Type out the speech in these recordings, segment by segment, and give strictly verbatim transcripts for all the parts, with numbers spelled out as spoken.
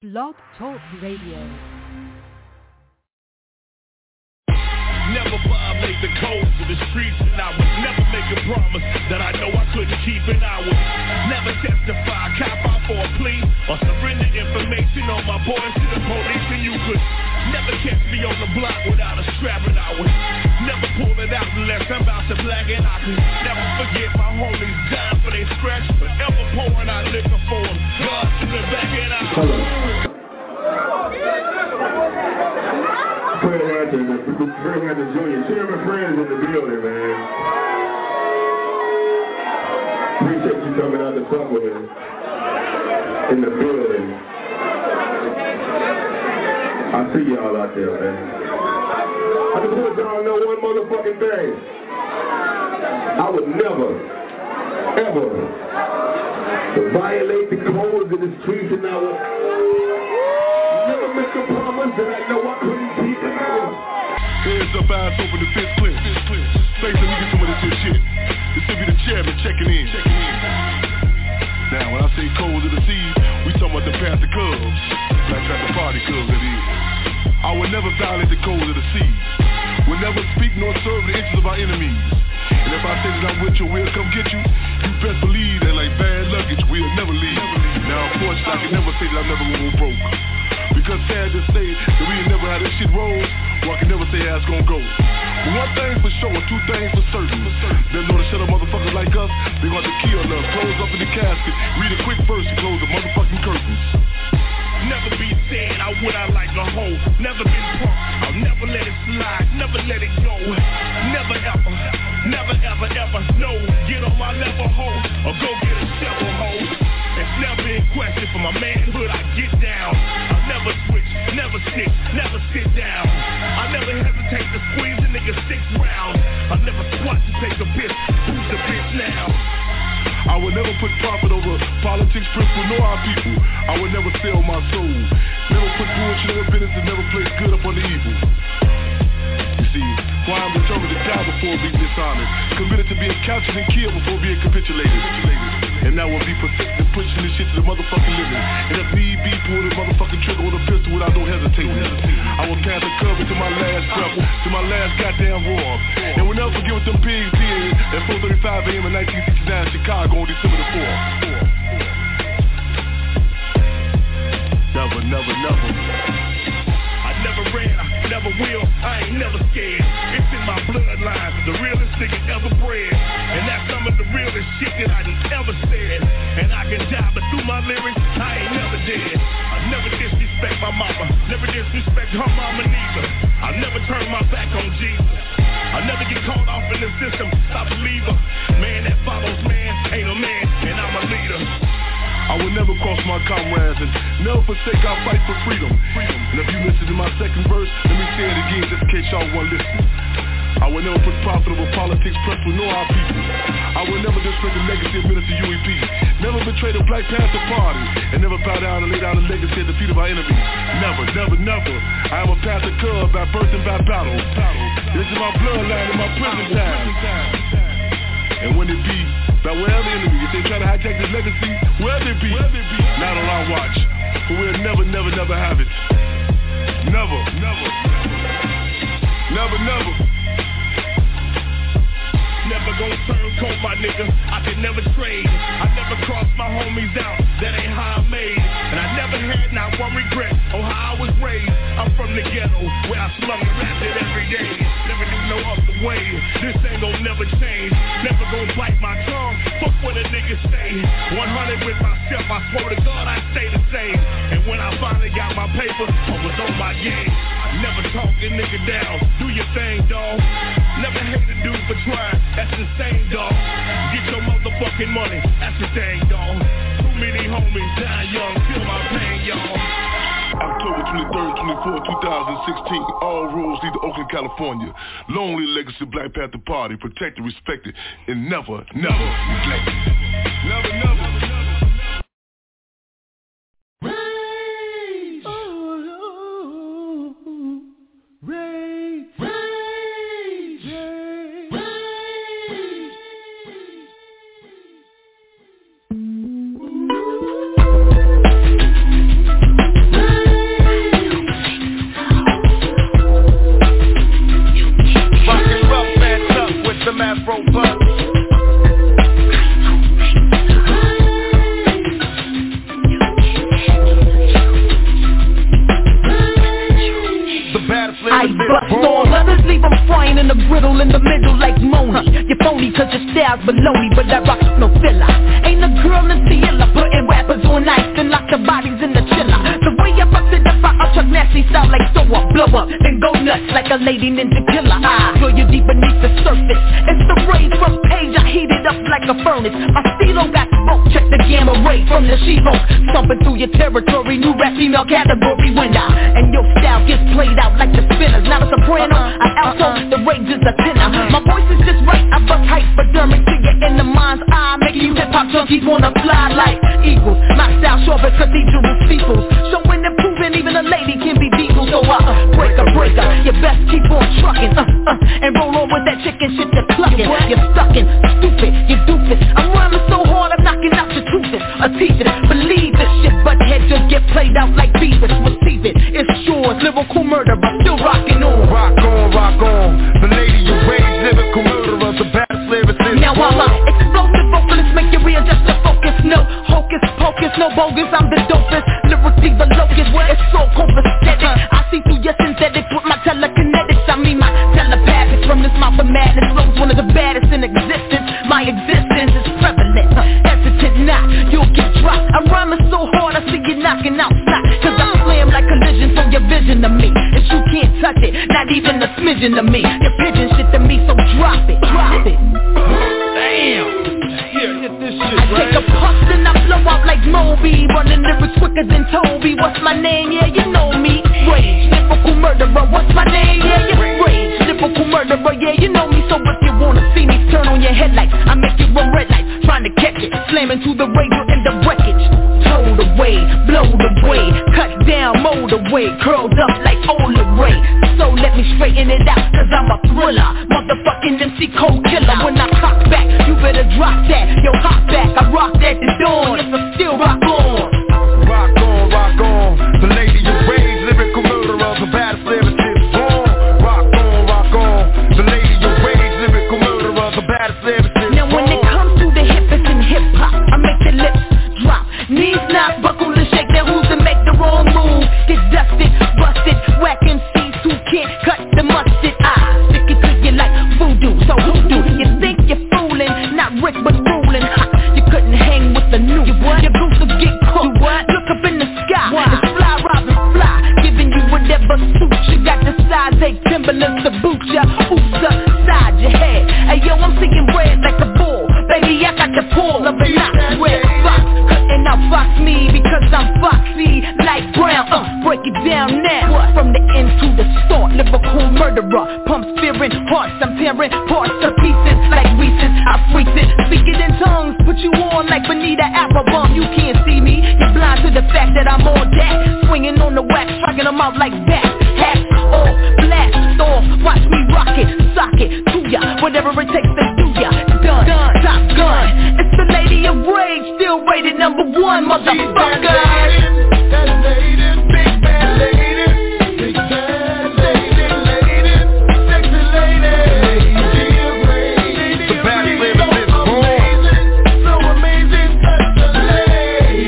Blog Talk Radio. Never violate the codes of the streets, and I would never make a promise that I know I couldn't keep, and I would never testify, cop out for a plea, or surrender information on my boys to the police, and you could never catch me on the block without a strap, and I would never pull it out unless I'm about to black, and I could never forget my homies dying for they scratch, forever pouring out liquor for them, God in the back, and I Fred Hampton, Fred Hampton Junior Chairman Friends in the building, man. Appreciate you coming out to fuck with me in the building. I see y'all out there, man. I just want y'all to know one motherfucking thing. I would never, ever violate the codes of the streets, and I would never make a promise that I know I couldn't keep it out. Hands up, eyes open, the fist clear. Face, let me get some of this here shit. This will be the chairman checking in. Now, when I say codes of the seas, we talking about the Panther Cubs. Black Panther Party Cubs, that is. I would never violate the codes of the seas. Would never speak nor serve the interests of our enemies. And if I say that I'm with you, we'll come get you, you best believe that like bad luggage, we'll never leave. Now, unfortunately, I can never say that I'm never gonna go broke. Because sad to say that we ain't never had this shit roll, well, I can never say how it's gonna go. But one thing for sure, two things for certain. They know to shut up motherfuckers like us, they gonna have to kill us, close up in the casket, read a quick verse and close the motherfucking curtains. Never be sad, I would I like a hoe. Never been punk, I'll never let it slide, never let it go. Never ever, never ever ever, no. Get on my level, hoe, or go get a shovel, hoe. It's never in question for my manhood, I get down. I'll never switch, never snitch, never sit down. I never hesitate to squeeze a nigga six rounds. I never squat to take a piss, who's the bitch now? I would never put profit over politics, principle, nor our people. I would never sell my soul. Never put bullshit in business and never place good up on the evil. You see, why I'm determined to die before being dishonored, committed to being captured and killed before being capitulated. And now we'll be perfect and pushing this shit to the motherfucking living. And if need be, pull the motherfucking trigger with a pistol without no hesitating. I will pass the cover to my last breath, to my last goddamn roar. And we'll never forget what them pigs did at four thirty-five a.m. in nineteen sixty-nine in Chicago on December the fourth. Never, never, never. I never ran, I never will, I ain't never scared. It's in my bloodline, the realest nigga ever bred. And that's some of the realest shit that I done ever said. And I can die, but through my lyrics, I ain't never dead. I never disrespect my mama, never disrespect her mama neither. I never turn my back on Jesus. I never get caught off in the system, I believe her. Man that follows man, ain't a man, and I'm a leader. I will never cross my comrades and never forsake our fight for freedom. freedom. And if you listen to my second verse, let me say it again just in case y'all weren't listening. I will never put profit over politics, principle, nor our people. I will never disrespect the legacy of Minister U E P. Never betray the Black Panther Party. And never bow down and lay down the legacy at the feet of our enemies. Never, never, never. I am a Panther Cub by birth and by battle. This is my bloodline and my prison time. And when it be, by wherever enemy, if they try to hijack this legacy, wherever it be, not on our watch. But we'll never, never, never have it. Never, never, never, never. Never gonna turn cold, my nigga, I can never trade. I never cross my homies out, that ain't how I made. And I never had not one regret on how I was raised. I'm from the ghetto, where I slum and rapped it every day. Never do no other way, this ain't gon' never change. Never gonna bite my tongue, fuck what a nigga say. one hundred with myself, I swear to God I stay the same. And when I finally got my paper, I was on my game. Never talk a nigga down, do your thing, dawg. Never hate a dude for trying, that's insane, dawg. Get your motherfucking money, that's the thing, dawg. Too many homies die young, feel my pain, y'all. October twenty-third, twenty-fourth, two thousand sixteen. All roads lead to Oakland, California. Lonely legacy Black Panther Party, protected, respected, and never, never neglected. Never, never, never. Rage! Oh, rage! Rage! Rage! Rage! riddle in the middle like Moni. You're phony cause your style's baloney, but I rock no filler. Ain't a girl in Ciela putting rappers on ice and lock the bodies in the chiller. The way I bust it up, I ultra nasty style like throw up, blow up, then go nuts like a lady ninja killer. I throw you deep beneath the surface. It's the rays from Page, I heat it up like a furnace. My stilo got smoke, check the gamma ray from the She-Hulk. Stomping through your territory, new rap female category winner. And your style gets played out like the spinners. Not a soprano, an alto, the range is a tenor. My voice is just right, I bust hypodermic to you in the mind's eye, making you hip-hop junkies wanna fly like eagles. My style short as cathedral steeples, showing and proving even a lady can be diesel. So I uh, break a breaker, you best keep on trucking, uh, uh, and roll on with that chicken shit you're clucking. You're stuckin', stupid, you doofus. I'm rhyming so hard, I'm knocking out your toothes. A teacher, believe this shit, but head just get played out like Beavis. Receive it, it's yours, lyrical murderer, still rocking on. Rock on, rock on, the lady you rage, lyrical murderer, the baddest lyricist. Now I'm a explosive vocalist, make you readjust your focus. No hocus pocus, no bogus, I'm the dopest. Lyrically the locust, it's so copacetic. I see through your synthetics with my telekinetics. I mean my telepathics from this mouth of madness. Flows one of the baddest in existence. My existence is prevalent, hesitant not, you'll get dropped. I'm rhyming so hard, I see you knocking out snot. Cause I slam like collisions on your vision of me. And you can't touch it, not even a smidgen of me. Your pigeon shit to me, so drop it, drop it. Damn. Here, hit this shit, I take a puff and I blow out like Moby, running lyrics quicker than Toby. What's my name? Yeah, you know me. Rage, lyrical murderer. What's my name? Yeah, you rage, lyrical murderer. Yeah, you know me. So if you wanna see me, turn on your headlights. I make you run red lights, trying to catch it, slamming to the radio and the wreckage. Towed away, blowed away, cut down, mowed away, curled up like Ola Ray. So let me straighten it out, cause I'm a thriller, motherfucking M C cold killer. When I cock back, you better drop that. Yo, hop back, I rock that the dawn. Yes, I still rock on. Rock on, rock on, the lady you rage, lyrical murderer, the baddest lyricist born. Rock on, rock on, the lady you rage, lyrical murderer, the baddest lyricist. Now when it comes to the hippest in hip-hop, I make the lips drop, knees knock, buckle and shake. Now who's to make the wrong move? Get dusted, busted, whack M Cs who can't cut the mustard. I stick it to you like voodoo, so hoodoo. You think you're fooling, not Rick but fooling. You couldn't hang with the new. Your goose will get cooked. Look up in the sky, it's fly, robin, fly, giving you whatever suits you. Got the size eight Timberlands to boot ya. Oops upside your head. Hey yo, I'm seeing red like a bull. Baby, I got the pull of a knot. Red fox, cutting out fox me because I'm foxy like Brown. Uh, break it down now. From the end to the start, lyrical murderer, pumps fearing hearts. I'm tearing parts to pieces like Reese's. I freak it, speak it in tongues, put you on like Bonita Applebum. You can't see me, you're blind to the fact that I'm on that. Swinging on the wax, striking them out like that. Hats off, blast off, watch me rock it, sock it to ya, whatever it takes to do ya. Done, done, top gun. It's the lady of rage, still rated number one, motherfucker. That lady, big bad lady, big bad lady, lady, sexy lady, lady of rage, the baddest lyricist born. So amazing, such a lady,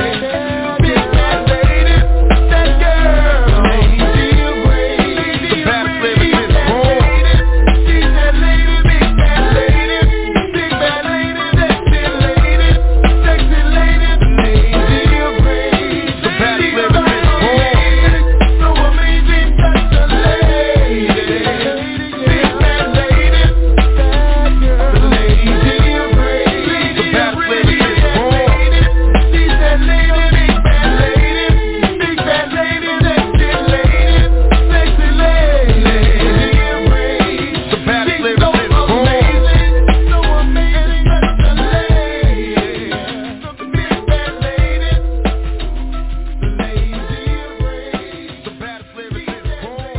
big bad lady, that girl, lady of rage, the baddest lyricist born. She's that lady, big bad lady, big bad lady, sexy lady, sexy lady, lady of rage, the baddest lyricist born. So amazing, such a lady, big bad lady, that girl, lady of rage, the baddest lyricist born. She's that lady, big bad lady, big bad lady, sexy lady, sexy lady, lady of rage, the baddest lyricist born. So amazing, such a lady, the big bad lady, the lady of rage, the baddest lyricist born.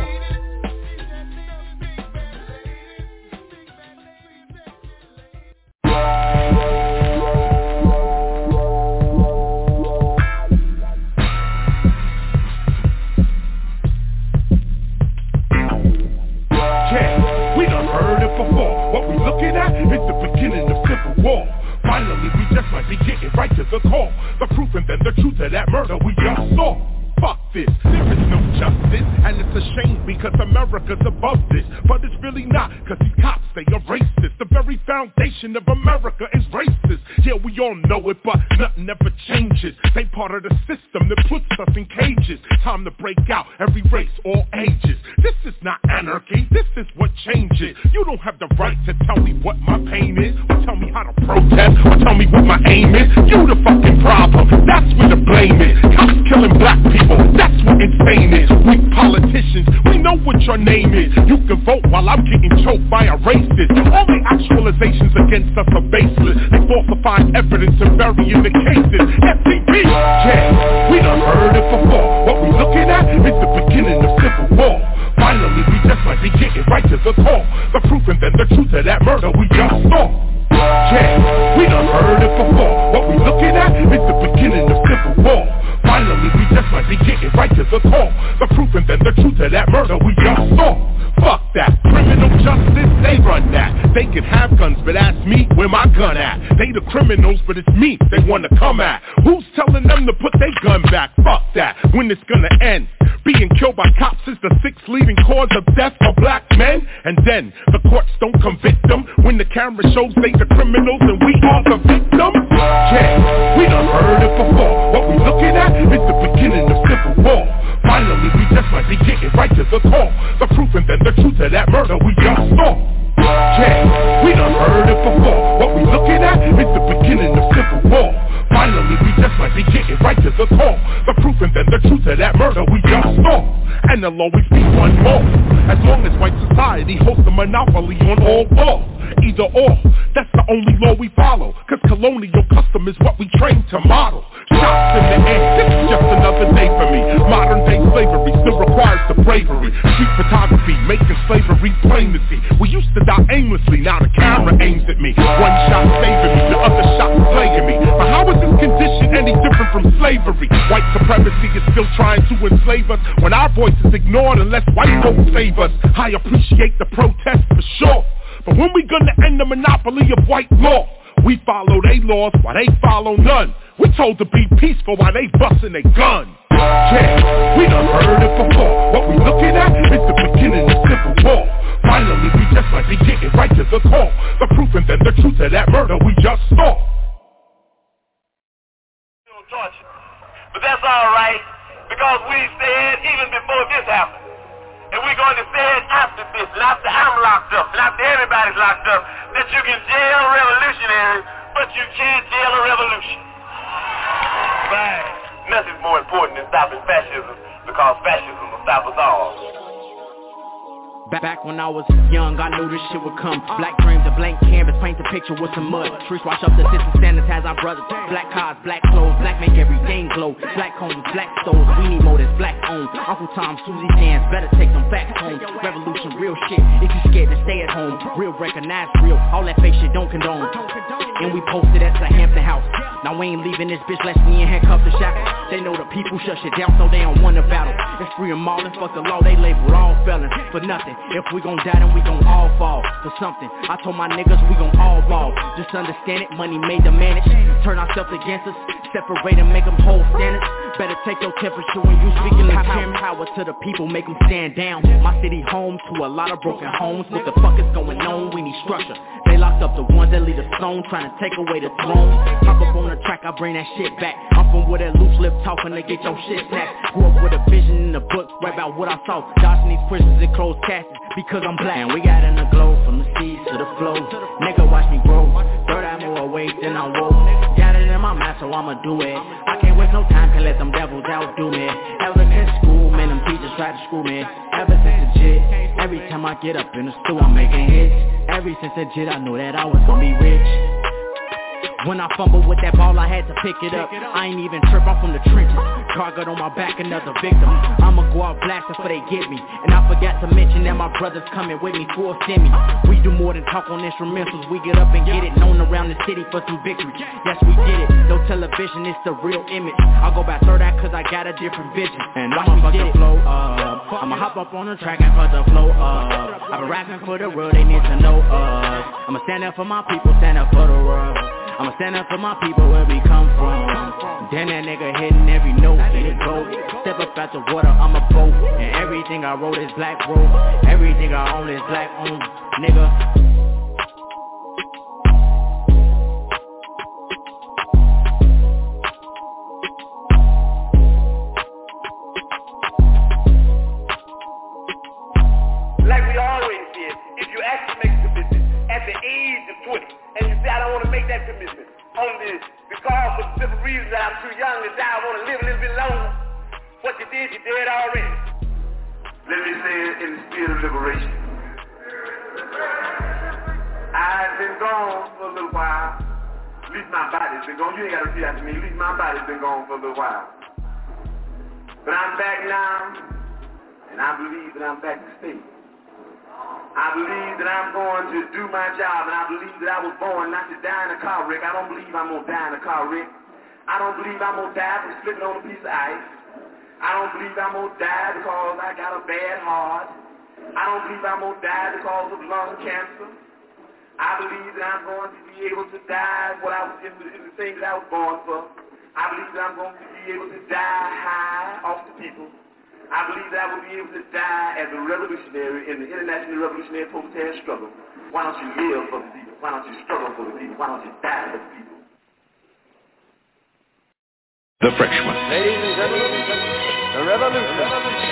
Yeah, we done heard it before. What we looking at is the beginning of civil war. Finally, we just might be getting right to the core. The proof and then the truth of that murder we just saw. Fuck this, there is no justice, and it's a shame because America's above this, but it's really not, cause these cops, they are racist. The very foundation of America is racist. Yeah, we all know it, but nothing ever changes. They part of the system that puts us in cages. Time to break out, every race, all ages. This is not anarchy, this is what changes. You don't have the right to tell me what my pain is, or tell me how to protest, or tell me what my aim is. You the fucking problem, that's where the blame is. Cops killing black people, that's what insane is. We politicians, we know what your name is. You can vote while I'm getting choked by a racist. All the actualizations against us are baseless. They falsify evidence and burying the cases. F T B, yeah, we done heard it before. What we looking at is the beginning of civil war. Finally, we just might be getting right to the core. The proof and then the truth of that murder we just saw. Yeah, we done heard it before. What we looking at is the beginning of civil war. Finally, we just might be getting right to the core. The proof and then the truth of that murder we just saw. Fuck that, criminal justice, they run that. They can have guns, but ask me where my gun at. They the criminals, but it's me they wanna come at. Who's telling them to put their gun back? Fuck that, when it's gonna end? Being killed by cops is the sixth leading cause of death for black men. And then, the courts don't convict them when the camera shows they the criminals and we are the victims. Yeah, we done heard it before. What we looking at is the beginning of civil war. Finally, we just might be getting right to the core. The proof and then the truth of that murder we just saw. Yeah, we done heard it before. What we looking at is the beginning of civil war. Finally, we just might be getting right to the core. The proof and then the truth of that murder we just saw. And there'll always be one more. As long as white society holds the monopoly on all law. Either or, that's the only law we follow. Cause colonial custom is what we train to model. Shots in the air, this is just another day for me. Modern day slavery still requires the bravery. Street photography, making slavery plain to see. We used to die aimlessly, now the camera aims at me. One shot saving me, the other shot playing me. But how is this condition any different from slavery? White supremacy is still trying to enslave us when our voice is ignored unless white folks save us. I appreciate the protest for sure, but when we gonna end the monopoly of white law? We follow they laws while they follow none. We told to be peaceful while they bustin' they gun. Yeah, we done heard it before. What we looking at is the beginning of civil war. Finally, we just might be getting right to the core. The proof and then the truth of that murder we just saw. But that's alright, because we said even before this happened, and we're going to say it after this, and after I'm locked up, and after everybody's locked up, that you can jail revolutionaries, but you can't jail a revolution. Right. Nothing's more important than stopping fascism, because fascism will stop us all. Back when I was young, I knew this shit would come. Black dreams, a blank canvas, paint the picture with some mud. Streets wash up the system, sanitize our brothers. Black cars, black clothes, black make everything glow. Black homes, black stores, we need more that's black owned. Uncle Tom, Susie Sands, better take some facts home. Revolution, real shit, if you scared to stay at home. Real, recognize real, all that fake shit don't condone. And we posted at the Hampton House. Now we ain't leaving this bitch less we in handcuffs to shackles. They know the people shut shit down so they don't want a battle. It's free them all and fuck the law, they label all felons for nothing. If we gon' die then we gon' all fall for something. I told my niggas we gon' all ball. Just understand it, money made to manage. Turn ourselves against us, separate them, make them hold standards. Better take your temperature when you speaking in power. Power to the people, make them stand down. My city home to a lot of broken homes. What the fuck is going on? We need structure. They locked up the ones that lead us on, trying to take away the throne. Pop up on the track, I bring that shit back. I'm from where that loose lip talking to get your shit snapped. Grew up with a vision in the book, right about what I saw. Dodging these prisons and closed caskets because I'm black. And we got in the glow from the seas to the flow. Nigga watch me grow. Third eye more awake than I woke. Got it in my mind so I'ma do it. I can't waste no time, can let them devils outdo me. Ever since school, man, them teachers tried to screw me. Ever since the jit, every time I get up in the stool, I'm making hits. Ever since the jit, I knew that I was gonna be rich. When I fumbled with that ball, I had to pick it up. I ain't even trip, I'm from the trenches. Target on my back, another victim. I'ma go out blasting before they get me. And I forgot to mention that my brother's coming with me for a semi. We do more than talk on instrumentals. We get up and get it, known around the city for some victory. Yes, we get it, no television, it's the real image. I go back third eye cause I got a different vision. And I'ma fuck the flow up. I'ma hop up on the track and fuck the flow up. I've been rapping for the world, they need to know us. I'ma stand up for my people, stand up for the world. I'ma stand up for my people where we come from. Then that nigga hitting every note, get it go. Step up out out the water, I'm a boat. And everything I wrote is black road. Everything I own is black owned, nigga. Like we always did, if you actually make a commitment at the age of twenty, and you say, I don't want to make that commitment, only because for the simple reason that I'm too young to die, I want to live a little bit longer, what you did, you did already. Let me say it in the spirit of liberation. I've been gone for a little while. At least my body's been gone. You ain't got to repeat after me. At least my body's been gone for a little while. But I'm back now, and I believe that I'm back to stay. I believe that I'm going to do my job, and I believe that I was born not to die in a car wreck. I don't believe I'm going to die in a car wreck. I don't believe I'm going to die from slipping on a piece of ice. I don't believe I'm going to die because I got a bad heart. I don't believe I'm going to die because of lung cancer. I believe that I'm going to be able to die what I was in the, in the things that I was born for. I believe that I'm going to be able to die high off the people. I believe that I will be able to die as a revolutionary in the international revolutionary protest struggle. Why don't you live for the people? Why don't you struggle for the people? Why don't you die for the people? The Freshman. Ladies and gentlemen, the revolution. The revolution.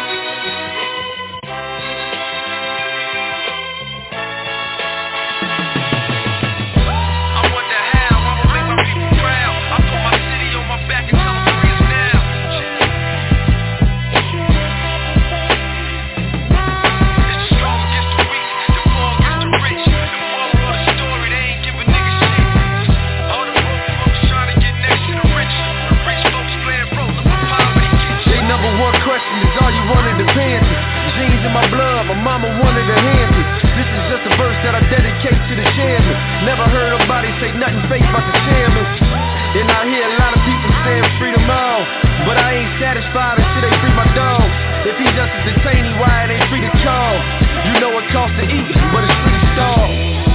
My blood, my mama wanted to hand me. This is just a verse that I dedicate to the chairman. Never heard nobody say nothing fake about the chairman. And I hear a lot of people saying freedom all, but I ain't satisfied until they free my dog. If he just a detainee, why it ain't free to call? You know it costs to eat, but it's free to starve.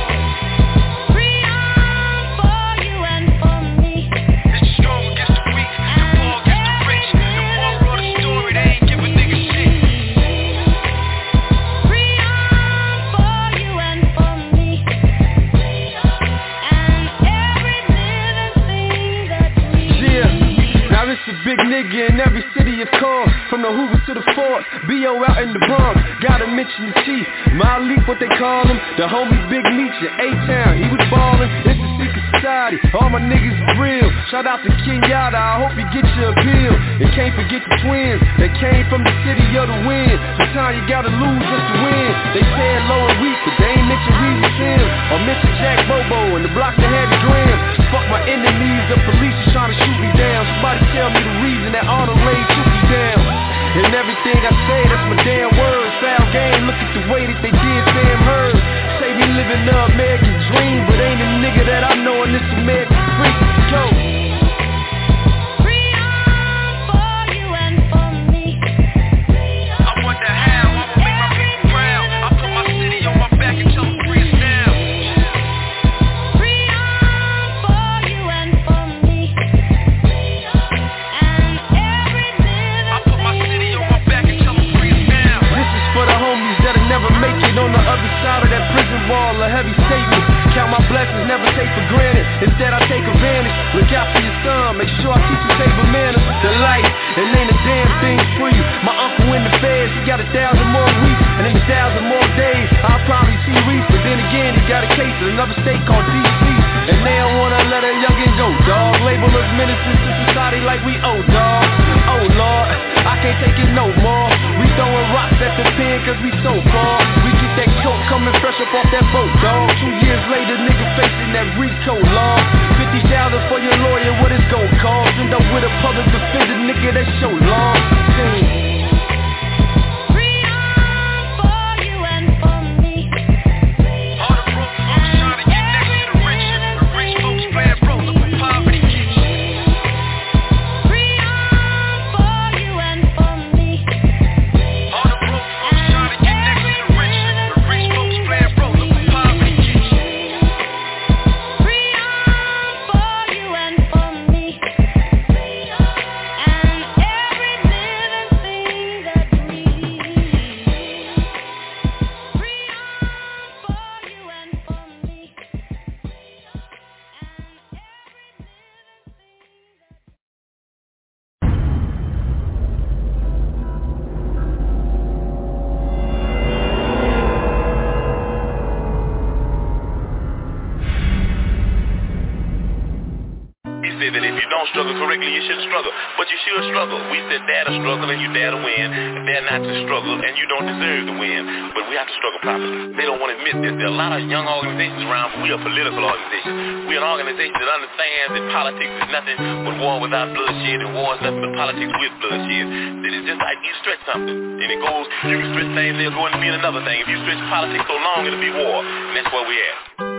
Big nigga in every city, of course. From the Hoover to the Fort, B O out in the Bronx. Gotta mention the chief, Malik, what they call him. The homie Big Meech in A-Town, he was ballin'. It's a secret society, all my niggas is real. Shout out to Kenyatta, I hope you get your appeal. And can't forget the twins, they came from the city of the wind. Sometimes you gotta lose just to win. They said low and weak, but they ain't mention Weezy Tim. Or mention Jack Bobo and the block that had the gram. Fuck my enemies, the police is trying to shoot me down. Somebody tell me the reason that all the ladies shoot me down. And everything I say, that's my damn words. Foul game, look at the way that they did Sam Hurd. Say we living the American dream, but ain't a nigga that I know in this American street. Go. On the other side of that prison wall, a heavy statement. Count my blessings, never take for granted. Instead I take advantage. Look out for your son, make sure I teach you table manners. The life, and ain't a damn thing for you. My uncle in the feds, he got a thousand more weeks, and in a thousand more days, I'll probably see Reese. But then again, he got a case in another state called D C, and they don't wanna let a youngin' go, dog. Label us ministers to society like we owe, dog. Oh Lord, I can't take it no more. We throwing rocks at the pen cause we so far. We get that coke coming fresh up off that boat, dog. Two years later, nigga facing that RICO law. Fifty thousand for your lawyer, what it's gon' cost? End up with a public defender, nigga, that's your law. Freedom for you and for me. All the broke folks trying to get next don't struggle correctly, you shouldn't struggle. But you should struggle. We said dare to struggle and you dare to win. And dare not to struggle and you don't deserve to win. But we have to struggle properly. They don't want to admit this. There are a lot of young organizations around, but we are political organizations. We are an organization that understands that politics is nothing but war without bloodshed, and war is nothing but politics with bloodshed. That it's just like you stretch something, and it goes, you can stretch things, they'll go into being another thing. If you stretch politics so long, it'll be war. And that's where we at.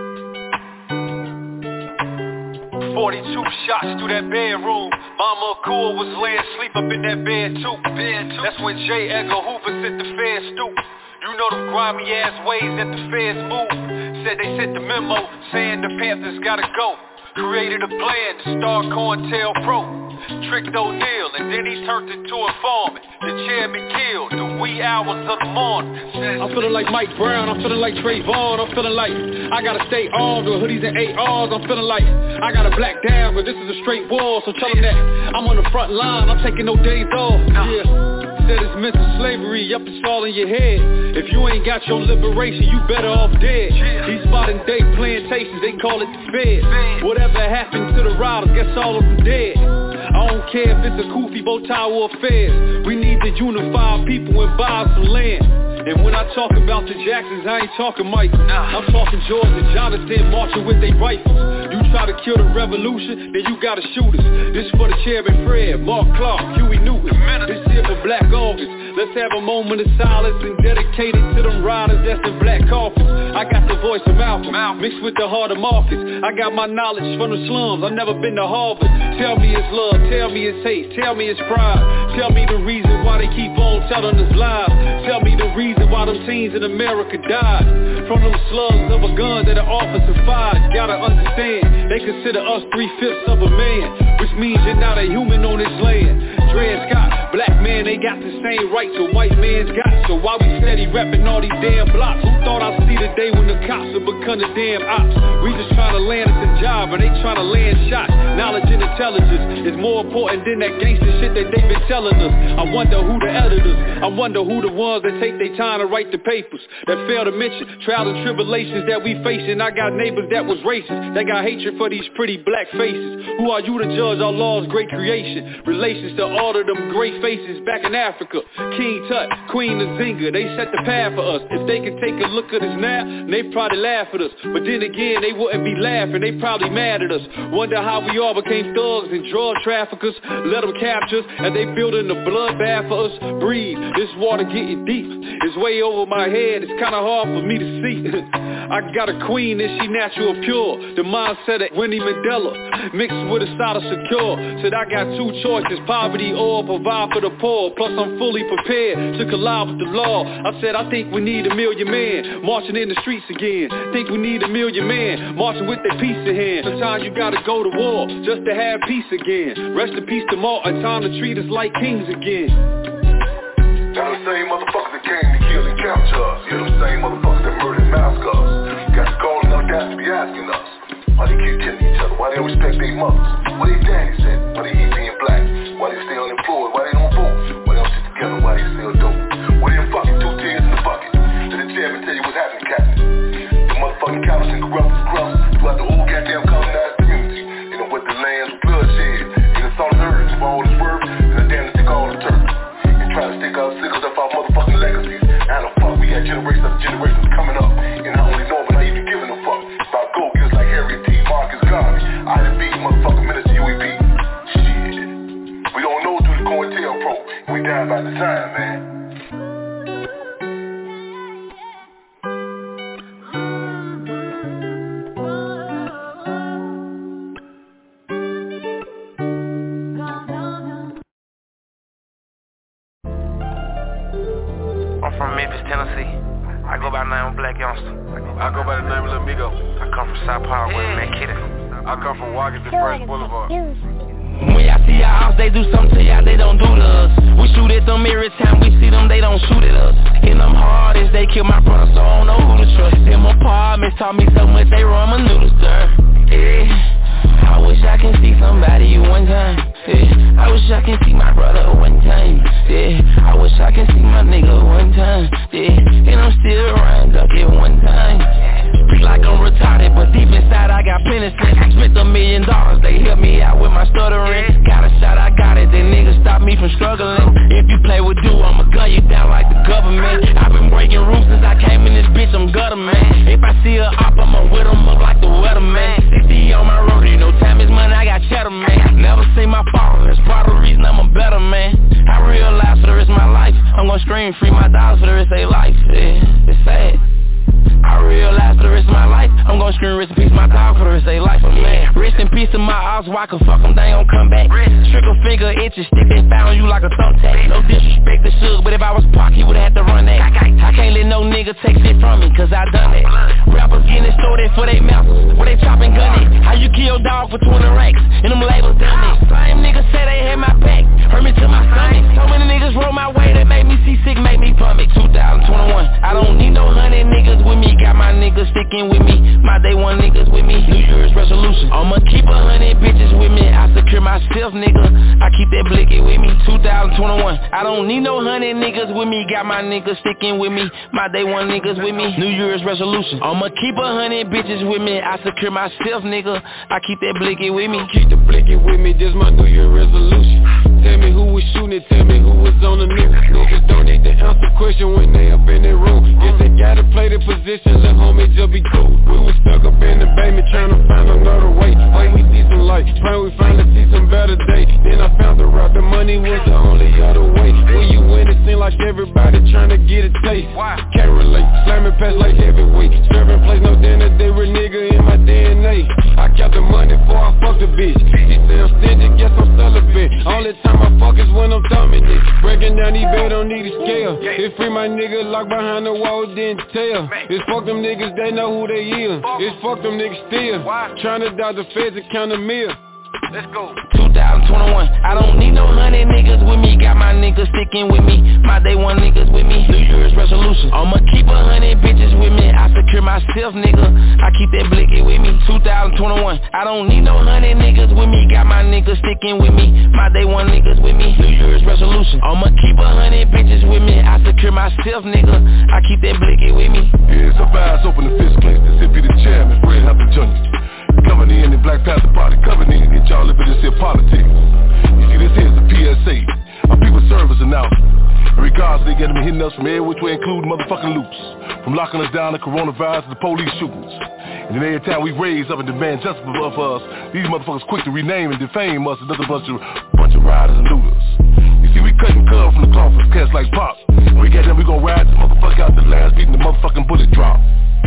forty-two shots through that bedroom. Mama Cool was laying asleep up in that bed too. Bed too. That's when J. Edgar Hoover sent the feds stoop. You know them grimy ass ways that the feds move. Said they sent the memo saying the Panthers gotta go. Created a plan to start COINTELPRO. Tricked O'Neal and then he turned into a informant. The chairman killed the wee hours of the morning. I'm feeling like Mike Brown, I'm feeling like Trayvon. I'm feeling like I gotta stay armed with hoodies and A Rs. I'm feeling like I gotta black down, but this is a straight war. So tell them that I'm on the front line, I'm taking no days off. Yeah. Said it's mental slavery, up it's all in your head. If you ain't got your liberation, you better off dead. These spotting day plantations, they call it the feds. Whatever happened to the riders, guess all of them dead. I don't care if it's a Kufi, bow tie, or a feds. We need to unify people and buy some land. And when I talk about the Jacksons, I ain't talking Michael. I'm talking George and Jonathan marching with their rifles. You try to kill the revolution, then you gotta shoot us. This for the Chairman Fred, Mark Clark, Huey Newton. This here for Black August. Let's have a moment of silence and dedicate it to them riders that's in black coffins. I got the voice of Malcolm, mixed with the heart of Marcus. I got my knowledge from the slums, I've never been to Harvard. Tell me it's love, tell me it's hate, tell me it's pride. Tell me the reason why they keep on telling us lies. Tell me the reason why them teens in America died. From them slugs of a gun that an officer fired. Gotta understand, they consider us three-fifths of a man, which means you're not a human on this land. Dred Scott, black man, they got the same rights a white man's got. So why we steady repping all these damn blocks? Who thought I'd see the day when the cops would become the damn ops? We just trying to land us a job, and they trying to land shots. Knowledge and intelligence is more important than that gangster shit that they been telling us. I wonder who the editors, I wonder who the ones that take their time to write the papers. That fail to mention trials and tribulations that we facing. I got neighbors that was racist, that got hatred for these pretty black faces. Who are you to judge our law's great creation? Relations to all of them great faces back in Africa. King Tut, Queen Nzinga, they set the path for us. If they could take a look at us now, they probably laugh at us. But then again, they wouldn't be laughing, they probably mad at us. Wonder how we all became thugs and drug traffickers. Let them capture us, and they building the bloodbath for us. Breathe, this water getting deep. It's way over my head, it's kinda hard for me to see. I got a queen and she natural pure. The mindset of Winnie Mandela, mixed with a side of secure. Said I got two choices, poverty or provide for the poor. Plus I'm fully prepared to collide with the law. I said I think we need a million men marching in the streets again. Think we need a million men marching with their peace in hand. Sometimes you gotta go to war just to have peace again. Rest in peace to Martin, time to treat us like kings again. Now the same motherfuckers that came to kill and capture us. Yeah, them same motherfuckers that murdered and massacred us. Got to call and got to be asking us why they keep killing each other, why they don't respect their mothers, what their daddy said, why they keep being black, why they stay unemployed, why they don't vote, why they don't sit together, why they still dope. What they fucking two tears in the bucket? Let the chairman tell you what's happening, Captain. The motherfucking cowards and corruptors corrupt throughout the whole goddamn colonized community. You know what the lands with bloodshed, and the salt earth for all it's worth, and the damn to take all the turf. Trying to stick our sickles up our motherfucking legacies. How the fuck we got generations after generations coming up and not only know but not even giving a fuck about go-getters like Harriet T, Marcus Garvey, Ida B, motherfucking Minister U E P. Shit. We don't know through the COINTELPRO. We die by design, man. From Memphis, Tennessee. I go by the name of Black Youngster. I go by the name of Lil Migo. I come from South Park, yeah. West Kitty. I come from Washington Fresh Boulevard. When y'all see y'all house, they do something to y'all they don't do to us. We shoot at them every time we see them, they don't shoot at us. In them hardest, they kill my brother, so I don't know who to trust. Them apartments taught me so much, they run my noodles, sir. Yeah, I wish I can see somebody you one time. Yeah, I wish I can see my brother one time. Yeah, I wish I can see my nigga one time. Yeah, and I'm still around, duck it one time. Speak like I'm retarded, but deep inside I got plenty sense. Spent them million dollars, they help me out with my stuttering. Got a shot, I got it, they niggas stop me from struggling. If you play with dude, I'ma gun you down like the government. I've been breaking rules since I came in this bitch, I'm gutter, man. If I see a op, I'ma whip them up like the weatherman. sixty on my road, you know time is money, I got cheddar, man. Never seen my father, that's part of the reason I'm a better man. I realize for the rest of my life, I'm gonna scream free my dollars for the rest of their life, yeah, it's sad. I realize for the rest of my life, I'm gonna scream rest in peace my dog for the rest of their life, I'm mad. Rest in peace to my odds, why I can fuck them, they ain't gon' come back. Trigger finger, itches, stick they found you like a thumbtack. No disrespect to Suge, but if I was Pac, he would've had to run that. I can't let no nigga take shit from me, cause I done that. Rappers getting extorted for they mouths, where they chopping gun it. How you kill dog for twenty racks, and them labels done it. Same niggas say they had my back, hurt me to my stomach. So many niggas roll my way, that made me see sick, make me plummet. two thousand twenty-one, I don't need no hundred niggas with me. Got my niggas sticking with me, my day one niggas with me. New Year's resolution, I'ma keep a hundred bitches with me. I secure myself, nigga, I keep that blicky with me. two thousand twenty-one, I don't need no hundred niggas with me. Got my niggas sticking with me, my day one niggas with me. New Year's resolution, I'ma keep a hundred bitches with me. I secure myself, nigga, I keep that blicky with me. Keep the blicky with me, just my New Year resolution. Tell me who was shooting it, tell me who was on the news. Niggas don't need to answer question when they up in their room. Guess they gotta play the position, let homie just be cool. We was stuck up in the basement trying to find another way. Wait, we see some light, pray we finally see some better days. Then I found the route, the money was the only other way. When you win, it seem like everybody trying to get a taste. Can't relate, slamming past like heavyweight. Serving place, no dinner, they were nigga in my D N A. I kept the money before I fucked the bitch. She say I'm stingy, guess I'm celibate. Only time I fuck is when I'm thumbing it. Breaking down these bed, don't need a scale. It's free my nigga locked behind the wall, didn't tell. It's fuck them niggas, they know who they is. It's fuck them niggas still trying to dodge the feds and count a meal. Let's go. two thousand twenty-one, I don't need no hundred niggas with me. Got my niggas sticking with me, my day one niggas with me. New Year's resolution, I'ma keep a hundred bitches with me. I secure myself, nigga, I keep that blicky with me. two thousand twenty-one, I don't need no hundred niggas with me. Got my niggas sticking with me, my day one niggas with me. New Year's resolution, I'ma keep a hundred bitches with me. I secure myself, nigga, I keep that blicky with me. Yeah, it's a vibes open the fist clench. This be the chairman, Fred Happy Junior Coming in the Black Panther Party, coming in and y'all up in this here politics. You see, this here's a P S A, a people service announcement. In regards to they getting hitting us from every which way, including motherfucking loops. From locking us down to coronavirus to the police shootings. And then every time we raise up and demand justice for us, these motherfuckers quick to rename and defame us another bunch of bunch of riders and looters. You see, we cutting curve from the cloth with cats like Pop. When we get them, we gon' ride the motherfucker out the last beating the motherfucking bullet drop.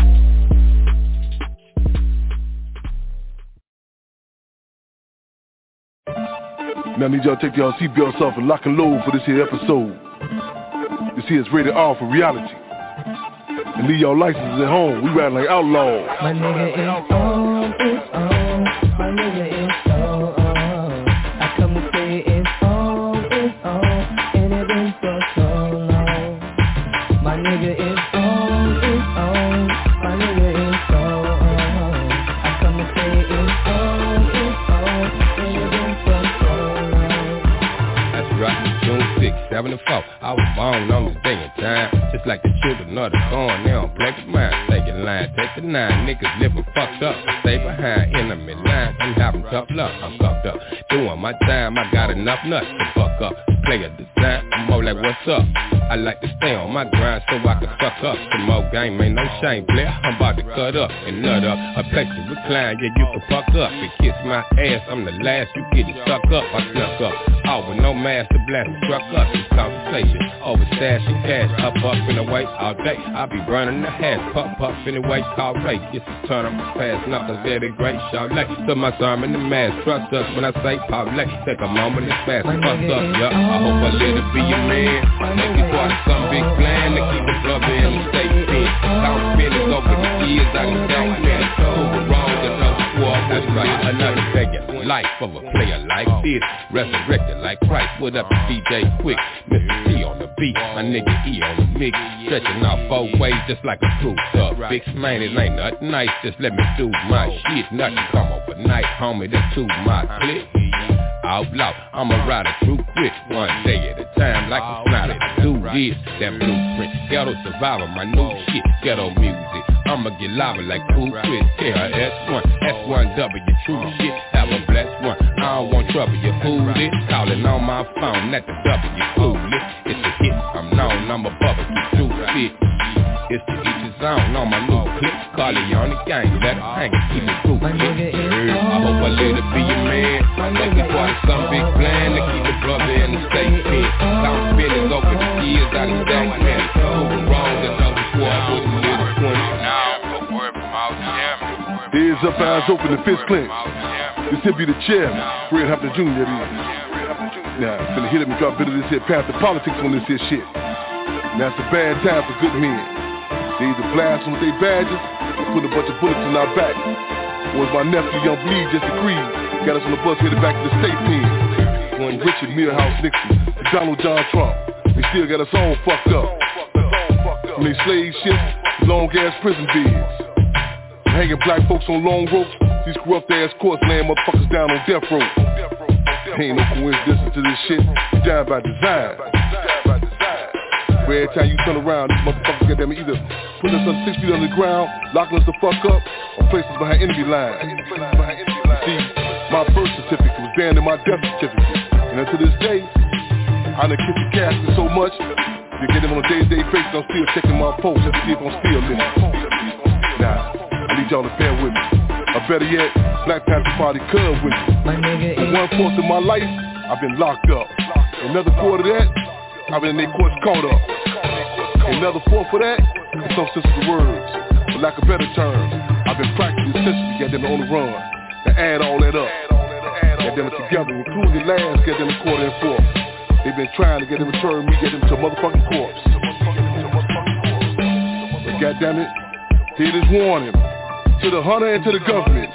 Now I need y'all to take y'all seatbelts off and lock and load for this here episode. This here is rated R for reality. And leave y'all licenses at home. We riding like outlaws. My nigga is on, it's on. My nigga is so on. I come to say it's on, it's on. And it been for so long. My nigga is on, it's on. My nigga is so on. I come to say it's on, it's on. And it been for so long. That's right, June sixth, seventy-four. I was born on this day and time. Just like the children of the corn, they don't play with mine. Take a line, take the nine. Niggas living fucked up, stay behind enemy lines. I'm having tough luck, I'm fucked up. Doing my time, I got enough nuts to fuck up. Play a design, I'm more like what's up. I like to stay on my grind so I can fuck up. Some more game, ain't no shame, player. I'm about to cut up and nut up. A place to recline, yeah, you can fuck up and kiss my ass. I'm the last, you get it stuck up. I snuck up, all with no mask to blast the truck up. This conversation over stash and cash, up up and away all day. I be burning the hash, puff puff anyway, call race. It's a turn up fast, knuckles, they're the great shout like. So my sermon the mask, trust us when I say parlay. Take a moment and fast, fuck up, yup. I hope I let it be a man. Make it part of some big plan to keep the brother in the state pen. Count spinning over the years, I can count men. Over wrong and no war, that's right. Another second life of a player like this, resurrected like Christ. What up, D J Quick? Mister T on the beat, my nigga E on the mix, stretching out four ways just like a fruit up. Big man, it ain't nothing nice, just let me do my shit. Nothing come overnight, homie, that's to my clip. Out loud, I'ma ride it through quick, one day at a time, like a sniper. Do this, that blueprint, ghetto survivor, my new shit, ghetto music. I'ma get lava like cool Chris. K R S one, S one W, true shit. Have a blessed one. I don't want trouble, you fool it. Calling on my phone, not the W, fool it. It's a hit, I'm known, I'm a bubble, you do fit. It's to each his own on my new clip. Carly on the gang, let her hang it, keep it cool. I hope I live to be your man. Make me part of some big plan to keep the brother in the state pen. Count spinning over the years out of stagnant. Moving wrong, another squad wouldn't live to twenty. Heads up, eyes open, the fist clenched. This here be the chairman, Fred Hampton Junior It is. Now, finna hit him and drop a bit of this here Panther politics on this here shit. Now it's a bad time for good men. They either blast them with their badges or put a bunch of bullets in our back. Or as my nephew Young Bleed just agreed, got us on the bus headed back to the state pen. One Richard Milhouse Nixon, Donald John Trump, they still got us all fucked up. From they slave ships, long ass prison beds. Hanging black folks on long ropes, these corrupt ass courts laying motherfuckers down on death row. Ain't no coincidence to this shit, we dying by design. Every time you turn around, these motherfuckers goddamn either put us under six feet on the ground, locking us the fuck up, or place us behind enemy lines. See, my birth certificate was banned in my death certificate, and until this day, I done kissed the casket so much, they get them on a day-to-day basis, I'm still checking my pulse to see if I'm still living. Nah, I need y'all to bear with me. Or better yet, Black Panther Party come with me. For one fourth of my life, I've been locked up. Another quarter of that, I've been in their courts caught up. Another fourth of that, in some sense of the words, for lack of better terms, I've been practically essentially get them on the run. To add all that up, get them together, including the last, get them a quarter and fourth. They've been trying to get them to turn me, get them to a motherfucking corpse. But goddammit, here it is warning to the hunter and to the government.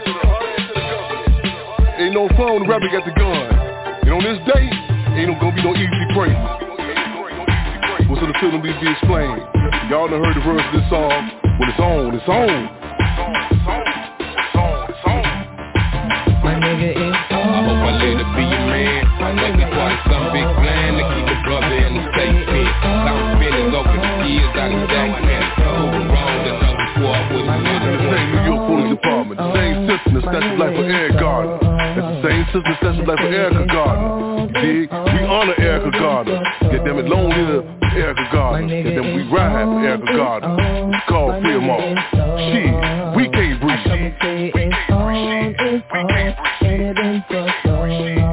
Ain't no fun when the rapper got the gun. And on this day, ain't no gonna be no easy prey. What's in the film needs to be explained. Y'all done heard the verse of this song. When it's on, it's on. My nigga is on. I hope I live to be your man. Make me part of some big plan to keep the brother in the state pen. Count spinning over the years out of stagnant. Moving wrong, another squad wouldn't live to twenty. The same New York Police Department, the same system that statue life for Eric Gardner. That's the same system that statue life for Erica Gardner. Dig? We honor Erica Gardner. Get them alone here. Erica Gardner, and then we ride for Erica Gardner. It's called Freedom Off. Shit, we can't breathe. We can't breathe. We can't breathe. We can't breathe.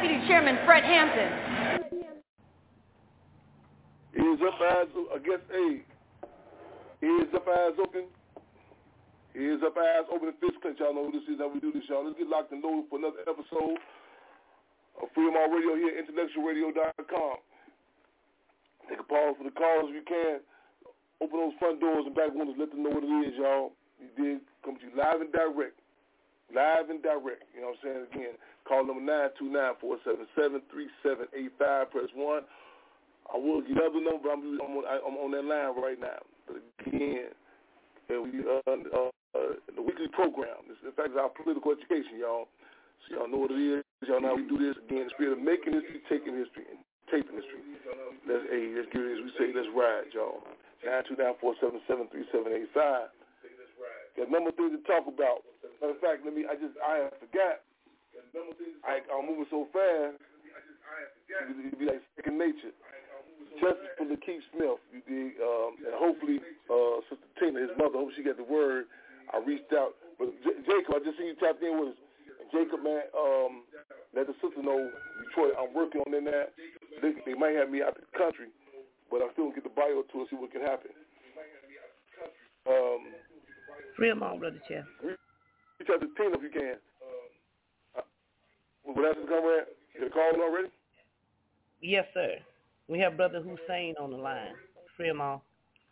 Deputy Chairman Fred Hampton. Ears up, eyes I guess, hey. Ears up, eyes open. Ears up, eyes open, and fist clench. Y'all know who this is, how we do this, y'all. Let's get locked and loaded for another episode of Freedom All Radio here, intellectual radio dot com. Take a pause for the calls if you can. Open those front doors and back windows. Let them know what it is, y'all. You did come to you live and direct. Live and direct. You know what I'm saying? Again, call number nine two nine, four seven seven, three seven eight five. Press one. I will get the other number, but I'm, I'm, on, I'm on that line right now. But again, we, uh, uh, uh, the weekly program. This, in fact, it's our political education, y'all. So y'all know what it is. Y'all know how we do this. Again, the spirit of making history, taking history, and taping history. Let's, hey, let's give it as we say, let's ride, y'all. nine two nine, four seven seven, three seven eight five. Got number three to talk about. Matter of fact, let me, I just, I forgot. I, I'm moving so fast, it'd be like second nature. Justice for Lakeith Smith, you did, um, and hopefully uh, Sister Tina, his mother, hope she got the word. I reached out, but J- Jacob, I just seen you tapped in with us. And Jacob, man, um, let the sister know, Detroit, I'm working on that. They, they might have me out the country, but I'm still gonna get the bio to her, see what can happen. Um, Free them all, Brother Chair. Reach out to Tina if you can. Uh, what else is coming at? You called already? Yes, sir. We have Brother Hussein on the line. Free them all.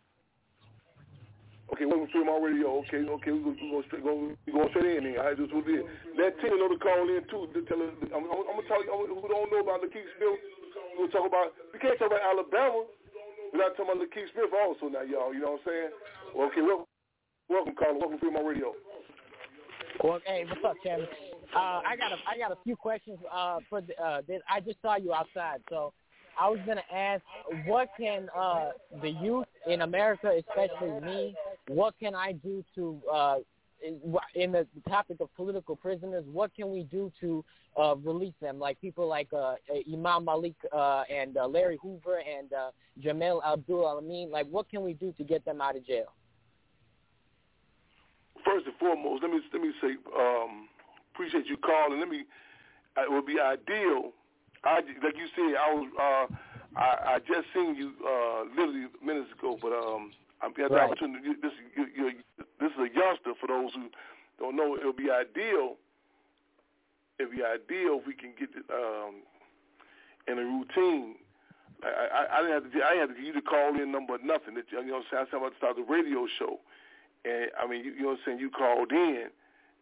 Okay, welcome to Free them all radio. Okay, okay, we're going to straight, go, go straight in here. All right, just what it is. Let Tina know to call in, too. To tell her, I'm, I'm, I'm going to talk to you who don't know about Lakeith Smith. We're going to talk about, we can't talk about Alabama without talking about Lakeith Smith also now, y'all. You know what I'm saying? Well, okay, welcome, welcome, caller. Welcome to Free them all radio. Well, hey, what's up, Kevin? Uh, I got a, I got a few questions uh, for the, uh, this. I just saw you outside, so I was going to ask, what can uh, the youth in America, especially me, what can I do to, uh, in the topic of political prisoners, what can we do to uh, release them? Like people like uh, Imam Malik uh, and uh, Larry Hoover and uh, Jamel Abdul-Amin, like what can we do to get them out of jail? First and foremost, let me let me say, um, appreciate you calling. Let me, it would be ideal. I, like you said, I was, uh, I, I just seen you uh, literally minutes ago, but um, I'm had the right. opportunity. This, you, you, this is a youngster. For those who don't know, it would be ideal. It would be ideal if we can get it um, in a routine. I, I, I didn't have to. I didn't have to get you to call in number nothing. That, you know, what I'm saying, I'm about to start the radio show, and I mean, you, you know what I'm saying. You called in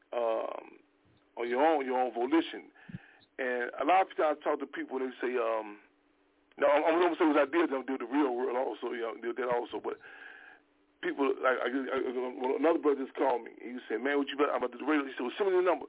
um, on your own, your own volition. And a lot of times I talk to people and they say, um, no, I'm, I'm going to say it was ideal to do the real world also, you know, do that also. But people, like, I, I, I, another brother just called me and he said, man, what you better, I'm about to do the radio. He said, well, send me the number.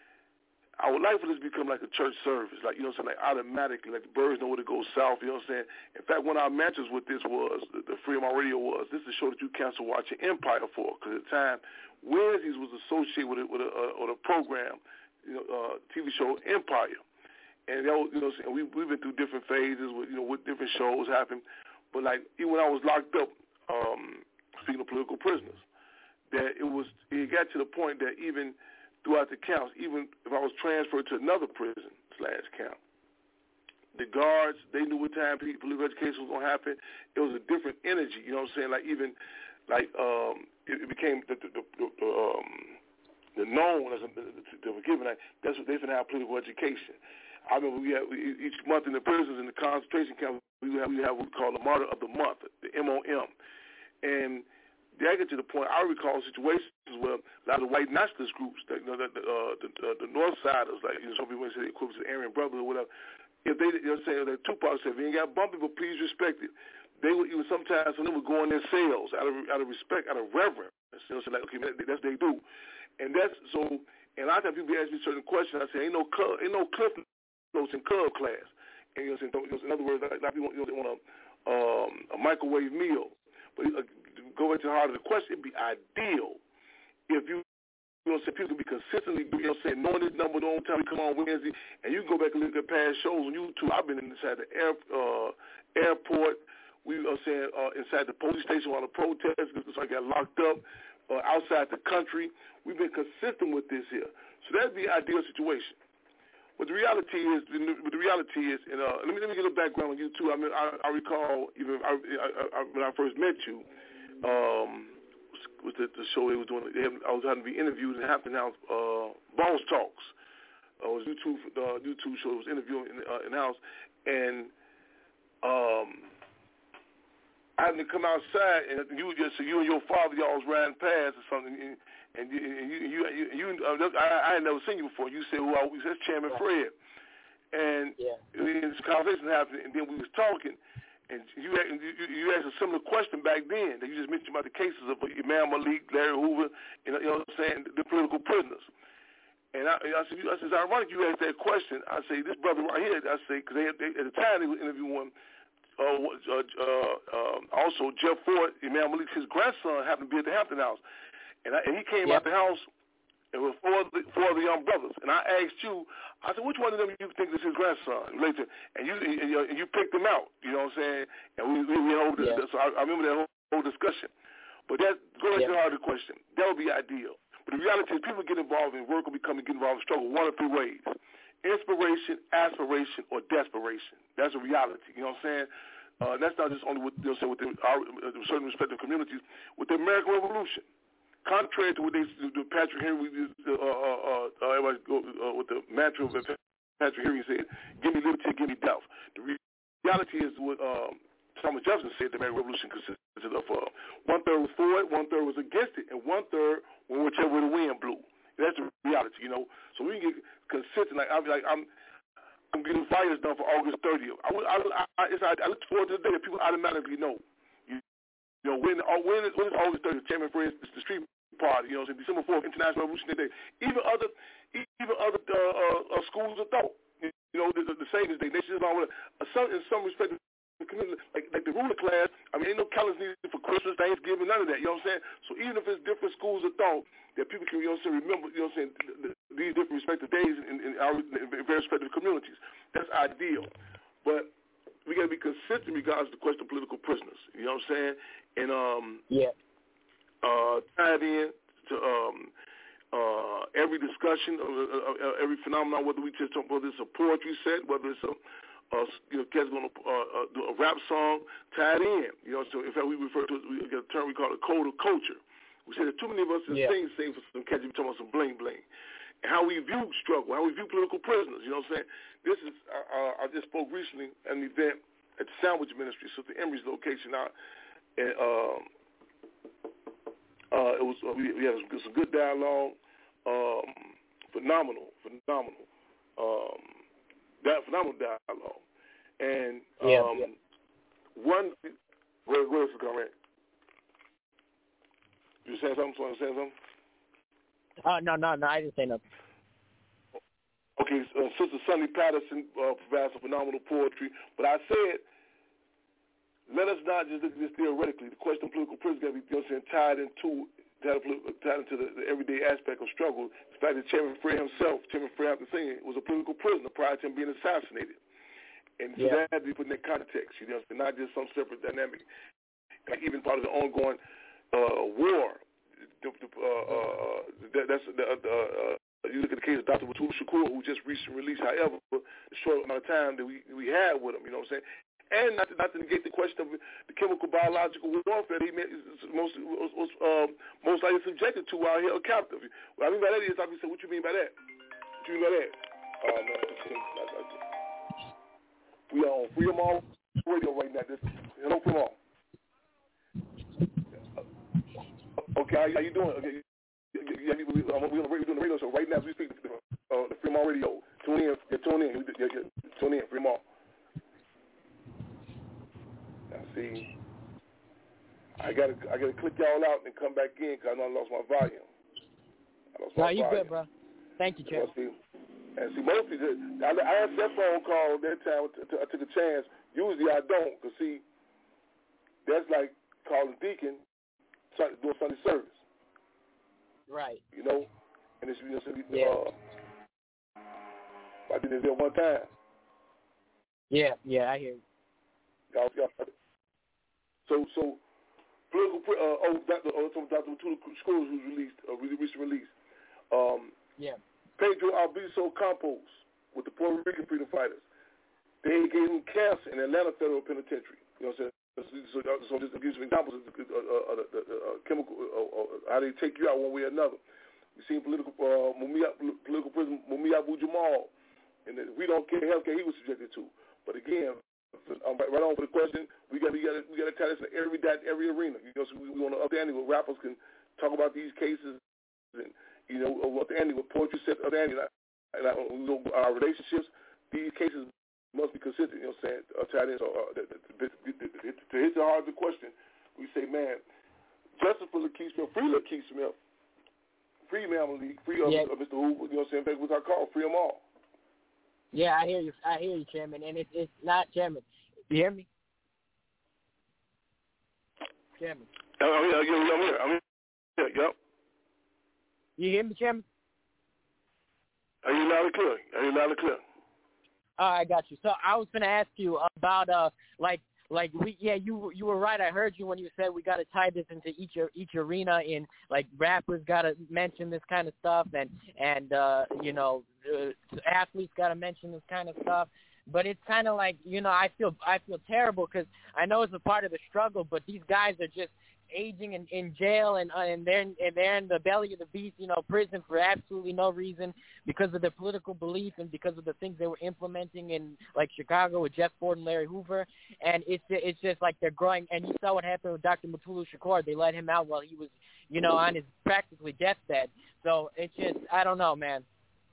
I would like for this to become like a church service, like, you know what I'm saying, like automatically, like the birds know where to go south, you know what I'm saying. In fact, one of our mantras with this was, the, the Free My Radio was, this is a show that you cancel watching Empire for, because at the time, Wednesdays was associated with a, with a, uh, with a program, you know, uh, T V show Empire, and that was, you know, we we've been through different phases with, you know, with different shows happen, but like even when I was locked up, um, speaking of political prisoners, that it was it got to the point that even throughout the counts, even if I was transferred to another prison slash camp, the guards, they knew what time political education was gonna happen. It was a different energy, you know what I'm saying? Like even like um, it, it became the the, the, the um. the known as a, the forgiven, like, that's what they finna have political education. I remember we have we, each month in the prisons in the concentration camp we have we have what we call the Martyr of the Month, the M O M, and that get to the point. I recall situations where a lot of white nationalist groups, that, you know, the uh, the, uh, the North Siders, like, you know, some people say the equivalent of Aryan Brothers or whatever. If they, you know, say that Tupac said, if you ain't got bumpy, but please respect it. They would even sometimes when they would go in their cells out of out of respect, out of reverence. You know, so like, okay, that's what they do. And that's so. And a lot of times people ask me certain questions. I say, ain't no club, ain't no cliff notes in club class. And you know, what I'm saying, in other words, like, like people, you know, they want a, um, a microwave meal. But uh, go into the heart of the question, it'd be ideal if you, you know, say people can be consistently, you know, saying knowing this number the only time we come on Wednesday, and you can go back and look at past shows on YouTube. I've been inside the air, uh, airport. We are saying uh, inside the police station while the protests, because I got locked up. Uh, outside the country, we've been consistent with this here. So that'd be an ideal situation. but the reality is, but the reality is, and uh, let me let me get a background on you too. I mean, I, I recall even I, I, I, when I first met you, um, was the, the show they was doing. They had, I was having to be interviewed in Hampton House, uh, Boss Talks. Uh, it was YouTube, uh, YouTube show. It was interviewing in, uh, in the house, and um, I had to come outside, and you just so you and your father y'all was riding past or something. And, And you, and you, you, you, you uh, I, I had never seen you before. You said, "Well, we said Chairman right. Fred," and yeah. this conversation happened, and then we was talking, and you, you, you asked a similar question back then that you just mentioned about the cases of Imam Malik, Larry Hoover, and you know what I'm saying, the political prisoners. And I, I said, I said, it's ironic you asked that question. I say, this brother right here, I say, because they, they, at the time they were interviewing uh, uh, uh, uh, also Jeff Ford, Imam Malik's his grandson, happened to be at the Hampton House. And, I, and he came yep. out the house and with four of, the, four of the young brothers. And I asked you, I said, which one of them you think is his grandson? Later, and you and you, and you picked him out. You know what I'm saying? And we we, we hold this. Yeah. So I, I remember that whole, whole discussion. But that going yep. to the harder question, that would be ideal. But the reality is, people get involved in work or become get involved in struggle one of three ways: inspiration, aspiration, or desperation. That's a reality. You know what I'm saying? Uh, that's not just only with, you know, say, within our uh, certain respective communities. With the American Revolution. Contrary to what they do, Patrick Henry, uh, uh, uh, everybody go uh, with the mantra of Patrick Henry said, "Give me liberty, give me death." The reality is what um, Thomas Jefferson said: the American Revolution consisted of uh, one third was for it, one third was against it, and one third went whichever way the wind blew. That's the reality, you know. So we can get consistent. Like I'm, like I'm, I'm getting fires done for August thirtieth. I, I, I, it's, I, I look forward to the day that people automatically know. You know, when, when, is, when is August thirtieth, Chairman Fred, it's the street party, you know, so December fourth, International Revolutionary Day. Even other even other uh, uh, uh, schools of thought, you know, the, the, the Savior's Day, Nation Islam, uh, some, in some respect, the community, like, like the ruler class, I mean, ain't no calendars needed for Christmas, Thanksgiving, none of that, you know what I'm saying? So even if it's different schools of thought, that people can, you know what I'm saying, remember, you know what I'm saying, the, the, these different respective days in, in, our, in various respective communities. That's ideal. But we got to be consistent in regards to the question of political prisoners. You know what I'm saying? And um, yeah, uh, tied in to um, uh, every discussion, of, uh, uh, every phenomenon. Whether we just talk about this a poetry set, whether it's a, uh, you know, cats going to uh, uh, do a rap song, tied in. You know, so in fact we refer to it, we get a term we call a code of culture. We say that too many of us yeah. sing sing for some cats. We talking about some bling bling. And how we view struggle, how we view political prisoners. You know what I'm saying? This is, uh, I just spoke recently at an event at the Sandwich Ministry, Sister Emery's location out. And um, uh, it was uh, we, we had some, some good dialogue, um, phenomenal, phenomenal, um, that phenomenal dialogue. And um, yeah, yeah. one, where, where else is coming? You saying something? You saying something? Uh, no, no, no, I didn't say nothing. Okay, uh, Sister Sunny Patterson uh, provides some phenomenal poetry, but I said, let us not just look at this theoretically. The question of political prisoners got to be, you know, saying, tied into tied, tied into the, the everyday aspect of struggle. The fact that Chairman Fred himself, Chairman Fred Hampton Senior, was a political prisoner prior to him being assassinated, and so yeah. that had to be put in that context. You know, not just some separate dynamic, like even part of the ongoing uh, war. Uh, uh, that, that's the, uh, uh, you look at the case of Doctor Watul Shakur, who just recently released. However, the short amount of time that we we had with him, you know what I'm saying, and not to, not to negate the question of the chemical biological warfare that he is most was, was um, most likely subjected to while held captive. What I mean by that is, I mean, so what you mean by that? What you mean by that? Uh, no, we are on Freedom All Radio right now. This, hello, Freedom All. Okay, how, how you doing? Okay, yeah, we, we, um, we're doing the radio show right now as we speak. Uh, the Fremont Radio. Tune in. Yeah, tune in. Yeah, yeah, tune in, Fremont. Now, see, I gotta, I gotta click y'all out and come back in because I know I lost my volume. I lost no, my you volume. good, bro. Thank you, Chair. See, and see, mostly, I, I answered that phone call that time. I took a chance. Usually, I don't, cause see, that's like calling Deacon. Doing Sunday service, right? You know, and it's you know, yeah. Uh, I did it there one time. Yeah, yeah, I hear you. Y'all, y'all, so, so political. Uh, oh, Doctor Oh, Doctor Watul Shakur, who's released, uh, recently released. Um, yeah. Pedro Albizu Campos, with the Puerto Rican freedom fighters. They gave them camps in Atlanta Federal Penitentiary. You know what I'm saying? So, so just to give some examples of the uh, uh, uh, uh, chemical, uh, uh, how they take you out one way or another. We've seen political uh, Mumia, political prisoner Mumia Abu Jamal, and that we don't care healthcare he was subjected to. But again, um, right on for the question, we got we got we got to tie this in every every arena. You know, so we, we want to understand where rappers can talk about these cases, and you know, understanding what poetry said, understanding and I, you know, our relationships. These cases must be consistent. You know what I'm saying? Uh, tied in. So uh, to, to, to, to hit the heart of the question, we say, man, justice for Lakeith Smith, free Lakeith Smith. Free Mammal League, free of yeah. uh, Mister Hoover, you know what I'm saying? That's what I call, free them all. Yeah, I hear you. I hear you, Chairman. And it's it's not, Chairman. You hear me? Chairman. Oh, yeah, yeah, I'm here. I'm here. Yep. You hear me, Chairman? Are you loud and clear? Are you loud and clear? Oh, I got you. So I was going to ask you about, uh, like, Like we, yeah, you you were right. I heard you when you said we got to tie this into each each arena. In like rappers got to mention this kind of stuff, and and uh, you know uh, athletes got to mention this kind of stuff. But it's kind of like, you know, I feel I feel terrible because I know it's a part of the struggle, but these guys are just aging in, in jail, and uh, and they're in, and they're in the belly of the beast, you know, prison for absolutely no reason because of their political belief and because of the things they were implementing in like Chicago with Jeff Ford and Larry Hoover. And it's it's just like they're growing. And you saw what happened with Doctor Mutulu Shakur. They let him out while he was, you know, on his practically deathbed. So it's just, I don't know, man.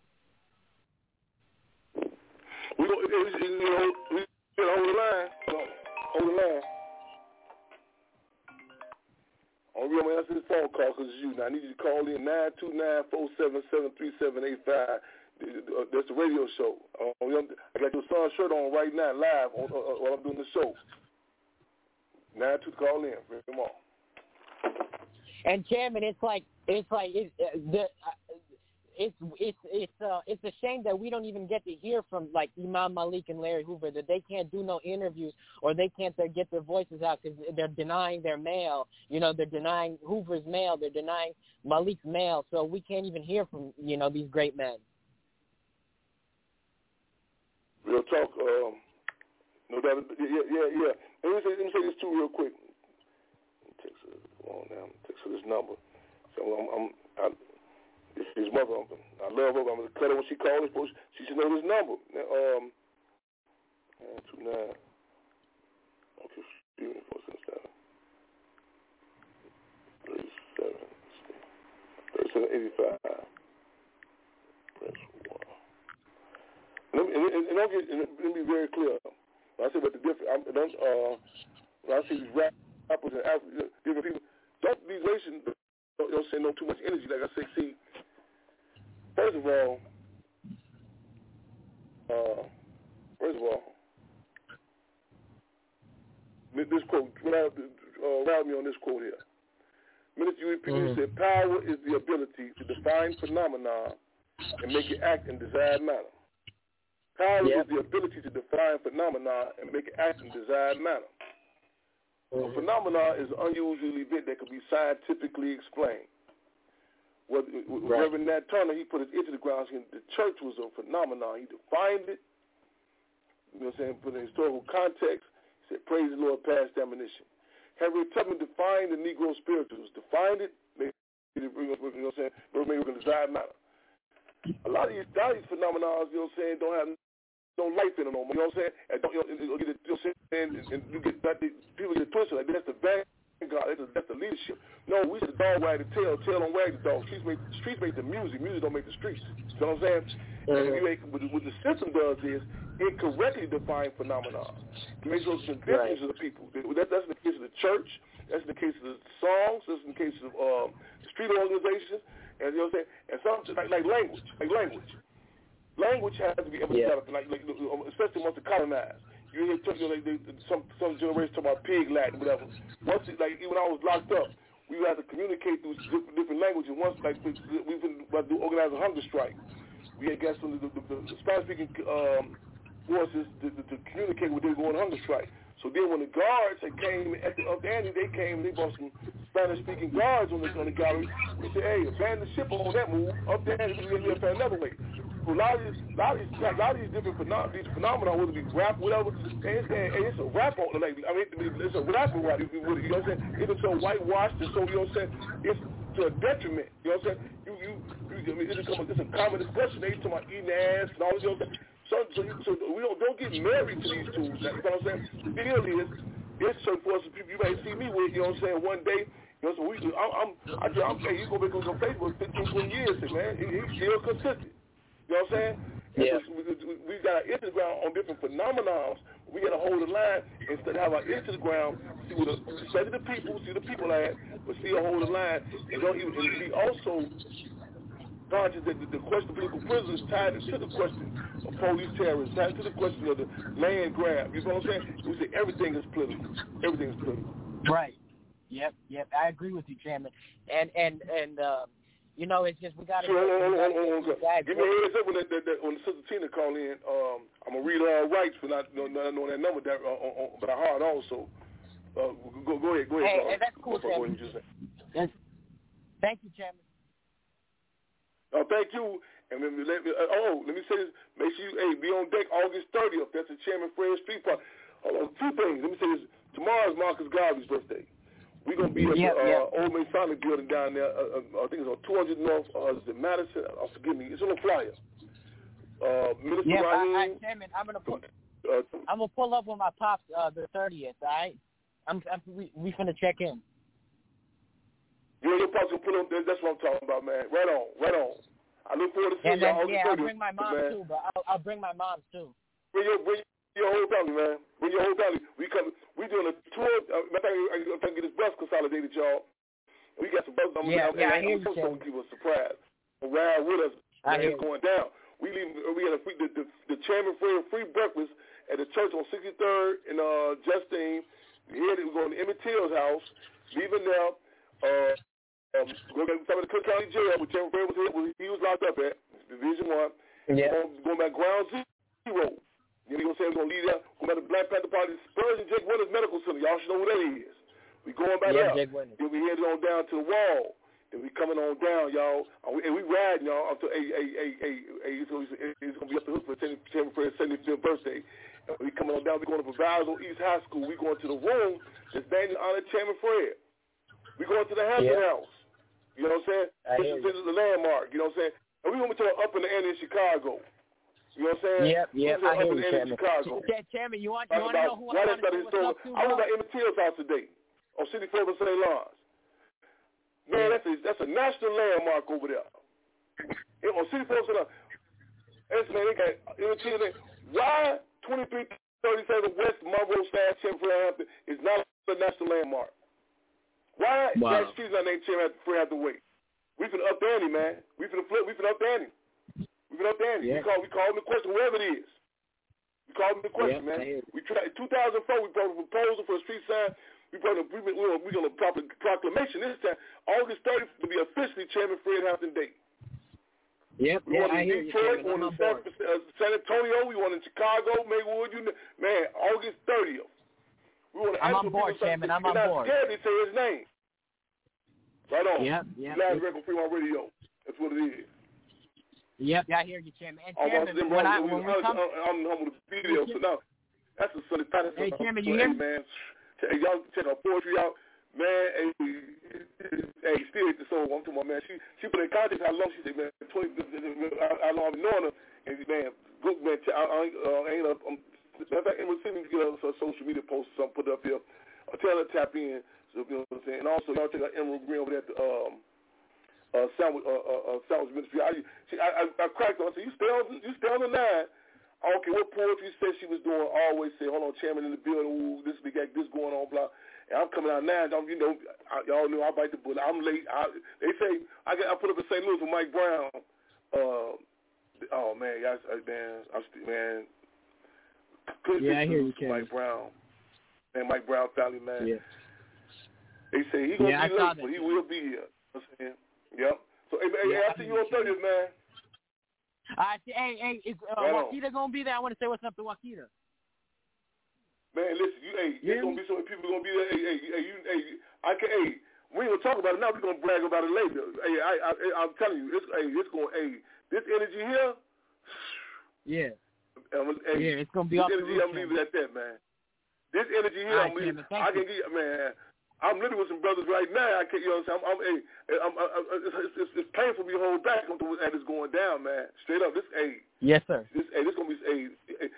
We go, you know, we gotta hold the line. Hold the line. I'm going to answer this phone call because it's you. Now, I need you to call in nine two nine, four seven seven, three seven eight five. That's the radio show. I got your son's shirt on right now, live, on, uh, while I'm doing the show. nine two, call in. Bring them on. And, Chairman, it's like, it's like, it's, uh, the, uh, it's, it's, it's, uh, it's a shame that we don't even get to hear from, like, Imam Malik and Larry Hoover, that they can't do no interviews or they can't uh, get their voices out because they're denying their mail. You know, they're denying Hoover's mail. They're denying Malik's mail. So we can't even hear from, you know, these great men. Real talk. Um, no doubt. Yeah, yeah, yeah. Let me say, let me say this, too, real quick. Text her on now. Text her this number. So I'm, I'm I, this is his mother. I love her. I'm going to cut her when she calls. She should know this number. Um, nine two nine. Okay, excuse me, four seven seven. thirty-seven. thirty-seven eighty-five. Press one. Let me, and, and, and don't get, and let me be very clear. When I say about the different, I don't, uh, when I see these rappers and African, different people, don't be wasting, don't, don't say no too much energy. Like I say, see, first of all, uh, first of all, this quote, uh, ride me on this quote here. Minister U E P mm-hmm. said, power is the ability to define phenomena and make it act in desired manner. Power yep. is the ability to define phenomena and make it act in desired manner. Mm-hmm. A phenomena is an unusual event that can be scientifically explained. With, with right. Reverend Nat Turner, he put it into the ground. The church was a phenomenon. He defined it. You know what I'm saying? Put it in historical context. He said, praise the Lord, past admonition. Harriet Tubman defined the Negro spirituals. Defined it. Made it, you know what I'm saying? But made it in a desired manner. A lot of these, a lot of these phenomena, you know what I'm saying, don't have no life in them no more. You know what I'm saying? And don't, you know, you know, you know what I'm saying? And you get that, people get twisted like that's the vanguard, that's the, that's the leadership. No, we should dog wag the tail, tail don't wag the dog. Streets make, streets make the music, music don't make the streets. You know what I'm saying? Mm-hmm. And you make, what, what the system does is it correctly define phenomena. It makes those convictions right. of the people. That, that's in the case of the church. That's in the case of the songs. That's in the case of um, the street organizations. And you know what I'm saying? And something like, like language, like language. Language has to be empathetic, yeah. like, like, especially once it's colonized. You hear you know, like, they, some some generations talk about pig Latin, whatever. Once it, like even when I was locked up, we had to communicate through different, different languages. Once like we, we've been about to organize a hunger strike. We had got some of the, the, the, the Spanish-speaking um, forces to, to, to communicate when they were going on hunger strike. So then when the guards had came at the up Andy, they came and they brought some Spanish-speaking guards on the on the gallery. We said, hey, abandon the ship on that move. Up there, we have to find another way. a lot of these, a lot of these, a lot of these different phenom- these phenomena, whether it be rap, whatever, and it's, and it's a rap on, like, I mean, it's a rapper, right? You know what I'm saying? It's so whitewashed, and so, you know what I'm saying? It's to a detriment, you know what I'm saying? You, you, you I mean, it's a, it's a common discussion. They talking about eating ass and all this, you know what I'm saying? So, so, so we don't, don't get married to these tools, you know what I'm saying? The deal is, it's certain for some people you may see me with, you know what I'm saying, one day. You know, so we, I'm, I'm, I, I'm, hey, you go back on Facebook fifteen, twenty years, man. He, he's still consistent. You know what I'm saying? Yeah. We, we, we got our Instagram on different phenomenons. We got to hold the line instead of have our Instagram, see what the, study the people, see the people at, but still hold the line. And don't even, and be also conscious that the, the question of political prisoners tied to the question of police terrorists, tied to the question of the land grab. You know what I'm saying? We say everything is political. Everything is political. Right. Yep, yep, I agree with you, Chairman. And and and uh, you know, it's just we got to. Sure, hold on, hold on, hold on, hold on. Give me a heads up when, that, that, that, when Sister Tina call in. Um, I'm gonna read her rights for not knowing not knowing that number that uh, on, on, by heart also. Uh, go go ahead, go ahead. Hey, Carl. hey that's cool, Chairman. Yes. Thank you, Chairman. Oh, thank you. And then let me, uh, oh, let me say this. Make sure you hey be on deck August thirtieth. That's the Chairman Fred Street Park. Hold on, two things. Let me say this. Tomorrow is Marcus Garvey's birthday. We're going to be at yep, the uh, yep. Old Masonic building down there. Uh, uh, I think it's on two hundred North, uh, is it Madison? Oh, forgive me. It's on the flyer. Uh, Minister yeah, Raheem. I, I, Chairman, I'm going to put, uh, I'm going to pull up with my pops uh, the thirtieth, all right? I'm, I'm, we, we finna check in. You and your pops will pull up. That's what I'm talking about, man. Right on, right on. I look forward to seeing y'all. Yeah, I'll bring my mom, man. too, but I'll, I'll bring my mom, too. Bring your, bring your whole family, man. Bring your whole family. We come. We doing a tour. Uh, I think I can get this bus consolidated, y'all. We got some bus. I'm yeah, gonna, yeah, I'm, I hear I'm you, supposed to give a surprise around with us. I hear it's going down. We leave. We had a free, the, the, the Chairman Fred free breakfast at the church on sixty-third in uh, Justine. We headed. We're going to Emmett Till's house. Leaving there. Uh, um, going to some of the Cook County Jail, where Chairman Fred was here. He was locked up at Division One. Yeah. Going, going back ground zero. You know, we're going to leave there, go back to Black Panther Party, Spurs and Jake Winters Medical Center. Y'all should know who that is. We going back yeah, up. Jake Winters. Then we headed on down to the wall. Then we coming on down, y'all. And we, and we riding, y'all, up to a, a, a, a, a it's going to be up to hook for Chairman Fred's seventy-fifth birthday. And we coming on down, we going to Proviso East High School. We going to the room that's named in honor of Chairman Fred. We going to the Hampton yeah. House. You know what I'm saying? I this, is, this is the landmark. You know what I'm saying? And we going to the up in the end in Chicago. You know what I'm saying? Yep, yep, I hear you, Chairman. Chicago. Chairman, you want, you want to know who right I want to know what's up to? I was at Emmett Till's house today on sixty-fourth and Saint Lawrence. Man, that's a, that's a national landmark over there. It, on sixty-fourth and Saint Lawrence. Man, they got Emmett Till. Why twenty-three thirty-seven West Monroe Stash Chairman Hampton is not a national landmark? Why wow. that street's not named Chairman Fred Hathaway? We finna up Danny, man. We finna flip. We finna up Danny. We been up there. Yeah. We call we call them the question, whoever it is. We call them the question, yeah, man. We tried in two thousand four. We brought a proposal for a street sign. We brought a we we we gonna pop a proclamation this time. August thirtieth to be officially Chairman Fred Hampton Day. Yep. We yeah, want I in hear Detroit, you, we want in San, uh, San Antonio, we want in Chicago, Maywood. You know, man, August thirtieth. We want to I'm ask on board, Chairman. I'm on board. Scared to say his name. Right on. Yep. Yep. Live record Fremont Radio. That's what it is. Yep, I hear you, Chairman. And Oh, Chairman, when when I, I when we come, I'm humble to be there. So now, that's a Sunday title. Hey, Chairman, you hey, hear me? man, hey, y'all check our poetry out, man. Hey, hey, still hit the soul. I'm talking about, man. She she put in context how long she said, man. twenty, how long I've been knowing her, and man, good man. I, I, uh, ain't up. I'm, in fact, we're sending to get a social media post or something put up here. I'll tell her to tap in. So you know what I'm saying. And also, y'all check out Emerald Green over there at the um. Uh, sandwich, uh, uh, uh, sandwich ministry. I, she, I, I, I cracked on. I said, "You stay on, you stay on the line." I don't care what poetry said she was doing. I always say, "Hold on, Chairman in the building. Ooh, this we got this going on." Blah. And I'm coming out now. You know, I, y'all know I bite the bullet. I'm late. I, they say I got. I put up in Saint Louis with Mike Brown. Uh, oh man, y'all, man, I'm man. Yeah, I hear you, Chairman. Mike Brown, man, Mike Brown family, man. Yeah. They say he gonna yeah, be late, but he will be here. You know what I'm saying? Yep. So, hey, yeah, hey, I see you on thirtieth, man. I see. Hey, hey, is uh, right Wakita gonna be there? I want to say what's up to Wakita. Man, listen, you, hey, you there's gonna be so many people gonna be there. Hey, hey, hey, you, hey, I can, hey, we ain't gonna talk about it now. We are gonna brag about it later. Hey, I, I, I'm telling you, it's, hey, it's gonna, hey, this energy here, Yeah. I'm, hey, yeah, it's gonna be this off energy, the I'm leaving it at that, man. This energy here, right, I'm leaving. Chairman, I can get, man. I'm living with some brothers right now. I can't, you know what I'm saying? I'm, I'm, hey, I'm, I'm, I'm, it's, it's, it's painful for me to hold back and it's going down, man. Straight up, this, hey. Yes, sir. This, hey, this gonna be, hey. hey.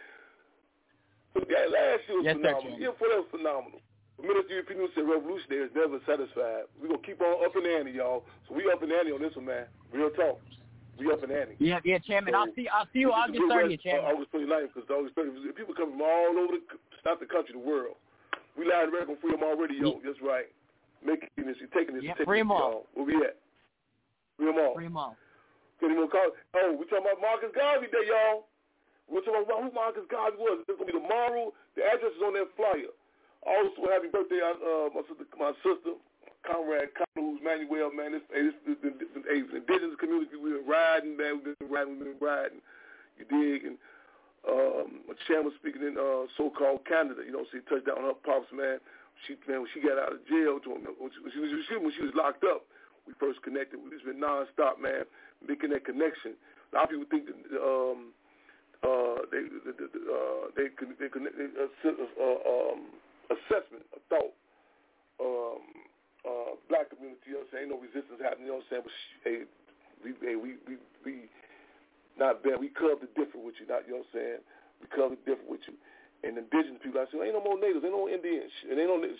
Yeah, last year was yes, phenomenal. Sir, year before that was phenomenal. The Minister of People said revolutionary is never satisfied. We're gonna keep on up in the ante, y'all. So we up in the ante on this one, man. Real talk. We up in the ante. Yeah, yeah, Chairman. So, I'll see. I'll see you August thirtieth, Chairman. Uh, August twenty-ninth, because August thirtieth, people coming from all over the, not the country, the world. We live direct on Freedom All Radio. Yeah. That's right. Making this, you're taking this, yeah, taking free this, y'all. Where we at? Free them all. Free them all. Can you call? Oh, we talking about Marcus Garvey Day, y'all. We're talking about who Marcus Garvey was. It's gonna be tomorrow. The address is on that flyer. Also, happy birthday, uh, my sister, my sister, Conrad Connell, who's Manuel, man. This, this, this, this, this, this, this indigenous community, we've been riding, man. We've been riding, we've been riding. You dig? And um, my chairman was speaking in uh, so-called Canada. You know, she touched down on her pops, man. She, man, when she got out of jail, to him, when, she, when, she was, when she was locked up, we first connected. It's been nonstop, man, making that connection. A lot of people think that um, uh, they, the, the, uh, they, they, they uh, um, assessment, a thought, um, uh, black community. You know what I'm saying? Ain't no resistance happening. You know what I'm saying? But she, hey, we, hey, we, we, we, not bad. We curved it different with you. Not, you know what I'm saying? We curved it different with you. And indigenous people, I said, ain't no more natives, ain't no Indians, and ain't no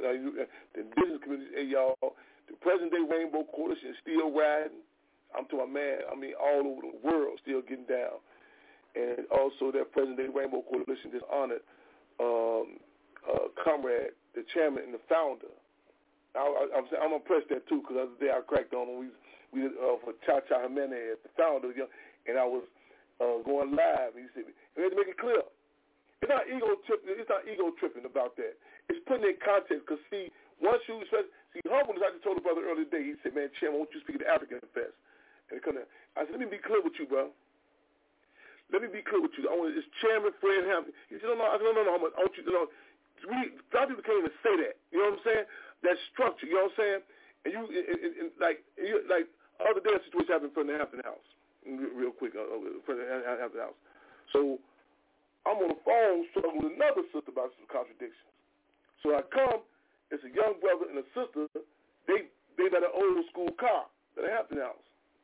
the indigenous communities. Hey, y'all, the present day Rainbow Coalition is still riding. I'm to my man. I mean, all over the world, still getting down. And also, that present day Rainbow Coalition just honored um, uh, Comrade, the chairman and the founder. I, I, I'm I'm impressed that too, because the other day I cracked on him. We we did uh, for Cha Cha Jimenez, the founder, you know, and I was uh, going live. And he said, we had to make it clear. It's not ego tripping. It's not ego tripping about that. It's putting in context. Because see, once you see humbleness, I just told the brother earlier today. He said, "Man, Chairman, won't you speak at the African Fest?" And come there. I said, "Let me be clear with you, bro. Let me be clear with you. I want it's Chairman Fred Hampton." He said, "No, no, I said, no, no, no. I want you to know." We, a lot of people can't even say that. You know what I'm saying? That structure. You know what I'm saying? And you, and, and, and, like, and you, like other day, a situation happened in front of the Hampton House. Real quick, uh, in front of the Hampton House. So. I'm on the phone struggling with another sister about some contradictions. So I come, it's a young brother and a sister, they they got an old school car at the Hampton House.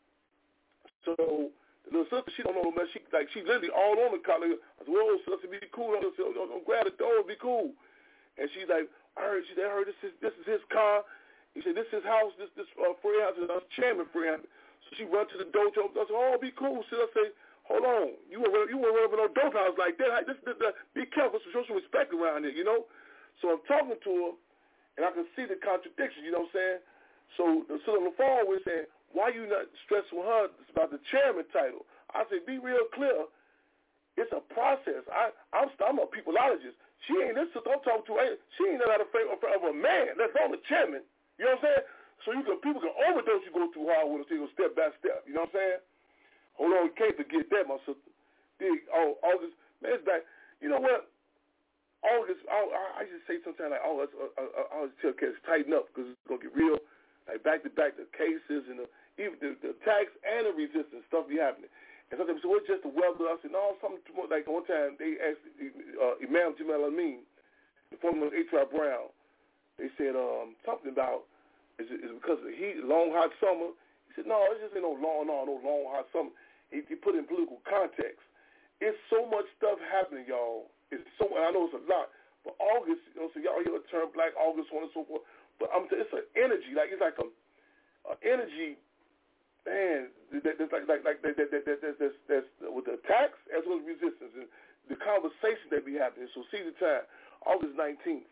So the little sister, she don't know, man, she like she literally all on the car. Like, I said, whoa, sister, be cool. I said, don't, don't grab the door, be cool. And she's like, I heard, she said, I heard this is, this is his car. He said, this is his house, this this uh, Fred Hampton, I'm chairman Fred Hampton. So she run to the dojo. I said, oh, be cool. So I say, hold on, you won't you won't run up in no dope house like that. This, this, this, be careful, show some respect around here, you know. So I'm talking to her, and I can see the contradiction. You know what I'm saying? So, so on the phone, we're saying, why you not stressing her about the chairman title? I said, be real clear. It's a process. I, I'm, I'm a peopleologist. She ain't this sister I'm talking to. She ain't not afraid of, of a man. That's on the chairman. You know what I'm saying? So you can people can overdose. You go too hard with her, so you go step by step. You know what I'm saying? Hold on, you can't forget that, my sister. Dig, oh, August, man, it's back. You know what? August, I, I just say sometimes like, oh, let's, uh, uh, I always tell cats tighten up because it's gonna get real. Like back to back, the cases and the, even the, the attacks and the resistance stuff be happening. And sometimes so it's just the weather. I said no, something too much. Like one time they asked uh, Imam Jamal Amin, the former H R Brown. They said um, something about is it, is it because of the heat, long hot summer. He said no, it's just ain't no long, no, no long hot summer. He, he put it in political context. It's so much stuff happening, y'all. It's so, and I know it's a lot. But August, you know, so y'all hear the term Black August, so on and so forth. But I'm t- it's an energy, like it's like a, a energy, man. That, that's like like like that that that that that's, that's with the attacks as well as resistance and the conversation that be happening. So see the time, August nineteenth.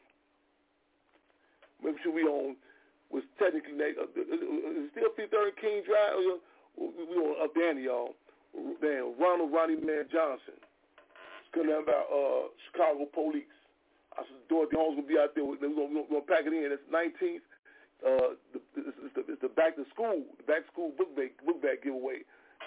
Make sure we on was technically uh, it's still fifty-third King Drive. We, we on up there, y'all. Man, Ronald Ronnie Man Johnson. It's coming down about uh, Chicago police. I said Dorothy Holmes gonna be out there. We're gonna, we're gonna pack it in. It's nineteenth. Uh, the, it's, it's, the, it's the back to school, the back to school book bag, book bag giveaway.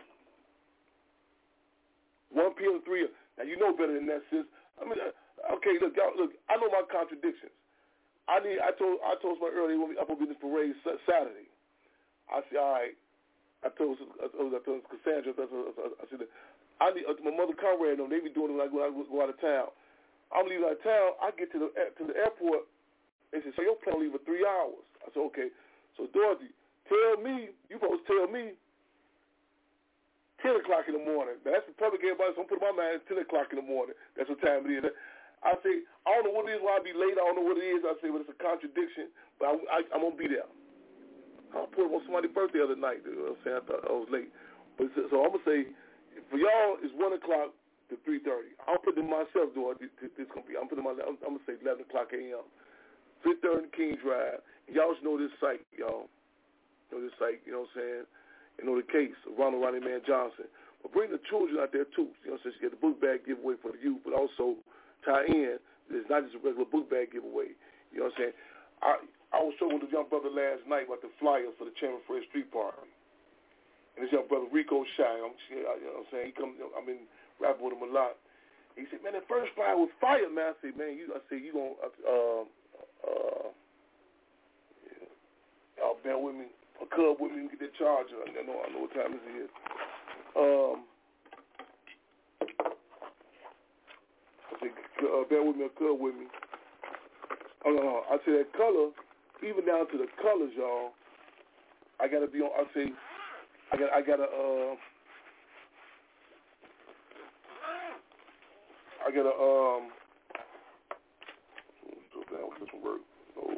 one p.m. to three. Now you know better than that, sis. I mean, uh, okay, look, y'all, look. I know my contradictions. I need. I told. I told somebody earlier when we up on this parade Saturday. I said, all right. I told. I told, I told Cassandra. I, told, I said, I need, uh, my mother Conrad and them, they be doing it when I go, I go out of town. I'm leaving out of town. I get to the to the airport. They say, so your plane leave for three hours. I said, okay. So Dorothy, tell me, you supposed to tell me ten o'clock in the morning. Now, that's the public everybody, so I'm putting my mind at ten o'clock in the morning. That's what time it is. I say, I don't know what it is why I be late. I don't know what it is. I say, but it's a contradiction. But I, I, I'm going to be there. I put it on somebody's birthday the other night. You know what I'm saying? I thought I was late. But so, so I'm going to say, for y'all, it's one o'clock to three thirty. I'm putting myself, though. This, this gonna be, I'm putting my, I'm, I'm going to say eleven o'clock a.m. Fifth Third and King Drive. And y'all should know this site, y'all. Know this site, you know what I'm saying? You know the case of Ronald Ronnie Man Johnson. But bring the children out there, too. You know what I'm saying? You get the book bag giveaway for the youth, but also tie in. It's not just a regular book bag giveaway. You know what I'm saying? I I was showing the young brother last night about the flyer for the Chairman Fred Street Party. And this young brother, Rico Shy, I'm, you know what I'm saying? He come, I mean, rapping with him a lot. He said, man, that first flyer was fire, man. I said, man, you, I said, you going to, uh, uh, yeah. Y'all bear with me. A cub with me and get that charger. I know, I know what time this is. Um, I said, uh, bear with me, a cub with me. Uh, I say that color, even down to the colors, y'all. I gotta be on. I say, I got, I gotta, uh, I gotta, um, so down with this one work. No.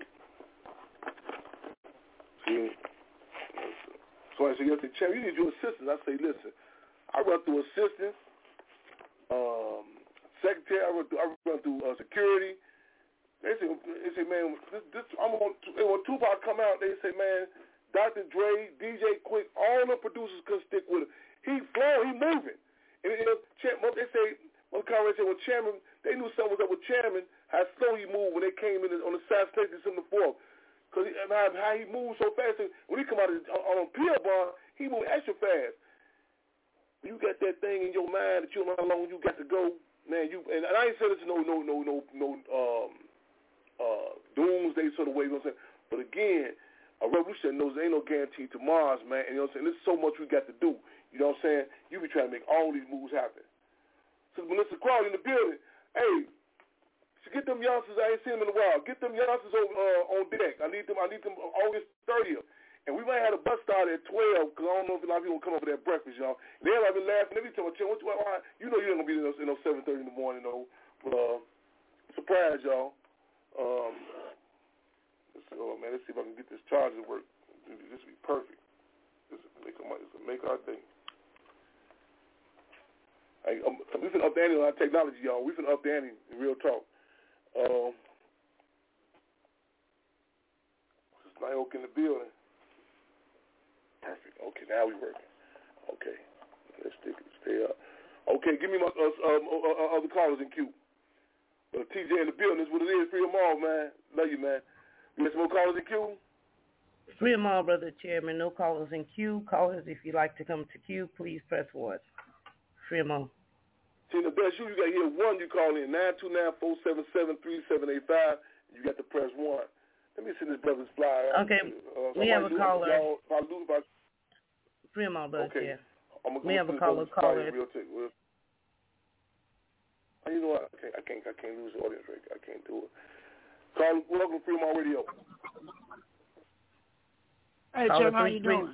See. So I said, yes, Champ, you need your assistance. I say, listen, I run through assistance, um, secretary, I run through, I run through uh, security. They say, they say, man, this, this, I'm on. When Tupac come out, they say, man, Doctor Dre, D J Quick, all the producers couldn't stick with him. He flowing, he moving. And you know, Champ, they say, one Conrad said, when Chairman, they knew something was up with Chairman, how slow he moved when they came in on the assassination December fourth. Because how, how he moves so fast. When he come out of, on a pier bar, he moves extra fast. When you got that thing in your mind that you don't know how long you got to go, man, you, and, and I ain't saying this no, no, no, no, no, um, uh, doomsday sort of way, you know what I'm saying? But again, a revolution knows there ain't no guarantee to Mars, man, and you know what I'm saying? There's so much we got to do, you know what I'm saying? You be trying to make all these moves happen. So Melissa Crowley in the building, hey, get them youngsters, I ain't seen them in a while. Get them youngsters over, uh, on deck. I need them, I need them August thirtieth. And we might have a bus start at twelve, because I don't know if a lot of people going to come up for that breakfast, y'all. And they'll be laughing. They be telling me, what you, why, you know you're going to be in those, in those seven thirty in the morning, though. But, uh, surprise, y'all. Um, let's see, oh, man, let's see if I can get this charger to work. This will be perfect. This will make, this will make our day. Hey, um, we finna up the ante on our technology, y'all. We finna up the ante in real talk. Um, this is Nyoke in the building. Perfect. Okay, now we working. Okay, let's stick it. Stay up. Okay, give me my uh, um, uh, other callers in queue. Uh, T J in the building. That's what it is. Free them all, man. Love you, man. You got some more callers in queue? Free them all, Brother Chairman. No callers in queue. Callers, if you'd like to come to queue, please press one. Free them all. See, the best you, you got here one, you call in nine two nine, four seven seven, three seven eight five. You got to press one. Let me see this brother's flyer. Okay, uh, we have a caller. If I lose, if I... Free them all, Brother Okay. Yeah. I'm gonna we have a caller. Caller. Real quick. You know what? I can't, I can't, I can't lose the audience rate. I can't do it. Carl, welcome to Freedom on Radio. Hey, Jim, how you doing?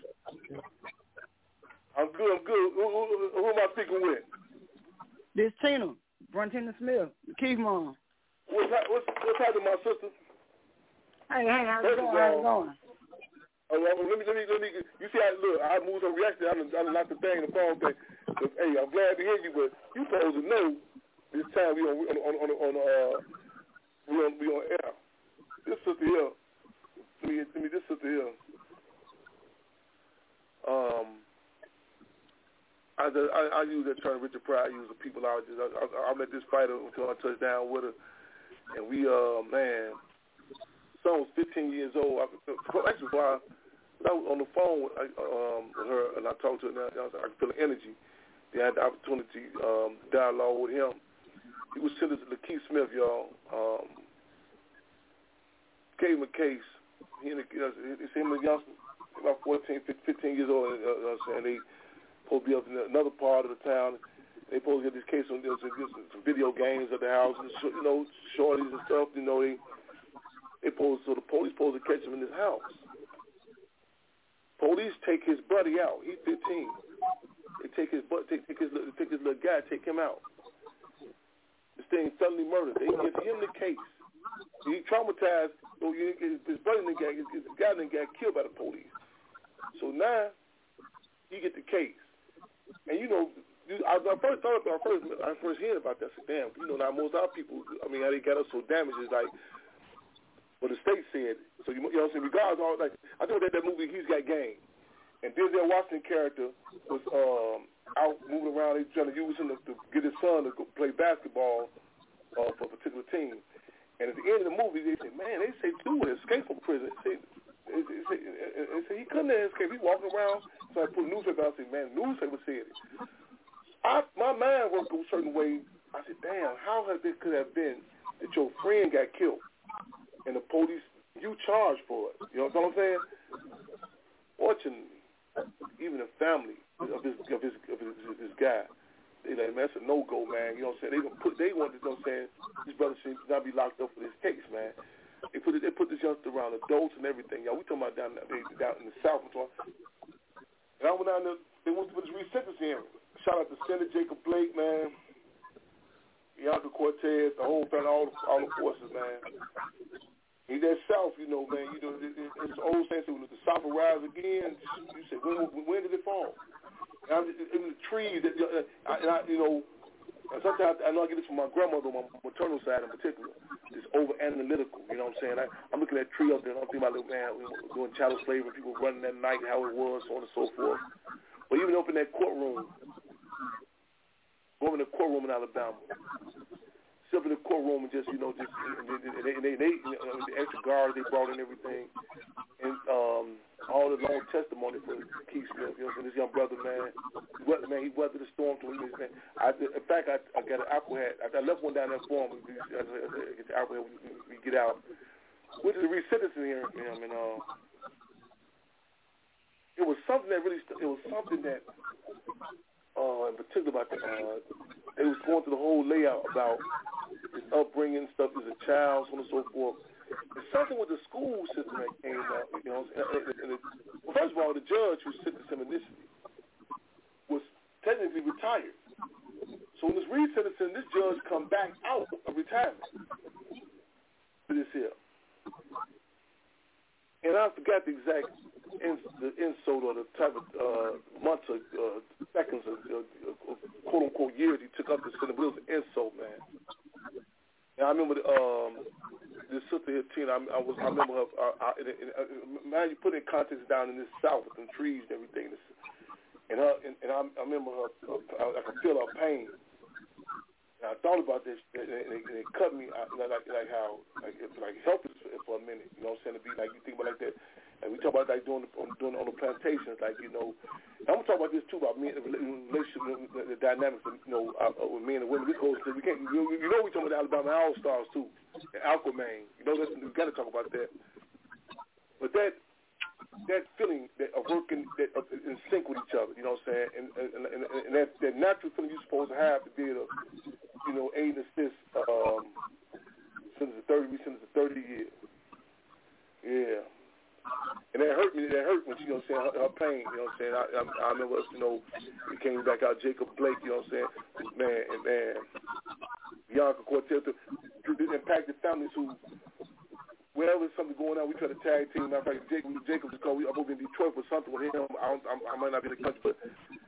I'm good. I'm good. Who, who, who am I speaking with? This Tina, Brontina Smith, Keith mom. What's what's what's happening, my sister? Hey, hey, how's it going? How's it going? Oh, well, let me, let me, let me. You see, I look. I moved on reaction. I done, I done knocked the thing, the phone thing. But, hey, I'm glad to hear you, but you supposed to know this time we on on on, on uh we on we on air. This sister here. Let me let me this sister here. Um. I, I, I use that term, Richard Pryor. I use the people out. I, I, I met this fighter until I touched down with her, and we, uh, man, son was fifteen years old. I, actually, while I was on the phone with, um, with her, and I talked to her, and I, I, was, I could feel the energy. They had the opportunity, um, dialogue with him. He was sentenced to Lakeith Smith, y'all. Um, gave him a case. He and the, you know, it's him and the youngster, about fourteen, fifteen years old. Uh, you know what I'm saying? They supposed to be up in another part of the town. They supposed to get this case on this, some video games at the house, and you know, shorties and stuff. You know, they they supposed so the police supposed to catch him in his house. Police take his buddy out. He's fifteen. They take his butt, take, take his take his little guy, take him out. This thing felony murder. They give him the case. He traumatized. So his brother didn't get, his guy didn't get killed by the police. So now he get the case. And you know, I, I first thought about, I first I first heard about that. I said, damn, you know, now most of our people, I mean, how they got us so damaged is like what the state said. So you, you know what I'm saying? Regardless, all like I thought that that movie, He's Got Game. And Denzel Washington character was um, out moving around. They trying to use him to, to get his son to go play basketball uh, for a particular team. And at the end of the movie, they say, man, they say dude escaped from prison. They say, they say, they say he couldn't have escaped. He walking around. So I put a newspaper out and said, man, the newspaper said it. I, my mind worked a certain way. I said, damn, how has it could have been that your friend got killed and the police, you charged for it? You know what I'm saying? Fortunately, even the family of this of his of his, of this guy, they like, man, that's a no go, man. You know what I'm saying? They gonna put they wanted, you know what I'm saying, this brother should not be locked up for this case, man. They put it, they put this youngster around adults and everything. Y'all, we talking about down they, down in the South. And I went down there. They went to this resentencing hearing. Shout out to Senator Jacob Blake, man. Bianca Cortez, the whole family, all the, all the forces, man. In that South, you know, man, you know, it, it, it's old saying, when the South will rise again, you say, when, when did it fall? And I'm just, in the trees, that, and I, you know, and sometimes I know I get this from my grandmother, my maternal side in particular, it's over analytical, you know what I'm saying? I, I'm looking at that tree up there, and I'm thinking about, man, we were doing chattel slavery, people running that night, how it was, so on and so forth. But even up in that courtroom, over in the courtroom in Alabama, up in the courtroom and just, you know, just, and they, and they, they you know, the extra guards they brought in everything, and um, all the long testimony for Keith Smith, you know, and this young brother, man, he weathered, man, he weathered the storm to him, man. I, in fact, I, I got an apple hat. I, I left one down there for him. I, I, I get the apple hat, we, we get out. Went to the resentencing hearing for him, and uh, it was something that really, it was something that, uh, in particular about the, uh, they was going through the whole layout about his upbringing, stuff as a child, so on and so forth. There's something with the school system that came up, you know. And, and, and it, well, first of all, the judge who sentenced him initially was technically retired. So when this resentencing, this judge come back out of retirement for this here. And I forgot the exact in, the insult or the type of uh, months or uh, seconds or uh, quote unquote years he took up to sentence, but it was an insult, man. And I remember the, um, this sister here, Tina. I, I was, I remember her. Uh, I, and, and, uh, man, you put in context down in this South with some trees and everything, and her, and, and I, I remember her. Uh, I could feel her pain. And I thought about this, and it, and it cut me. I, like, like how, like, it, like helpless for a minute. You know what I'm saying? To be like, you think about like that. And we talk about like doing doing on the plantations, like, you know. I'm gonna talk about this too about men, the relationship, the dynamics, of, you know, uh, with men and women. This goes to we can't, you know, you know, we talking about the Alabama All Stars too, and Aquaman. You know, that's, we got to talk about that. But that that feeling that of working that of, in sync with each other, you know what I'm saying, and and, and, and that, that natural feeling you're supposed to have to be able to, you know, aid and assist. Um, since the thirty, we since the thirty years, yeah. And that hurt me. That hurt when she, you know what I'm saying, her, her pain. You know what I'm saying. I, I, I remember us, you know, we came back out. Jacob Blake, you know what I'm saying, man, and man, Bianca Cortez, to, to the impacted families who, wherever there's something going on, we try to tag team. Matter of fact, Jacob, Jacob just called. We I'm over in Detroit for something with him. I, don't, I, I might not be in the country, but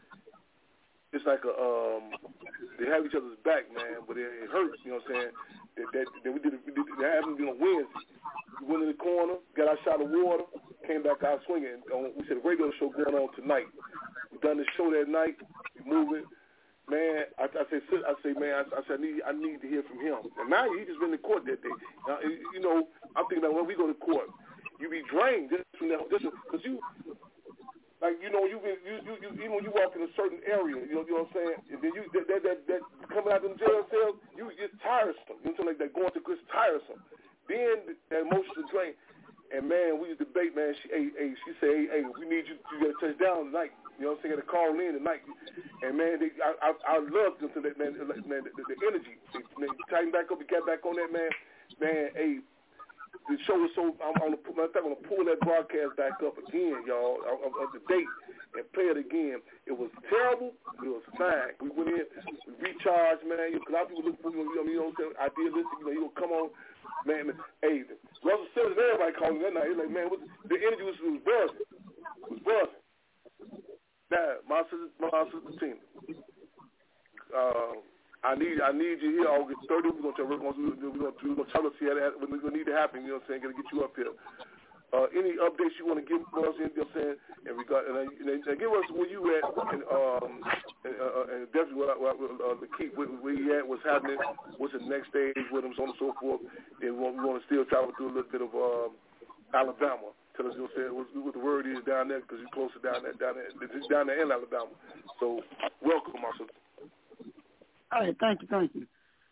it's like a um, they have each other's back, man. But it, it hurts. You know what I'm saying. That, that, that we did. We did. That happened on Wednesday. We went in the corner, got our shot of water, came back out swinging. We said, a radio show going on tonight. We done the show that night, we moving. Man, I, I say, I say, man, I, I said, I need, I need to hear from him. And now he just been in court that day. Now, you know, I'm thinking about when we go to court, you be drained just from that, just because you, like, you know, you, you, you, you, even when you walk in a certain area, you know, you know what I'm saying, and then you, that, that, that, that coming out of the jail cells, you, it's tiresome. You know what I'm saying, like that going to it's tiresome. Then that emotional drain, And man, we used to debate, man. She, hey, hey, she said, hey, hey, we need you. You got to touch down tonight. You know what I'm saying? Got to call in tonight. And man, they, I, I, I loved them to that man. Man, the, the energy. They, they tightened back up. We got back on that, man. Man, hey, the show was so. I'm, I'm gonna pull that broadcast back up again, y'all, of, of the date and play it again. It was terrible. It was fine. We went in, we recharged, man. A lot of people look for you know, you know what I'm saying? Idealistic. You know, you gonna come on. Man, man, hey, Russell Simmons, everybody called me that night. He's like, man, what, the energy was, was buzzing. It was buzzing. Now, my sister, my sister Tina, uh, I need I need you here August thirtieth. We're going to we're going to we're going to tell us here that we're going to need to happen. You know what I'm saying? Going to get you up here. Uh, any updates you want to give us? You know what I'm saying? And regard and, uh, and, and give us where you at, and um, and, uh, and definitely what, what uh, the key where, where you at, what's happening, what's the next stage with them, so on and so forth. And we want, we want to still travel through a little bit of um, Alabama. Tell us, you know what I'm saying, what, what the word is down there, because you're closer down there, down there, it's down there in Alabama. So welcome, my sister. All right, thank you, thank you.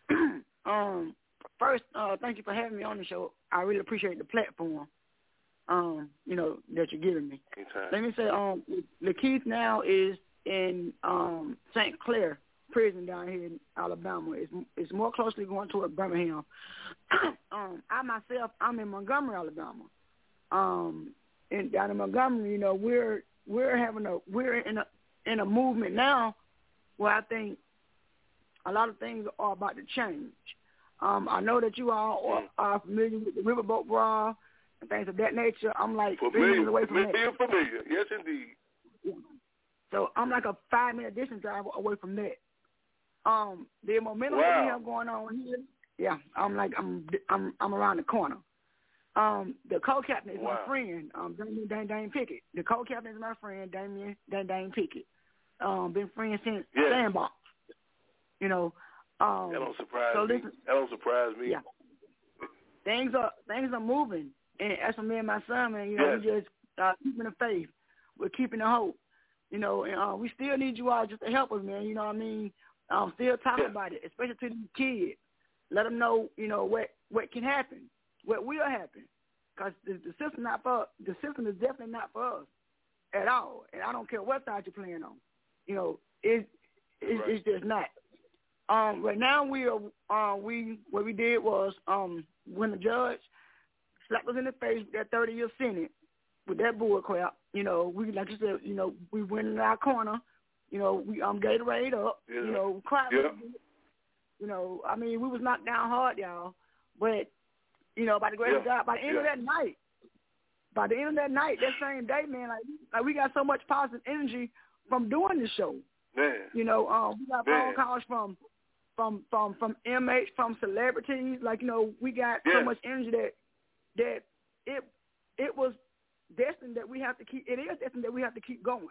um, first, uh, thank you for having me on the show. I really appreciate the platform. Um, you know, that you're giving me. Anytime. Let me say, um, Lakeith now is in um Saint Clair prison down here in Alabama. It's it's more closely going toward Birmingham. um, I myself, I'm in Montgomery, Alabama. Um, and down in Montgomery, you know, we're we're having a we're in a in a movement now where I think a lot of things are about to change. Um, I know that you all are, are familiar with the Riverboat Brawl and things of that nature. I'm like familiar, away from familiar, that. familiar. Yes, indeed. Yeah. So I'm like a five minute distance drive away from that. Um, the momentum wow. that we have going on here, yeah, I'm like I'm I'm I'm around the corner. Um, the co-captain is wow. my friend, um, Damien Dane Dane Pickett. The co-captain is my friend, Damien Dane Dane Pickett. Um, been friends since yes. Sandbox. You know, um, that don't surprise so me. Listen, that don't surprise me. Yeah, things are things are moving, and as for me and my son, man, you know, yes. we just uh, keeping the faith, we're keeping the hope. You know, and uh, we still need you all just to help us, man. You know what I mean? Um, still talking yes. about it, especially to these kids. Let them know, you know, what what can happen, what will happen, because the, the system not for the system is definitely not for us at all. And I don't care what side you're playing on. You know, it, it right. it's just not. Um, right now we are uh, we what we did was um, when the judge slapped us in the face with that thirty year sentence with that bull crap. You know, we like you said, you know, we went in our corner. You know, we um Gatorade up. Yeah. You know, cried. Yeah. You know, I mean, we was knocked down hard, y'all. But you know, by the grace yeah. of God, by the end yeah. of that night, by the end of that night, that same day, man, like, like we got so much positive energy from doing this show. Man. You know, um, we got man. phone calls from from from from inmates, from celebrities. Like, you know, we got yeah. so much energy that that it it was destined that we have to keep. It is destined that we have to keep going.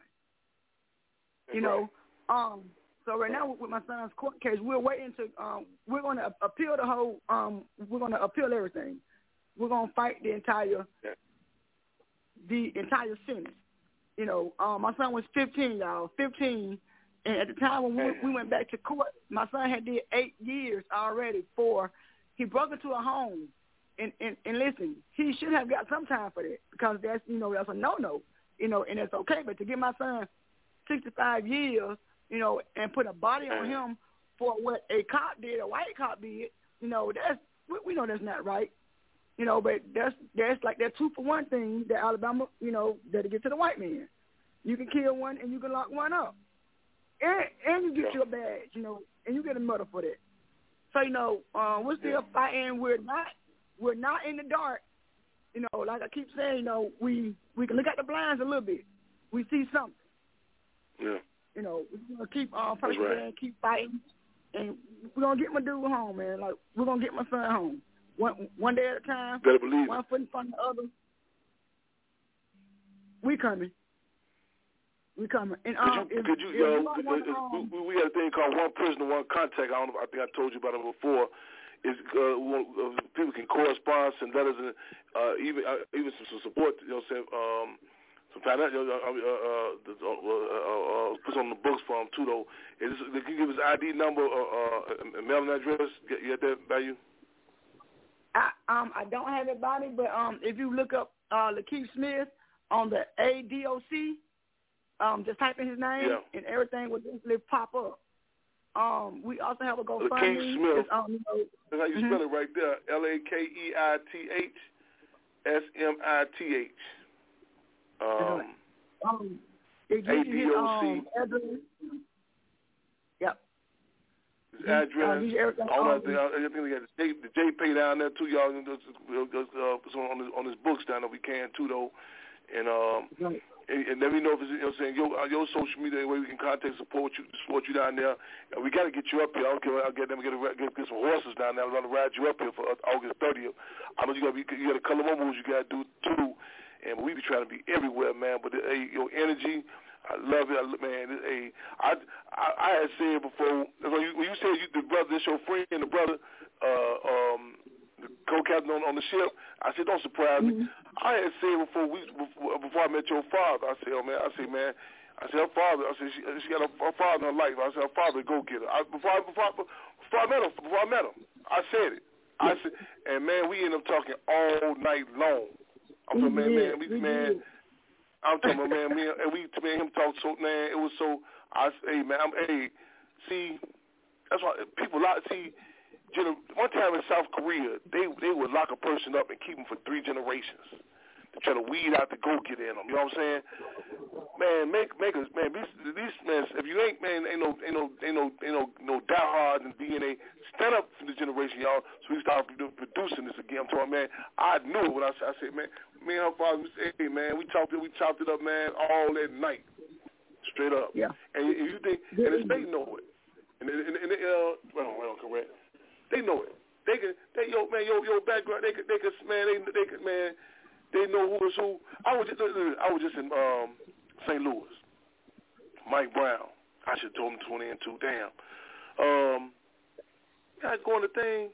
You That's know, right. um. So right now with my son's court case, we're waiting to. Um, we're going to appeal the whole. Um, we're going to appeal everything. We're going to fight the entire, yeah. the entire sentence. You know, um, my son was fifteen, y'all, fifteen, and at the time when we, we went back to court, my son had did eight years already for he broke into a home, and and and listen, he should have got some time for that because that's you know that's a no no, you know, and it's okay. But to give my son sixty-five years. You know, and put a body on him for what a cop did, a white cop did, you know, that's we, we know that's not right. You know, but that's that's like that two for one thing that Alabama, you know, that to get to the white man. You can kill one and you can lock one up. And and you get your badge, you know, and you get a medal for that. So, you know, uh, we're still fighting. We're not we're not in the dark. You know, like I keep saying, you know, we, we can look at the blinds a little bit. We see something. Yeah. You know, we're going to keep uh, persevering, right. keep fighting, and we're going to get my dude home, man. Like, we're going to get my son home. One one day at a time. Better believe one it. foot in front of the other. We coming. We coming. And, um, could you, if, could you, if yo, you want, uh, um, we, we got a thing called One Prisoner, One Contact. I don't know, I think I told you about it before. Is uh, uh, people can correspond, send letters, and uh, even uh, even some, some support. You know, what I'm saying. Um, Sometimes that, uh, uh, uh, uh, uh, uh, puts on the books for him too, though. Is this, can you give his I D number or uh, uh, mailing address? You got that by you? I um I don't have it by me, but um if you look up uh, Lakeith Smith on the A D O C. Um, just type in his name, yeah. and everything will definitely pop up. Um, we also have a GoFundMe. Lakeith Smith. Um, you know, that's how you mm-hmm. spell it right there. L A K E I T H S M I T H. Um, um, it gives you his um, address. Yep. His address. Uh, all that thing. I think we got the J, the J Pay down there too, y'all. Just, just, uh, on his on his books down there, we can too though. And um, right. and, and let me know if it's, you know what I'm saying, your, your social media, any way we can contact, support you, support you down there. And we got to get you up here. I don't care. I'll get them, get, a, get, get some horses down there. I'm going to ride you up here for August thirtieth. I know you got you got a couple more moves you got to do too. And we be trying to be everywhere, man. But hey, your energy, I love it, I, man. Hey, I, I I had said before when you, when you said you the brother, this your friend, the brother, uh, um, the co-captain on, on the ship. I said, don't surprise me. Mm-hmm. I had said before we before, before I met your father. I said, oh man, I said, man, I said her father. I said she, she got a, her father in her life. I said her father go get her. I, before I, before I, before I met him, before I met him, I said it. I said, and man, we ended up talking all night long. I'm talking, man, man, we, man. I'm talking about, man, me and we, me and him talked so, man. It was so. I say, hey, man, I'm, hey, see, that's why people like see. One time in South Korea, they they would lock a person up and keep them for three generations to try to weed out the go-get in them. You know what I'm saying? Man, make make us man. These these man, if you ain't man, ain't no ain't no ain't no ain't no no diehard and D N A. Stand up for the generation, y'all. So we start producing this again. I'm talking, man. I knew it when I said, I said, man, me and her father, we said, hey, man, we chopped it, we chopped it up, man, all that night, straight up. Yeah. And you think, and the state know it, and and, and uh, well, well, correct. They know it. They can, they yo man, yo yo background. They can, they can, man, they they can, man. They know who is who. I was just, I was just in um, Saint Louis. Mike Brown. I should have told him to tune in too. Damn. Um, I go on the thing.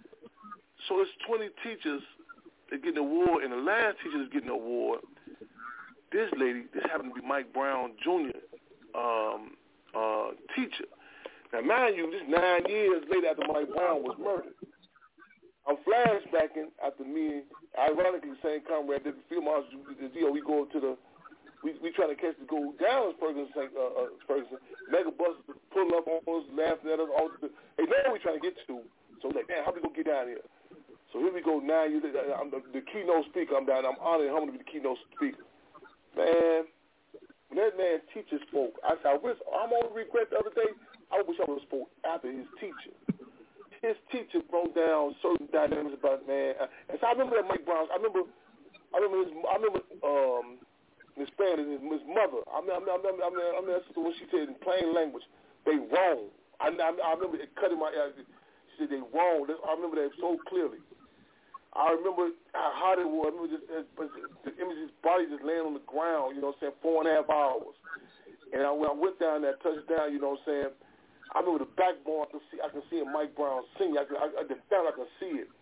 So it's twenty teachers that getting an award, and the last teacher that's getting an award. This lady, this happened to be Mike Brown Junior Um, uh, teacher. Now, mind you, this nine years later after Mike Brown was murdered. I'm flashbacking after me, ironically, the same comrade did the field marshal, the deal. We go to the, we we trying to catch the go down Ferguson, uh, uh, Ferguson. Mega bus pulling up on us, laughing at us. All the, they know what we trying to get to. So like, man, how we gonna get down here? So here we go. Nine years later, I'm the, the keynote speaker. I'm down. I'm honored and humbled to be the keynote speaker. Man, when that man teaches folk, I said, I wish, I'm on regret the other day. I wish I would have spoke after his teacher. His teacher broke down certain dynamics about man. And so I remember that Mike Brown. I remember, I remember, his, I remember um, his family, his, his mother. I remember, I remember, I remember, I remember what she said in plain language. They wrong. I, I, I remember it cutting my. She said they wrong. I remember that so clearly. I remember how hot it was. I remember just, the image of his body just laying on the ground. You know what I'm saying? Four and a half hours. And I, when I went down that touchdown, you know what I'm saying? I remember the backbone. I can see. I can see Mike Brown sing. I can. I, I, I can see it.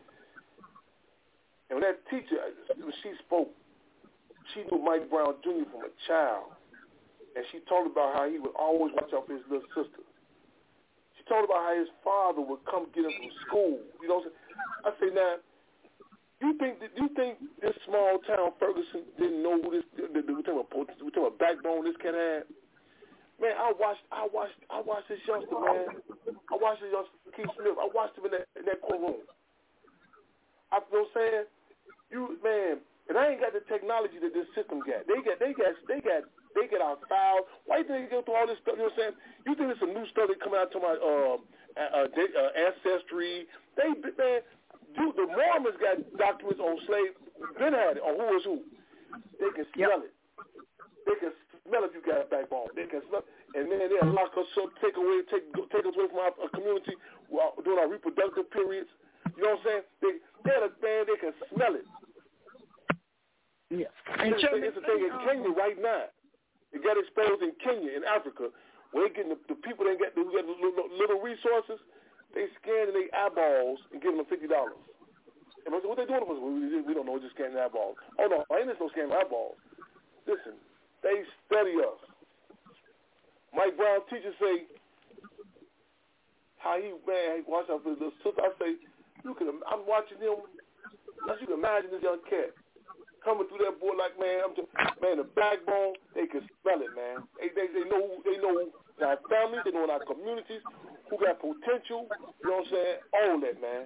And when that teacher, when she spoke, she knew Mike Brown Junior from a child, and she talked about how he would always watch out for his little sister. She talked about how his father would come get him from school. You know what I'm saying? I say now, you think that, you think this small town Ferguson didn't know who this? The, the, we talking about we talking about backbone this cat had. Man, I watched, I watched, I watched this youngster, man. I watched this youngster, Keith Smith. I watched him in that in that courtroom. I, you know what I'm saying? You, man, and I ain't got the technology that this system got. They got, they got, they got, they get our files. Why do you think they go through all this stuff? You know what I'm saying? You think there's some new stuff that come out to my uh, uh, uh, ancestry? They, man, dude, the Mormons got documents on slave. Been had it on who is who. They can smell yep. it. They can smell if you got a backbone. They can smell, and then they'll lock us up, take away, take take us away from our, our community while during our reproductive periods. You know what I'm saying? They, they're a man. They can smell it. Yeah. And it's, it's a thing in Kenya right now. It got exposed in Kenya, in Africa, where they getting the, the people that get who got little, little resources. They scan their eyeballs and give them fifty dollars. And I said, what they doing with us? We, we don't know. Just scanning eyeballs. Oh no, I ain't just no scanning eyeballs. Listen. They study us. Mike Brown teachers say how he man he watch out for his little sister. I say, you can. I'm watching him. As you can imagine this young cat coming through that boy like, man, I'm just, man, the backbone, they can smell it, man. They they, they know they know in our families, they know in our communities who got potential. You know what I'm saying? All that, man.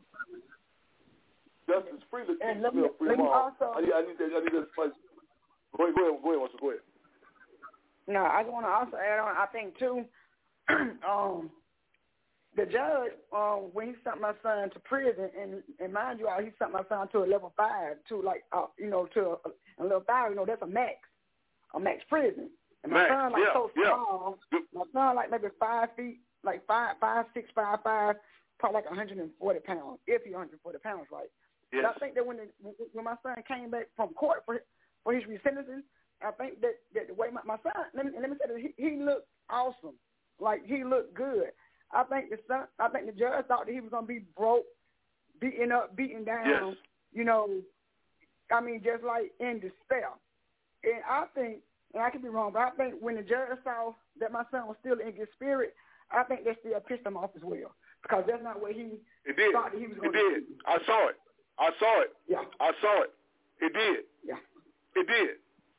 Justice free the and let me, free let me also. I need I need that I need that spice. Go ahead, go ahead, go ahead, Winston, go ahead. No, I just want to also add on. I think too. um, the judge, um, when he sent my son to prison, and, and mind you, he sent my son to a level five, to like, uh, you know, to a, a level five, you know, that's a max, a max prison. And my max, son like yeah, so yeah. small. My son like maybe five feet, like five, five, six, five, five, probably like one hundred forty pounds, if he's one hundred forty pounds, right? Yes. But I think that when the, when my son came back from court for for his resentencing, I think that, that the way my, my son, let me, let me say this, he, he looked awesome. Like, he looked good. I think the son, I think the judge thought that he was going to be broke, beaten up, beaten down, yes. you know, I mean, just like in despair. And I think, and I could be wrong, but I think when the judge saw that my son was still in good spirit, I think that still pissed him off as well. Because that's not what he it did. thought that he was going to do. It did. I saw it. I saw it. Yeah. I saw it. It did. Yeah. It did.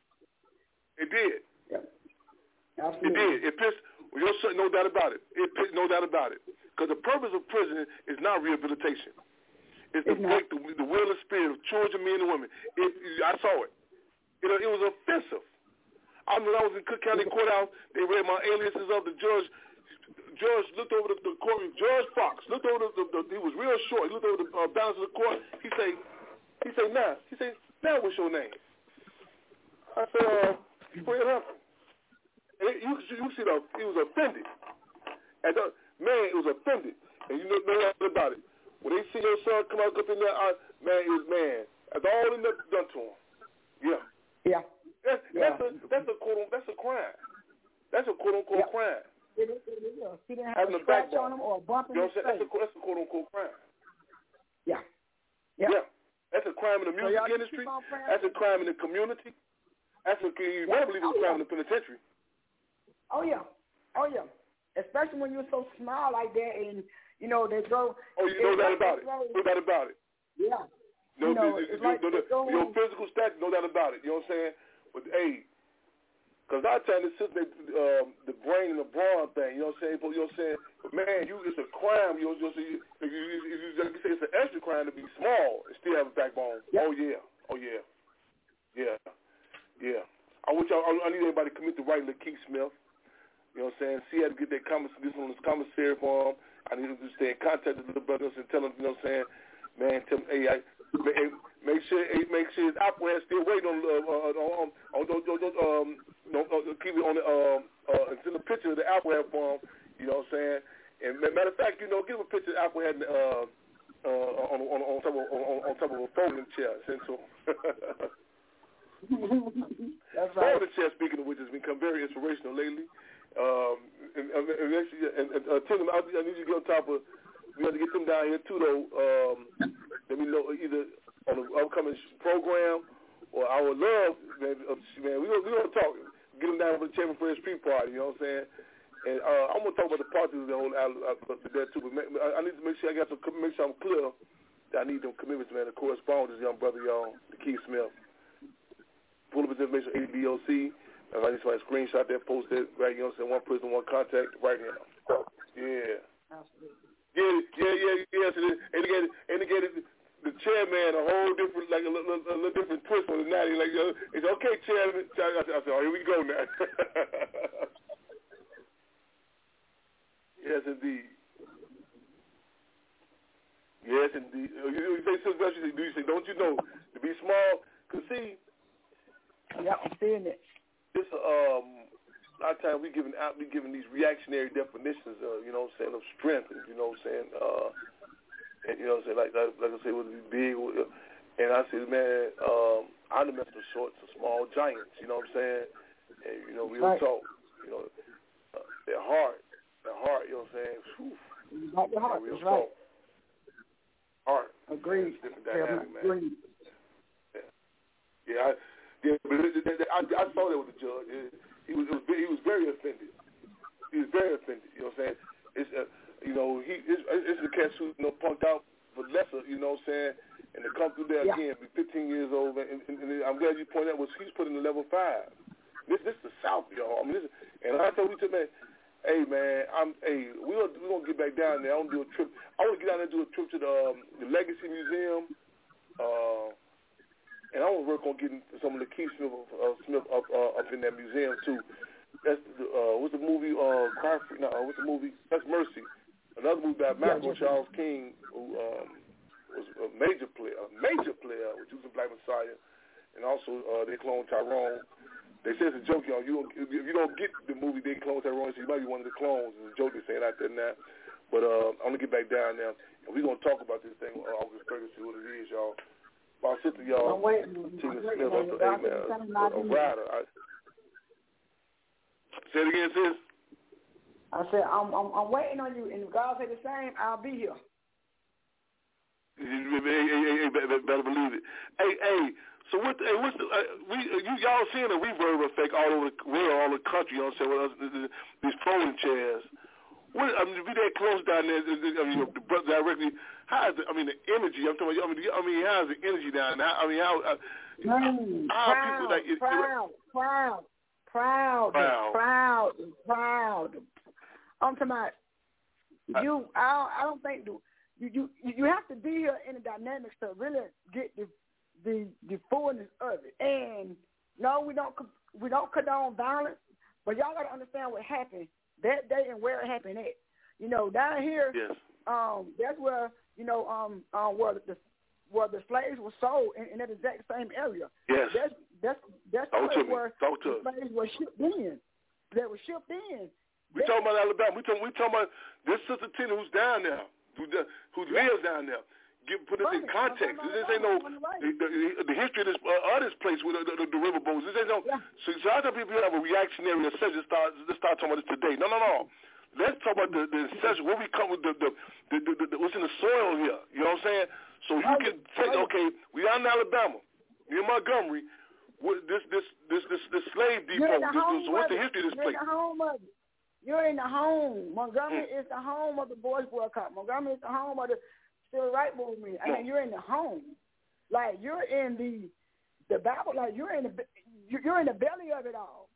It did. Yeah. Absolutely. It did. It pissed. Well, your son, no doubt about it. It pissed, no doubt about it. Because the purpose of prison is not rehabilitation. It's to break the, the will and spirit of children, men, and women. It, I saw it. It, it was offensive. I mean, I was in Cook County Courthouse. They read my aliases of the judge. Judge looked over the, the court. Judge Fox looked over the, the, the. He was real short. He looked over the uh, balance of the court. He say, he say, now, he say, now, what's your name? I said, uh, Fred Humphrey. And you, you see, the, he was offended. And the man, it was offended. And you know, know nothing about it. When they see your son come out up in there, I, man, it was man. That's all in there done to him. Yeah. Yeah. That's, yeah. that's a that's a quote that's a crime. That's a quote unquote yeah. crime. It is, it is, yeah. He didn't have Having a scratch on him or a bump in you know his what I'm saying? face. That's a, that's a quote unquote crime. Yeah. Yeah. Yeah. That's a crime in the music so industry. That's a crime in the community. That's a you better believe it's a crime in the penitentiary. Oh yeah. Oh yeah. Especially when you're so small like that, and you know they throw. Oh, you know that about it. No doubt about it. Yeah. No, you know, the, the, like the, the, your physical stature, no doubt about it. You know what I'm saying? But hey, because I tell you, this is um, the brain and the brawn thing. You know what I'm saying? But you know what I'm saying? But man, you it's a crime. You know, you, you, you, you, you, you say it's an extra crime to be small and still have a backbone. Yep. Oh yeah. Oh yeah. Yeah. Yeah. I wish I, I need everybody to commit to writing Lakeith Smith. You know what I'm saying? See how to get that comment, this on this commissary form. I need to stay in contact with the brothers and tell them, you know what I'm saying? Man, tell them, hey, I, hey make sure, hey, make sure his Apple has still waiting on, uh, on, on, on, on, on um, no, no, keep it on the, um, uh, send a picture of the Apple head form. You know what I'm saying? And matter of fact, you know, give him a picture of the Apple head, uh, uh, on, on, on top of, on, on top of a folding chair. Send to him. That's right. Folding chair, speaking of which, has become very inspirational lately. Um, and, and, and, actually, and, and uh, Tim, I, I need you to get on top of. We have to get them down here too, though. Um, let me know either on the upcoming program or I would love, man. Uh, man, we we gonna talk. Get them down for the Champion for the Street Party. You know what I'm saying? And uh, I'm gonna talk about the parties the whole uh, that too. But I need to make sure I got some. Make sure I'm clear that I need them commitments, man. To correspond with this young brother, y'all, Lakeith Smith. Pull up his information, A B O C. If I need somebody to screenshot that, post it, right, you know what I'm saying, one person, one contact, right now. Yeah. Absolutely. Yeah, yeah, yeah, yes. And indicated, indicated the chairman a whole different, like a little, a little different twist on the night. He's like, it's okay, chairman. I said, oh, here we go now. Yes, indeed. Yes, indeed. You, you say something else, you say, do you say, don't you know, to be small, because see. Yeah, I'm seeing it. This um, a lot of times we giving out, we giving these reactionary definitions, of, you know what I'm saying, of strength, and, you know what I'm saying, uh, and you know what I'm saying, like like, like I say, whether it be big, or, and I say, man, um, I done messed with short to small giants, you know what I'm saying, and you know, real right. talk, you know, uh, their heart, their heart, you know what I'm saying, whew, not the heart, real that's talk, right. heart, agreed, different dynamic, yeah, man, agreed. yeah, yeah. I, Yeah, but it, it, it, I, I saw that with the judge. It, he was, it was he was very offended. He was very offended. You know what I'm saying? It's uh, you know he it's, it's the cat who you know punked out. for lesser, you know what I'm saying? And to come through there Yeah. again, be fifteen years old, and, and, and I'm glad you pointed out was he's put in the level five. This this the South, y'all. I mean, this, and I told you to man, hey man, I'm hey, we gonna we gonna get back down there. I want to do a trip. I want to get down there and do a trip to the um, the Legacy Museum, uh, and I want to work on getting some of the Keith Smith uh, Smith up uh, up in that museum too. That's the, uh, what's the movie? Uh, Cry for, no, uh, what's the movie? That's Mercy. Another movie by Malcolm yeah, Charles King, who um, was a major player, a major player, which was a Black Messiah, and also uh, they cloned Tyrone. They say it's a joke, y'all. You don't, if you don't get the movie, they clone Tyrone, so you might be one of the clones. It's a joke they're saying out there now. But uh, I'm gonna get back down now, and we're gonna talk about this thing on August thirtieth, see what it is, y'all. My sister, y'all, Tina Smith, up to hey, man, a, a rider. I, say it again, sis. I said, I'm, I'm I'm waiting on you, and if God say the same, I'll be here. Hey, hey, hey, hey, better believe it. Hey, hey, so what? Hey, what's the? Uh, we you y'all seeing a reverb effect all over the world, all the country? You know what I'm saying? With us, these folding chairs. What? I mean, be that close down there. I mean, the brother directly. How is the? I mean, the energy. I'm talking about. I mean, I mean, how's the energy down there? I mean, how? Uh, mm, how proud, people like it, proud, it, proud, proud, proud, proud, proud. I'm talking about you. I don't, I don't think. Do, You, you you have to be here in the dynamics to really get the the the fullness of it. And no, we don't we don't condone violence, but y'all got to understand what happened that day and where it happened at. You know, down here, yes. um, that's where you know um, um where the where the slaves were sold in, in that exact same area. Yes, that's that's that's Talk the place where Talk the slaves were shipped in. They were shipped in. We talking about Alabama. We talking we talking about this sister Tina who's down there. Who, who lives down there? Give, put this in context. This ain't no the, the, the history of this uh, of this place with the, the, the river boats. This ain't no. Yeah. So, so I tell people have a reactionary assessment. Start let's start talking about this today. No, no, no. Let's talk about the the assessment. Where we come with the the, the, the, the, the what's in the soil here. You know what I'm saying? So you can say, okay, we out in Alabama, near Montgomery. What, this this this this this slave depot. This, this, so what's the history of this place? You're in the home. Montgomery mm. is the home of the Boys Boycott. Montgomery is the home of the Civil Rights Movement. I mean, you're in the home. Like you're in the the Bible. Like you're in the you're in the belly of it all.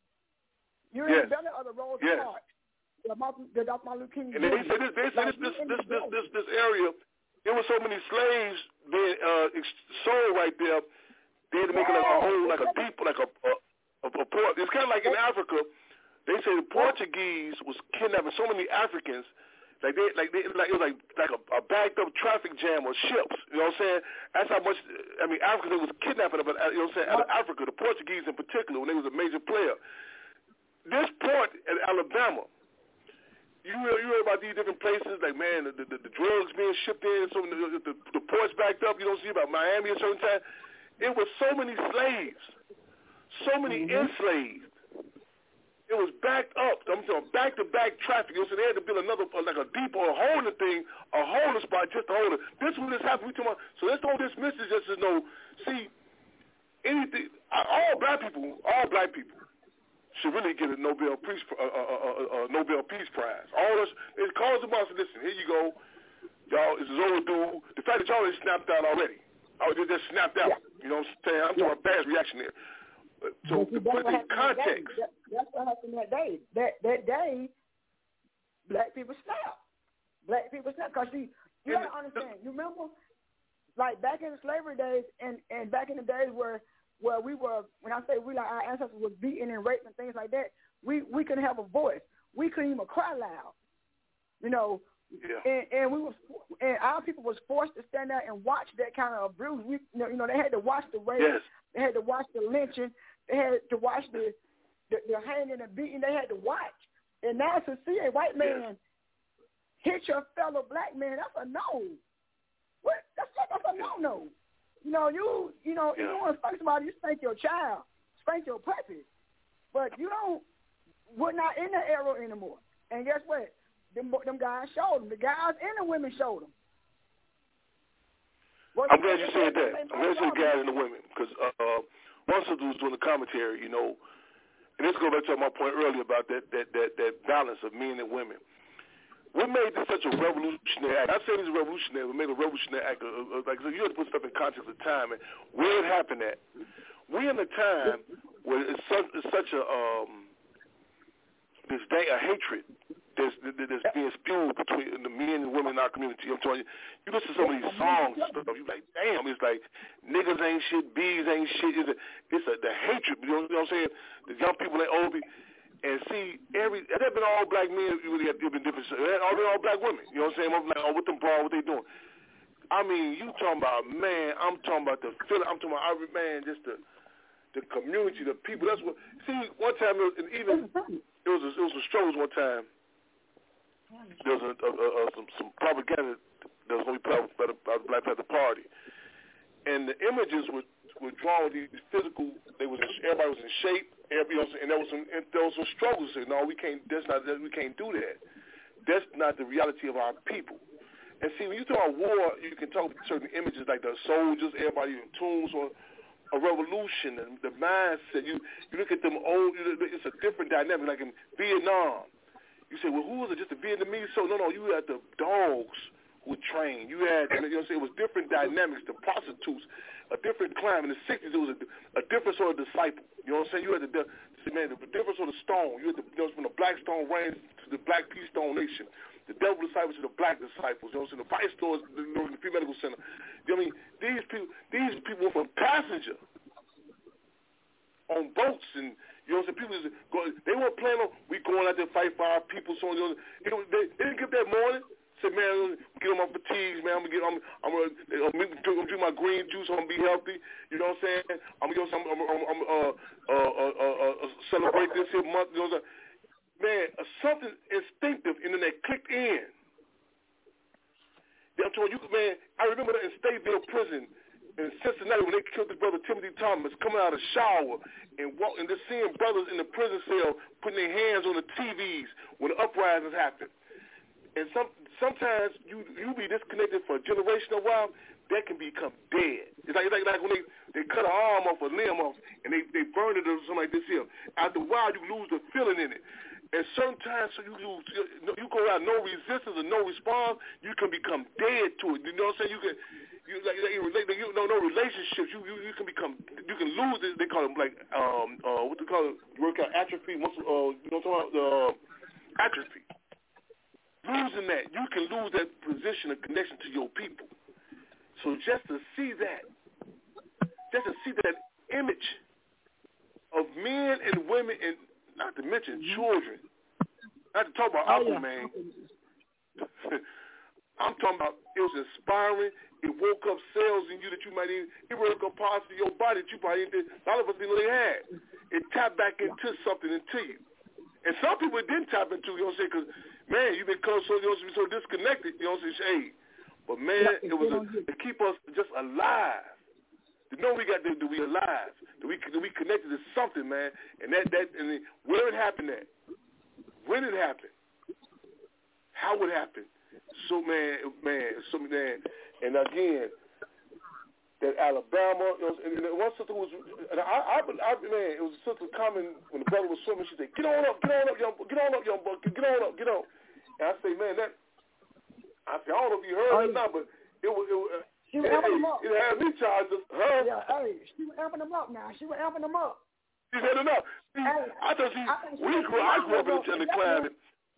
You're yes. in the belly of the Rosa yes. Parks. The the Doctor Martin Luther King. And they say this they say like, this this this, this this this area. There were so many slaves being uh, sold right there. They had to make yeah. it like a whole, like a deep, like a a, a, a port. It's kind of like in Africa. They say the Portuguese was kidnapping so many Africans, like they, like they, like it was like like a, a backed up traffic jam of ships. You know what I'm saying? That's how much. I mean, Africans was kidnapping them. You know what I'm saying? Out of Africa, the Portuguese in particular, when they was a major player. This port in Alabama, you hear, you hear about these different places, like man, the, the, the drugs being shipped in, so the, the, the ports backed up. You don't see about Miami at a certain time. It was so many slaves, so many mm-hmm. enslaved. It was backed up. I'm talking back-to-back traffic. So they had to build another, like a depot, a holding thing, a holding spot just to hold it. This was this happened. We talking about, so let's don't dismiss it just as no. See, anything. All black people, all black people should really get a Nobel Peace, uh, uh, uh, uh, Nobel Peace Prize. All this, it calls them out. So listen, here you go, y'all. This is overdue. The fact that y'all already snapped out already. I was just snapped out. Yeah. You know what I'm saying? I'm yeah. talking about bad reaction there. So to put it in context. That, that's what happened that day. That that day, black people snapped. Black people snapped. Because you, you got to understand. You remember, like back in the slavery days and, and back in the days where where we were, when I say we, like our ancestors was beaten and raped and things like that, we, we couldn't have a voice. We couldn't even cry loud. You know, yeah. and, and we was, and our people was forced to stand there and watch that kind of abuse. We, you know, you know they had to watch the rape. Yes. They had to watch the lynching. They had to watch the, the, the hanging and beating. They had to watch. And now to see a white man yeah. hit your fellow black man, that's a no. What? That's, that's a no-no. You know, you you know, yeah. you want to spank somebody, you spank your child, spank your puppy. But you don't, we're not in that era anymore. And guess what? Them, them guys showed them. The guys and the women showed them. Well, I'm glad you said that. I'm glad you said the guys and the women. Because uh, once I was doing the commentary, you know, and this goes back to my point earlier about that, that, that, that balance of men and women. what made this such a revolutionary act? I say this is revolutionary. We made a revolutionary act. Uh, uh, like so, you have to put stuff in context of time and where it happened at. We in a time where it's such, it's such a um, this day a hatred that's, that's being spewed between the men and women in our community. I'm telling you, you listen to some of these songs and stuff, you like, damn, it's like niggas ain't shit, bees ain't shit. It's a, it's a the hatred. You know, you know what I'm saying? The young people ain't old people. And see, every there been all black men, you really have been different. All been all black women. You know what I'm saying? I'm like, oh, what them bra, what they doing? I mean, you talking about, man, I'm talking about the feeling. I'm talking about, man, just the the community, the people. That's what. See, one time, it was, and even it was a, it was some struggles one time. There was a, a, a, a, some some propaganda that was going to be put out by the, by the Black Panther Party, and the images were were drawn with these physical. They was everybody was in shape. You know, and there was some and there was some struggles. So, no, we can't. That's not. We can't do that. That's not the reality of our people. And see, when you talk about war, you can talk about certain images like the soldiers, everybody in tombs, or a revolution, and the mindset. You you look at them old. You, it's a different dynamic. Like in Vietnam, you say, well, who was it? Just the Vietnamese? So no, no, you had the dogs who were trained. You had, you know, what I'm saying, it was different dynamics. The prostitutes. A different climate. In the sixties, it was a, a different sort of disciple. You know what I'm saying? You had the, man, the different sort of stone. You had the, you know, from the black stone range to the black peace stone nation. The devil disciples to the black disciples. You know what I'm saying? The vice stores, you know, the free medical center. You know what I mean? These people, these people were from passenger on boats, and you know what I'm saying? People, go, they weren't planning on we going out there to fight for our people. So you know, they, they didn't get that morning. Said, man, get on my fatigues, man. I'm gonna get, I'm, I'm gonna, I'm gonna drink my green juice. I'm gonna be healthy. You know what I'm saying? I'm gonna, I'm, I'm, I'm, I'm uh, uh, uh, uh, uh, celebrate this here month. You know what I'm saying? Man, uh, something instinctive, and then they clicked in. I'm telling you, man. I remember that in Stateville Prison in Cincinnati when they killed his brother Timothy Thomas, coming out of the shower and walk, and just seeing brothers in the prison cell putting their hands on the T Vs when the uprisings happened. And some sometimes you you be disconnected for a generation a while, that can become dead. It's like, it's like, like when they, they cut an arm off, a limb off, and they, they burn it or something like this here. After a while, you lose the feeling in it. And sometimes so you lose, you go out no resistance or no response, you can become dead to it. You know what I'm saying? You can, you like, like you know, no relationships. You, you you can become, you can lose it. They call them like um uh what they call it, work out atrophy. Muscle, uh, you know what I'm talking about? Uh, atrophy. Losing that, you can lose that position of connection to your people. So just to see that, just to see that image of men and women, and not to mention children, not to talk about oh, Uncle yeah. Man. I'm talking about it was inspiring. It woke up cells in you that you might even, it woke up parts of your body that you probably didn't, a lot of us didn't know they had. It tapped back into something into you. And some people it didn't tap into, you know what I'm saying, because, man, you've been so, you know, so disconnected, you know what I'm saying, hey. But, man, it was a, to keep us just alive. To know we got to, to be alive, that we, that we connected to something, man. And that, that, and where it happened at, when it happened, how it happened. So, man, man, so, man, and again, that Alabama, you know, and, and one sister was, and I, I, I, man, it was a sister coming when the brother was swimming. She said, "Get on up, get on up, young, get on up, young buck, get on up, get on." And I say, man, that, I said, I don't know if you heard oh, it or not, but it was, it was, she was it, amping them up. It had me charged, huh? Yeah, hey, she was amping them up now. She was amping them up. She said enough. See, hey, I thought she, I we grew, I grew up in the, in the climate.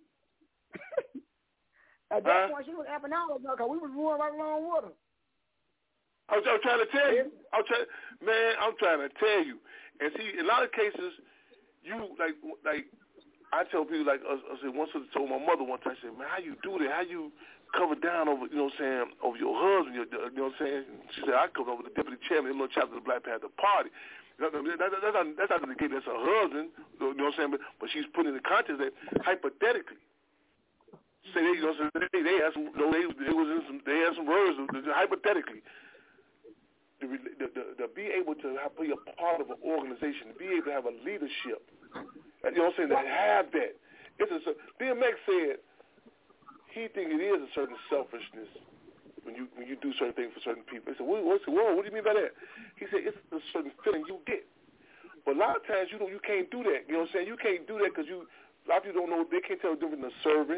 At that huh? point, she was amping all of us because we was going right along with her. I was, I was trying to tell you. I was trying, man, I'm trying to tell you. And see, in a lot of cases, you, like, like I tell people, like, I, I said, once I told my mother one time, I said, man, how you do that? How you cover down over, you know what I'm saying, over your husband, your, you know what I'm saying? She said, I covered over the deputy chairman, the little chapter of the Black Panther Party. That, that, that, that's not, that's not the case. That's her husband, you know what I'm saying? But, but she's putting in the context that, hypothetically, say they, you know, they, they had some, you know, they, they was in some, they had some words, hypothetically. To, to, to, to be able to have, be a part of an organization, to be able to have a leadership, you know what I'm saying, to have that. It's a, D M X said he think it is a certain selfishness when you when you do certain things for certain people. He said, what, what's, whoa, what do you mean by that? He said, it's a certain feeling you get. But a lot of times you don't, you can't do that. You know what I'm saying? You can't do that because you, a lot of people don't know, they can't tell the difference in a servant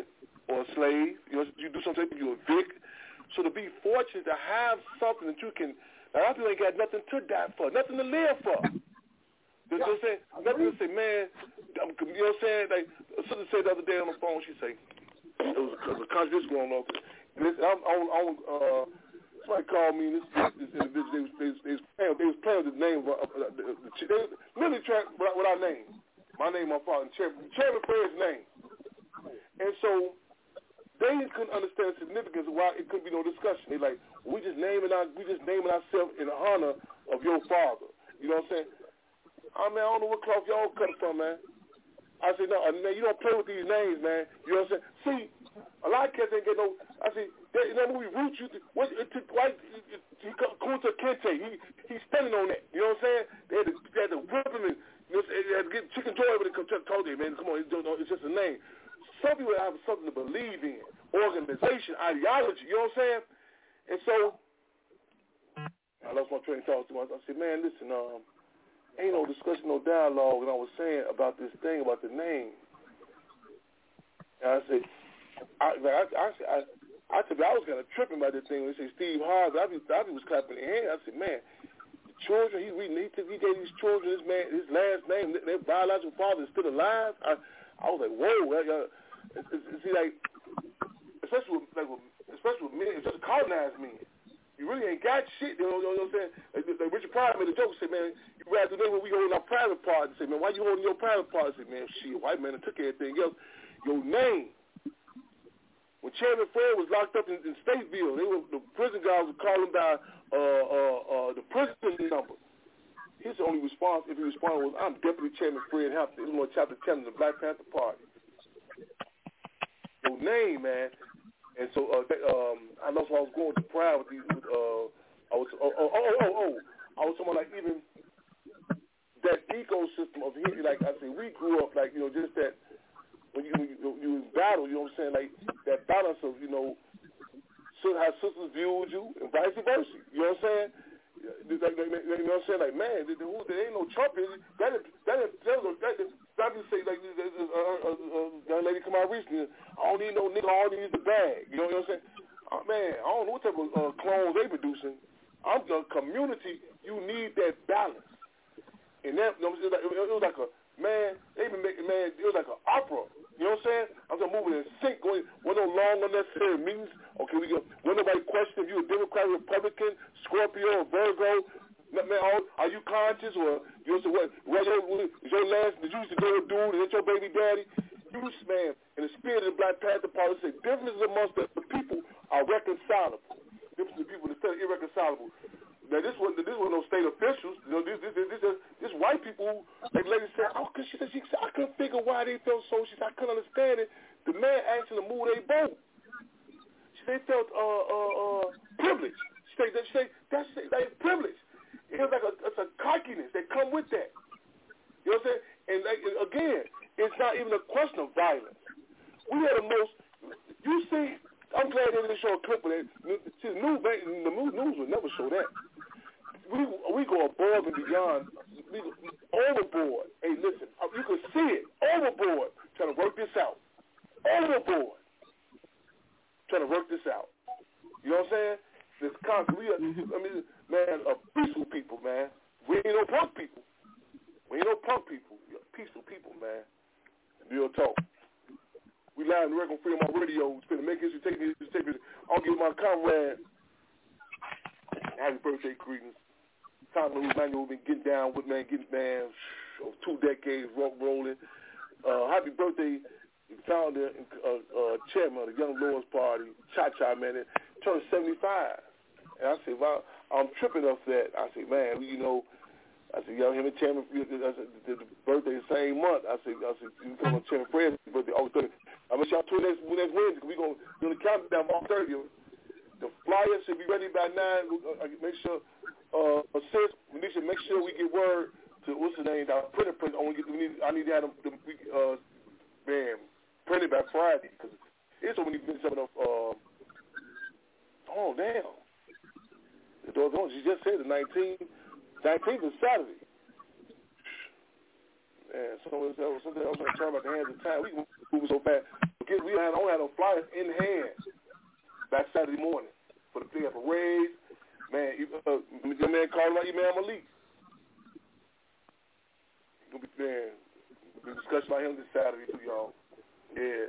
or a slave. You know, you do something, you're a Vic. So to be fortunate to have something that you can, a lot of people ain't got nothing to die for, nothing to live for. You know what I'm saying? Nothing to say, man, I'm, you know what I'm saying? Like, something said the other day on the phone, she say, it was a, a conversation going on. And this, I'm, I'm, I'm, uh, somebody called me, and this, this individual, they was, they, was, they, was playing, they was playing with the name, of, uh, the, the, the, they literally trying with, with our name. My name, my father, and Chairman, Chairman Fred's name. And so they couldn't understand the significance of why it couldn't be no discussion. They like, we just naming our, we just naming ourselves in honor of your father. You know what I'm saying? I mean, I don't know what cloth y'all cut from, man. I said, no, man, you don't play with these names, man. You know what I'm saying? See, a lot of cats ain't get no. I said, you know, when we root you, to, what, it took, why, it, it, he Kunta Kinte, he he's standing on that. You know what I'm saying? They had to, they had to whip him and. You know, they had to get Chicken Joy when they told you, man, come on, it's just a name. Some people have something to believe in, organization, ideology, you know what I'm saying? And so, I lost my train of thought to myself. I said, man, listen, um, ain't no discussion, no dialogue, and I was saying about this thing, about the name. And I said, I, I, I, I, I, I was kind of tripping by this thing when they say Steve Harvey. I, I was clapping their hands. I said, man, children, he he, he gave these children his man his last name. Their biological father is still alive. I I was like, whoa, that, uh, it's, it's, see, like especially with, like with, especially with men, just colonized men. You really ain't got shit. You know, you know what I'm saying? Like, like Richard Pryor made a joke. Say, man, you rather do that when we holding our private part. Say, man, why you holding your private part? Say, man, shit, white man took everything else. Your name. When Chairman Fred was locked up in, in Stateville, they were, the prison guards would call him by uh, uh, uh, the prison number. His only response, if he responded, was, I'm Deputy Chairman Fred Hampton, Illinois Chapter ten of the Black Panther Party. Your name, man. And so uh, they, um, I know so I was going to Pride with these, with, uh, I was, oh, oh, oh, oh, oh, I was talking about like even that ecosystem of here, like I say, we grew up like, you know, just that, when you, when you, you in battle, you know what I'm saying, like that balance of, you know, so how sisters viewed you and vice versa. You know what I'm saying? You know what I'm saying? Like, man, there ain't no Trump in it. That is, that is, that is, that is, that is say, like, a uh, uh, uh, young lady come out recently, I don't need no nigga, all I need is the bag. You know what I'm saying? Oh, man, I don't know what type of uh, clones they producing. I'm the community, you need that balance. And that, you know what I'm saying? It was like a, man, they been making, man, it was like an opera. You know what I'm saying? I'm just moving in sync, going, wasn't no long unnecessary meetings. Okay, we go, when nobody question if you a Democrat, Republican, Scorpio, or Virgo. Man, are you conscious, or you know what? What your, is your last? Did you used to go with dude? Is that your baby daddy? You, man, in the spirit of the Black Panther Party, say differences amongst the, the people are reconcilable. Differences of people instead of irreconcilable. Now this was this was no state officials. You know, this this this this, this white people. Like the lady said, oh, cause she said she said I couldn't figure why they felt so. She said I couldn't understand it. The man asked them to move their boat. She said they felt uh uh uh privileged. She said she said that's like privilege. It was like a it's a cockiness that come with that. You know what I'm saying? And like, again, it's not even a question of violence. We are the most. You see, I'm glad they didn't show a clip of that. See, the news, the news would never show that. We we go above and beyond, we go overboard. Hey, listen, you can see it, overboard, trying to work this out. Overboard, trying to work this out. You know what I'm saying? This concept, we are, I mean, man, a peaceful people, man. We ain't no punk people. We ain't no punk people. We are peaceful people, man. Real talk. We live in the record free on my radio. It's been to make history, take me, take me. I'll give my comrade happy birthday greetings. Tom Emmanuel been getting down with, man, getting down two decades, rock rolling. Uh, happy birthday, founder and uh, uh, chairman of the Young Lords Party, Cha Cha, man, turned seventy-five. And I said, well, I'm tripping off that. I said, man, you know, I said, yo, him and Chairman, I said, the, the birthday the same month. I said, I said, you come on Chairman Fred's birthday, August thirtieth. I'm going to shout to next, next Wednesday. We're going to do the countdown August thirtieth. The flyer should be ready by nine. Make sure, uh, assist, we need to make sure we get word to, what's the name, our printer print. I, want to get, we need, I need to have them, them uh, man, printed by Friday. Because it's so many been some of uh, oh, damn. She just said the nineteenth. nineteenth is Saturday. Man, something else, something else I'm trying about the hands of time. We can move so fast. get, we had, only had no flyers in hand that Saturday morning for the big parade. Man, uh, your man called out Imam Malik. Gonna be man, be discussion about him this Saturday too, y'all. Yeah.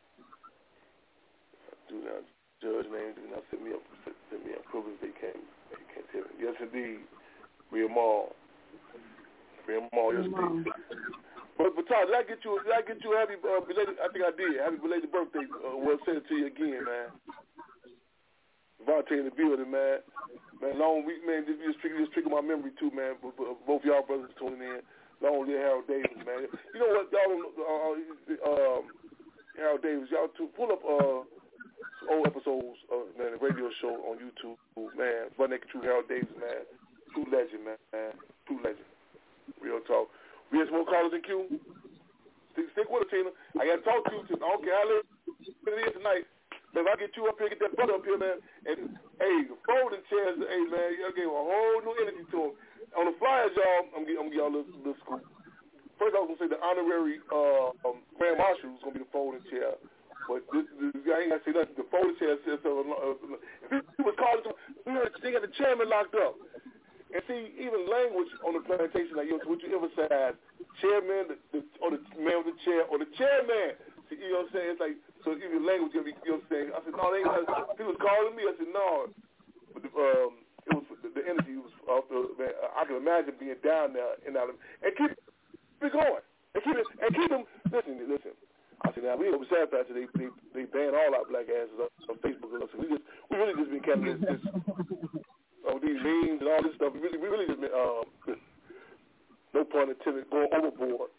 Do not judge name. Do not set me up. Set, set me up. Privilege. They can't. They can't tell me. Yes, indeed. Real Mall. Real Mall. Yes, indeed. But, but Todd, did I get you? Did I get you a happy uh, belated? I think I did. Happy belated birthday. Uh, well, send it to you again, man. Vontae in the building, man. Man, long week, man. This just trigger, just trigger my memory too, man. Both y'all brothers tuning in. Long live Harold Davis, man. You know what, y'all? Uh, um, Harold Davis, y'all too, pull up uh, old episodes of man, the radio show on YouTube, man. Butt Naked True Harold Davis, man. True legend, man. True legend. Real talk. We have some more callers in queue. Stick, stick with us, Tina. I got to talk to you. I don't care how late it is tonight. Man, if I get you up here, get that butt up here, man. And, hey, the folding chairs, hey, man, y'all gave a whole new energy to them. On the flyers, y'all, I'm going to give y'all a little, little scoop. First, I was going to say the honorary uh, um, Grand Marshal is going to be the folding chair. But this, this, I ain't going to say nothing. The folding chair says, uh, uh, if he was calling, we heard they got the chairman locked up. And see, even language on the plantation, like, you know, what you emphasize, chairman, the, the, or the man with the chair, or the chairman. See, you know what I'm saying? It's like, so even language, you know what I'm saying? I said, no, they ain't, he was calling me. I said, no. But the, um, it was the, the energy was off the, man, I can imagine being down there and out of, and keep it going. And keep it, and keep them, listen, listen. I said, now, we over Sad Pastor, they, they, they ban all our black asses up on Facebook. And we just, we really just been catching this, this oh, these memes and all this stuff. We really, we really just been, um, no pun intended, going overboard.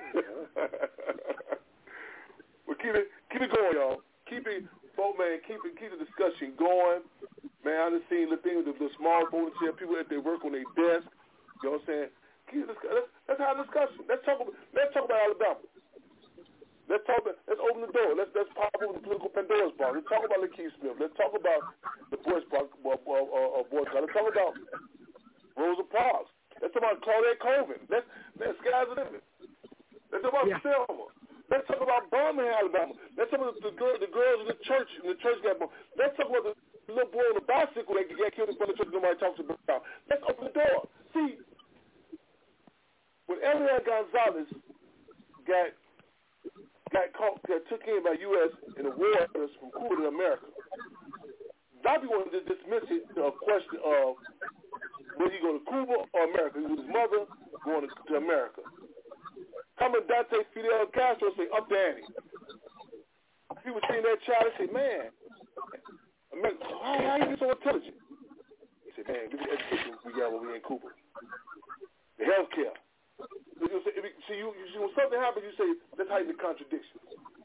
But keep it, keep it going, y'all. Keep it, folk, man. Keep it, keep the discussion going, man. I just seen the thing with the, the small folding chair, people at their work on their desk. You know what I'm saying? Keep it, let's, let's have a discussion. Let's talk. About, let's talk about Alabama. Let's talk. About, let's open the door. Let's let's pop open the political Pandora's box. Let's talk about Lakeith Smith. Let's talk about the Boys Park, uh, uh, uh, Boys Club. Let's talk about Rosa Parks. Let's talk about Claudette Colvin. Let's let's sky's the limit. Let's talk about yeah. Selma. Let's talk about Birmingham, Alabama. Let's talk about the, the, girl, the girls in the church, in the church got. Let's talk about the little boy on the bicycle that got killed in front of the church nobody talks about. Let's open the door. See, when Elian Gonzalez got got caught, got took in by U S in the waters from Cuba to America, a lot of people wanted to dismiss it to a question of whether he go to Cuba or America. He was his mother going to, to America. Comandante Fidel Castro say, up the ante. He was seeing that child and say, man, how, how you get so intelligent? He said, man, this is education we got when we in Cuba. The health care. See, you, you, when something happens, you say, let's heighten the contradiction.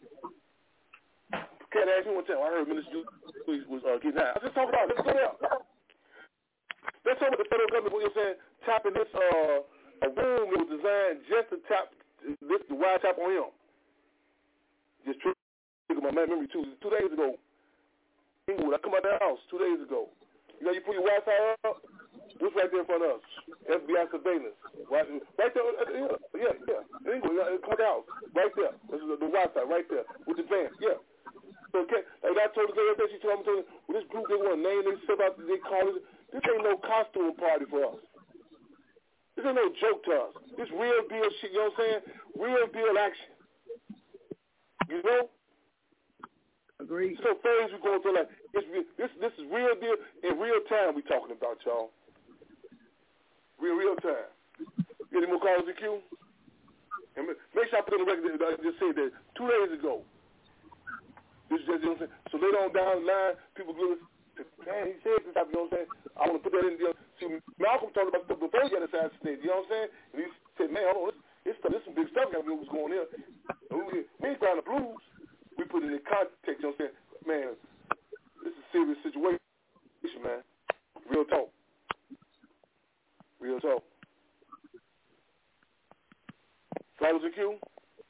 Can't ask me one time, I heard Minister Julie was uh, getting high. Let's talk about it. Let's go there. Let's talk about the federal government, what you're saying, tapping this, uh, a room that was designed just to tap, lift the wide tap on him. Just trigger my memory too. Two days ago, Inglewood, I come out of the house two days ago. You know, you put your Wi-Fi up, what's right there in front of us? F B I surveillance. Right, right there, yeah, yeah, yeah. Inglewood, come out of the house, right there. This is the, the Wi-Fi, right there, with the van, yeah. So, okay, like I told her, she told me, well, this group, they want to name themselves out, they call it, this ain't no costume party for us. This ain't no joke to us. This real deal shit, you know what I'm saying? Real deal action. You know? Agreed. So things we're going through, like, this, this, this is real deal in real time we talking about, y'all. Real, real time. Any more calls in queue? And make sure I put on the record that I just said that two days ago. This is just, you know what I'm saying? So later on down the line, people go, man, he said this stuff, you know what I'm saying? I want to put that in there. See, Malcolm talked about stuff before he got assassinated, you know what I'm saying? And he said, man, hold on, this, this, this some big stuff got to know what's going on here. We, we ain't crying the blues. We put it in context, you know what I'm saying? Man, this is a serious situation, man. Real talk. Real talk. Callers in queue?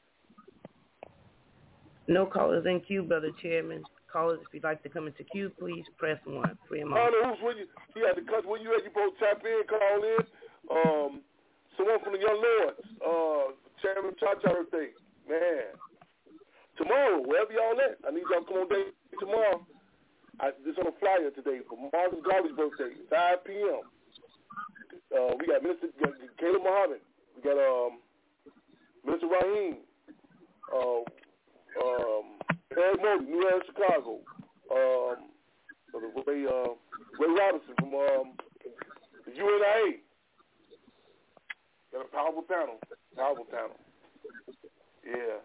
No callers in queue, Brother Chairman. Callers, if you'd like to come into queue, please press one. Free them all. I don't know who's with you. You had to cut where you at. You both tap in, call in. Um, someone from the Young Lords. Uh, Chairman Cha-Cha thing. Man. tomorrow, wherever y'all at, I need y'all to come on day tomorrow. I, it's on a flyer today for Marcus Garvey's birthday, five p.m. Uh, we got Minister Caleb Muhammad. We got um, Minister Raheem. Uh, um, Eric Modi, New York, Chicago. Um, Ray, uh, Ray Robinson from um, the U N I A. Got a powerful panel. Powerful panel. Yeah.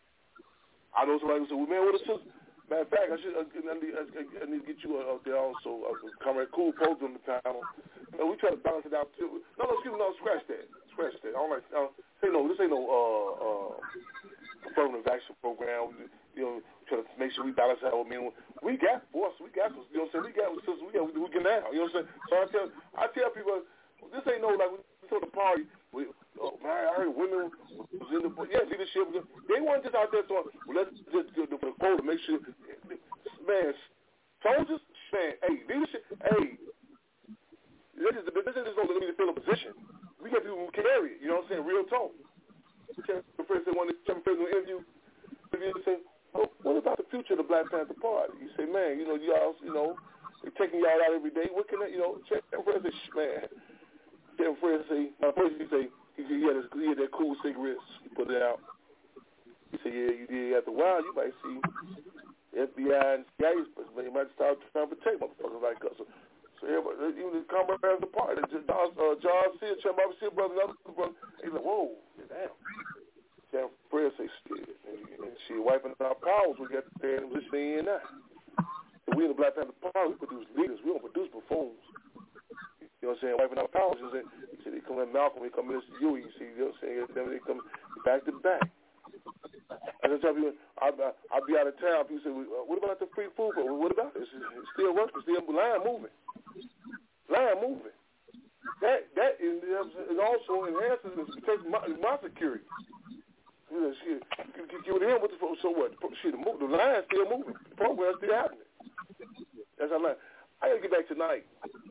I know somebody who said, well, man, what a sister. Matter of fact, I should. I, I, need, I, I need to get you out there also. Uh, Comrade Cool Post on the panel. You know, we try to balance it out too. No, no, excuse me, no, scratch that, scratch that. I don't like. Uh, say no, this ain't no uh, uh, affirmative action program. We, you know, try to make sure we balance out. I mean, we got boss, we got. You know what I'm saying? We got sisters. We got. We get now. You know what I'm saying? So I tell, I tell people, this ain't no like we throw the party. We, oh man, I heard women was in the yeah leadership. They weren't just out there saying, well, let's just do the goal to make sure. Man, soldiers, man, hey, leadership, hey, this is the this is going to let me fill a position. We got people who carry it. You know what I'm saying? Real talk. The president wanted to come to an interview. You say, oh, what about the future of the Black Panther Party? You say, man, you know, y'all, you know, they're taking y'all out every day. What can I, you know? Check the president, man. Then Fred say, my first he say, he, he, had his, he had that cool cigarettes. He put it out. He said, yeah, you did. After a while, you might see F B I and C I A, but you might start trying to protect motherfuckers like us. So, so everybody, even the comrades of the party, John, uh, John Sear, Chairman Bobby Sear, brother, another brother, he's like, whoa, damn. Then Fred say, shit, and, and she wiping our powers. We got there and listening in now. So we in the Black Panther Party, we produce leaders. We don't produce buffoons. You know what I'm saying? Wiping out powers. You see, they come in Malcolm, they come in Huey. You see, you know what I'm saying? They come back to back. As I tell people, I'll, I'll be out of town. People say, well, what about the free food? Well, what about this? It's still working. It's still line moving. Line moving. That that is, it also enhances and protects my, my security. You know, shit, get with him. What the, so what? Shit, the, the line's still moving. The program's still happening. That's how line. I got to get back tonight.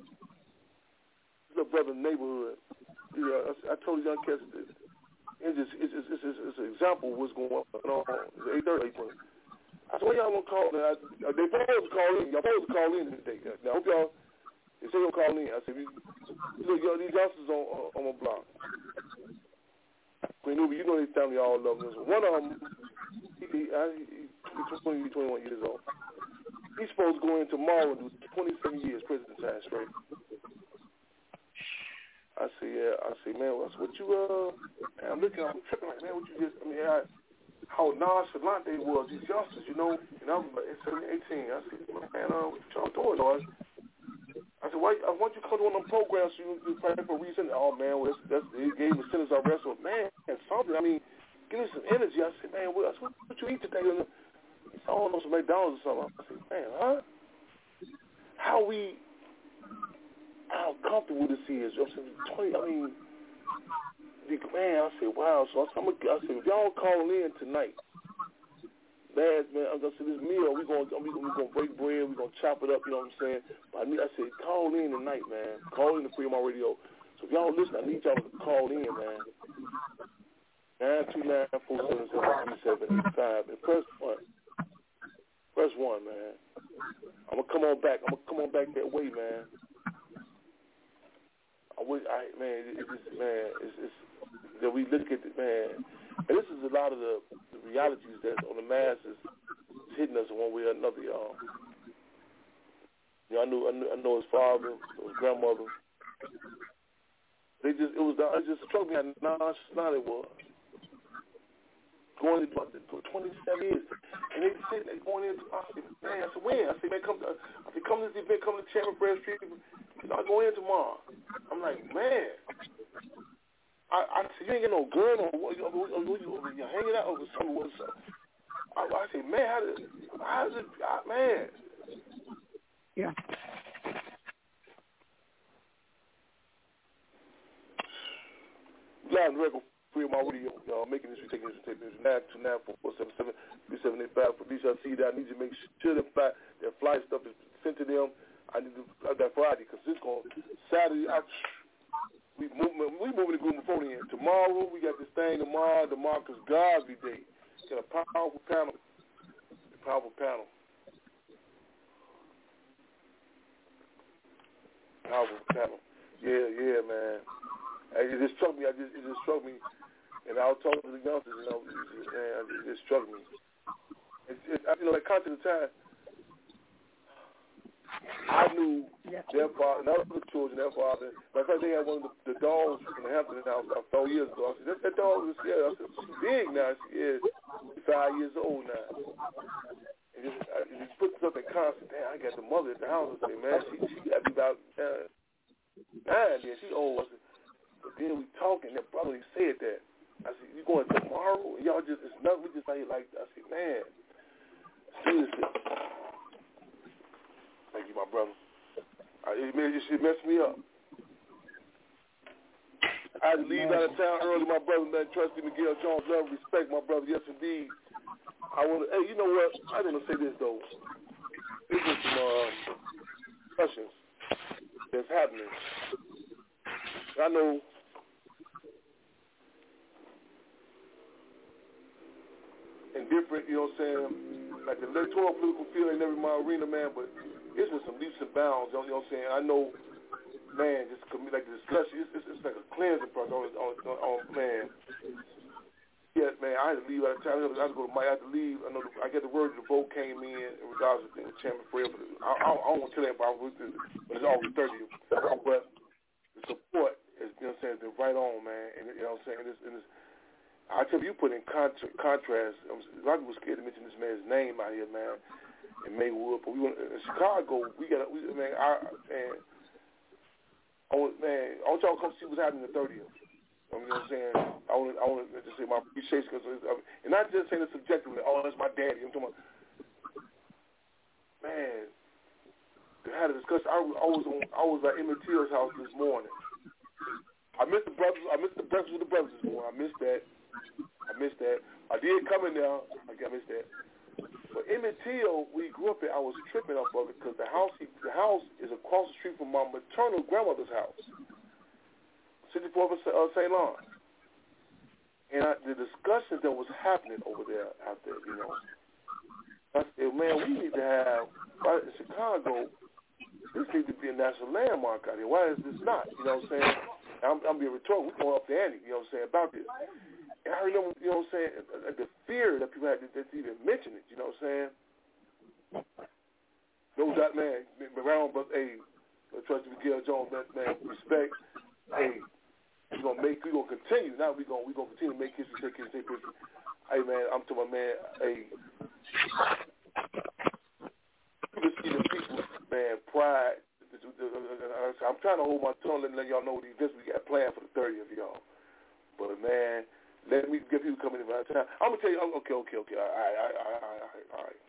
Little brother in the neighborhood. You know, I, I told you young cats that it's just it's, it's, it's, it's an example of what's going on. It's eight thirty. I said, well, y'all gonna call? I, they supposed to call in. Y'all supposed to call in today. Now, I hope y'all. They say you'll call in. I said, you, look, y'all, these youngsters on uh, on my block. Queen Nubi, you know these family all love this. One of them, he, he, I, he, he's twenty, twenty-one years old. He's supposed to go in tomorrow and do twenty-seven years prison time straight. I say, yeah. I say, man, what's what you, uh, man, I'm looking, I'm tripping like, man, what you just, I mean, I, how nonchalant they was, these youngsters, you know, and I was like seventeen, eighteen. I said, man, uh, what y'all doing, Lord? I said, why, I want you to come to one of them programs so you can fight for a reason. Oh, man, well, that's, that's, they gave him a sentence arrest. So, man, something, I mean, give me some energy. I said, man, what, what, what you eat today? I don't know, some McDonald's or something. I said, man, huh? How we, how comfortable this is. I said, twenty, I mean, man, I said, wow. So I'm gonna, I said, if y'all calling in tonight, man, man, I'm gonna say this meal, we're gonna, we gonna, we gonna break bread, we're gonna chop it up, you know what I'm saying? But I need, I said, call in tonight, man. Call in to Freedom Radio. So if y'all listen, I need y'all to call in, man. nine two nine, four seven seven, three seven eight five. And press one. Press one, man. I'm gonna come on back. I'm gonna come on back that way, man. I wish, I man, it's just, man, it's, it's that we look at it, man. And this is a lot of the, the realities that on the masses is hitting us in one way or another, y'all. You know, I knew, I knew, I know his father, his grandmother. They just, it was, it just struck me how nonchalant it was. Going into twenty-seven years, and they said they going into. I said, man, I said, when? I said, man, come to. I said, come to this event, come to Chairman Brad Street. I go in tomorrow. I'm like, man. I, I said, you ain't got no gun or what? You, you, you, you hanging out over something? What's up? I, I said, man, how did, how does it, I, man? Yeah. Live record. Free of my radio, uh, making this, taking this, taking this, nine two nine four four seven seven three seven eight five. For these y'all see that, I need to make sure that fly, that flight stuff is sent to them. I need to, uh, that Friday, because it's going, Saturday, I, we moving, we moving the group before the end. Tomorrow, we got this thing tomorrow, the Marcus Garvey Day. Got a powerful panel. Powerful panel. Powerful panel. Yeah, yeah, man. It just struck me. I just it just struck me, and I was talking to the youngsters. You know, it just, man, it just struck me. It, it, you know, at constant time, I knew their father, and other children, their father. Like I said, they had one of the, the dogs from the Hampton house about four years ago. I said, that, that dog is yeah. I said, she's big now. She is five years old now. And just, I, just put stuff in constant. Damn, I got the mother at the house. I said, man, she she got to be about uh, nine. Then she old. I said, but then we talking. That brother he said that. I said, you going tomorrow? And y'all just it's nothing. We just like like. I said, man, seriously. Thank you, my brother. I, it, it messed me up. I had to leave out of town early, my brother. Man, Trustee Miguel Jones, love and respect, my brother. Yes, indeed. I want to. Hey, you know what? I want to say this though. This is some um, discussions that's happening. I know. And different, you know what I'm saying? Like the electoral political field ain't never my arena, man, but it's with some leaps and bounds, you know what I'm saying? I know, man, just like the discussion, it's, it's, it's like a cleansing process on, on, on, on, man. Yeah, man, I had to leave out of town. I had to go to Mike, I had to leave. I know the, I get the word that the vote came in in regards to the Chairman Fred. I, I, I don't want to tell anybody, but it's always thirtieth. But the support is, you know what I'm saying, has been right on, man. And, you know what I'm saying? And it's, and it's, I tell you, you put in contra- contrast. A lot of people scared to mention this man's name out here, man, in Maywood. But we went in Chicago. We got, we man, I, man, I want, man, I want y'all to come see what's happening the thirtieth. You know what I'm saying? I want, I want to just say my appreciation, because, and not just saying it subjectively. Oh, that's my daddy. I'm talking about, man. I had a discussion. I, I was on, I was at Emmett Till's house this morning. I missed the brothers. I missed the breakfast with the brothers this morning. I missed that. I missed that. I did come in there. I missed that. But Emmett Till, we grew up in, I was tripping off of it because the house, the house is across the street from my maternal grandmother's house, sixty-fourth of Saint Lawrence. And I, the discussions that was happening over there out there, you know, I said, man, we need to have, right in Chicago, this needs to be a national landmark out here. Why is this not? You know what I'm saying? I'm, I'm being rhetorical. We're going up the ante, you know what I'm saying, about this. And I remember, you know what I'm saying, the fear that people had to, to even mention it, you know what I'm saying? Those that, man, around, but, hey, Trustee Miguel Jones, man, man, respect, hey, we're going to make, we're going to continue. Now we're going we're gonna continue to make history, take history, take history. Hey, man, I'm to my man, hey, you can see the people, man, pride. I'm trying to hold my tongue and let y'all know the events we got planned for the thirtieth, y'all. But, man, let me get people coming in right time. I'm gonna tell you. Okay, okay, okay. All right, all right, all right, all right.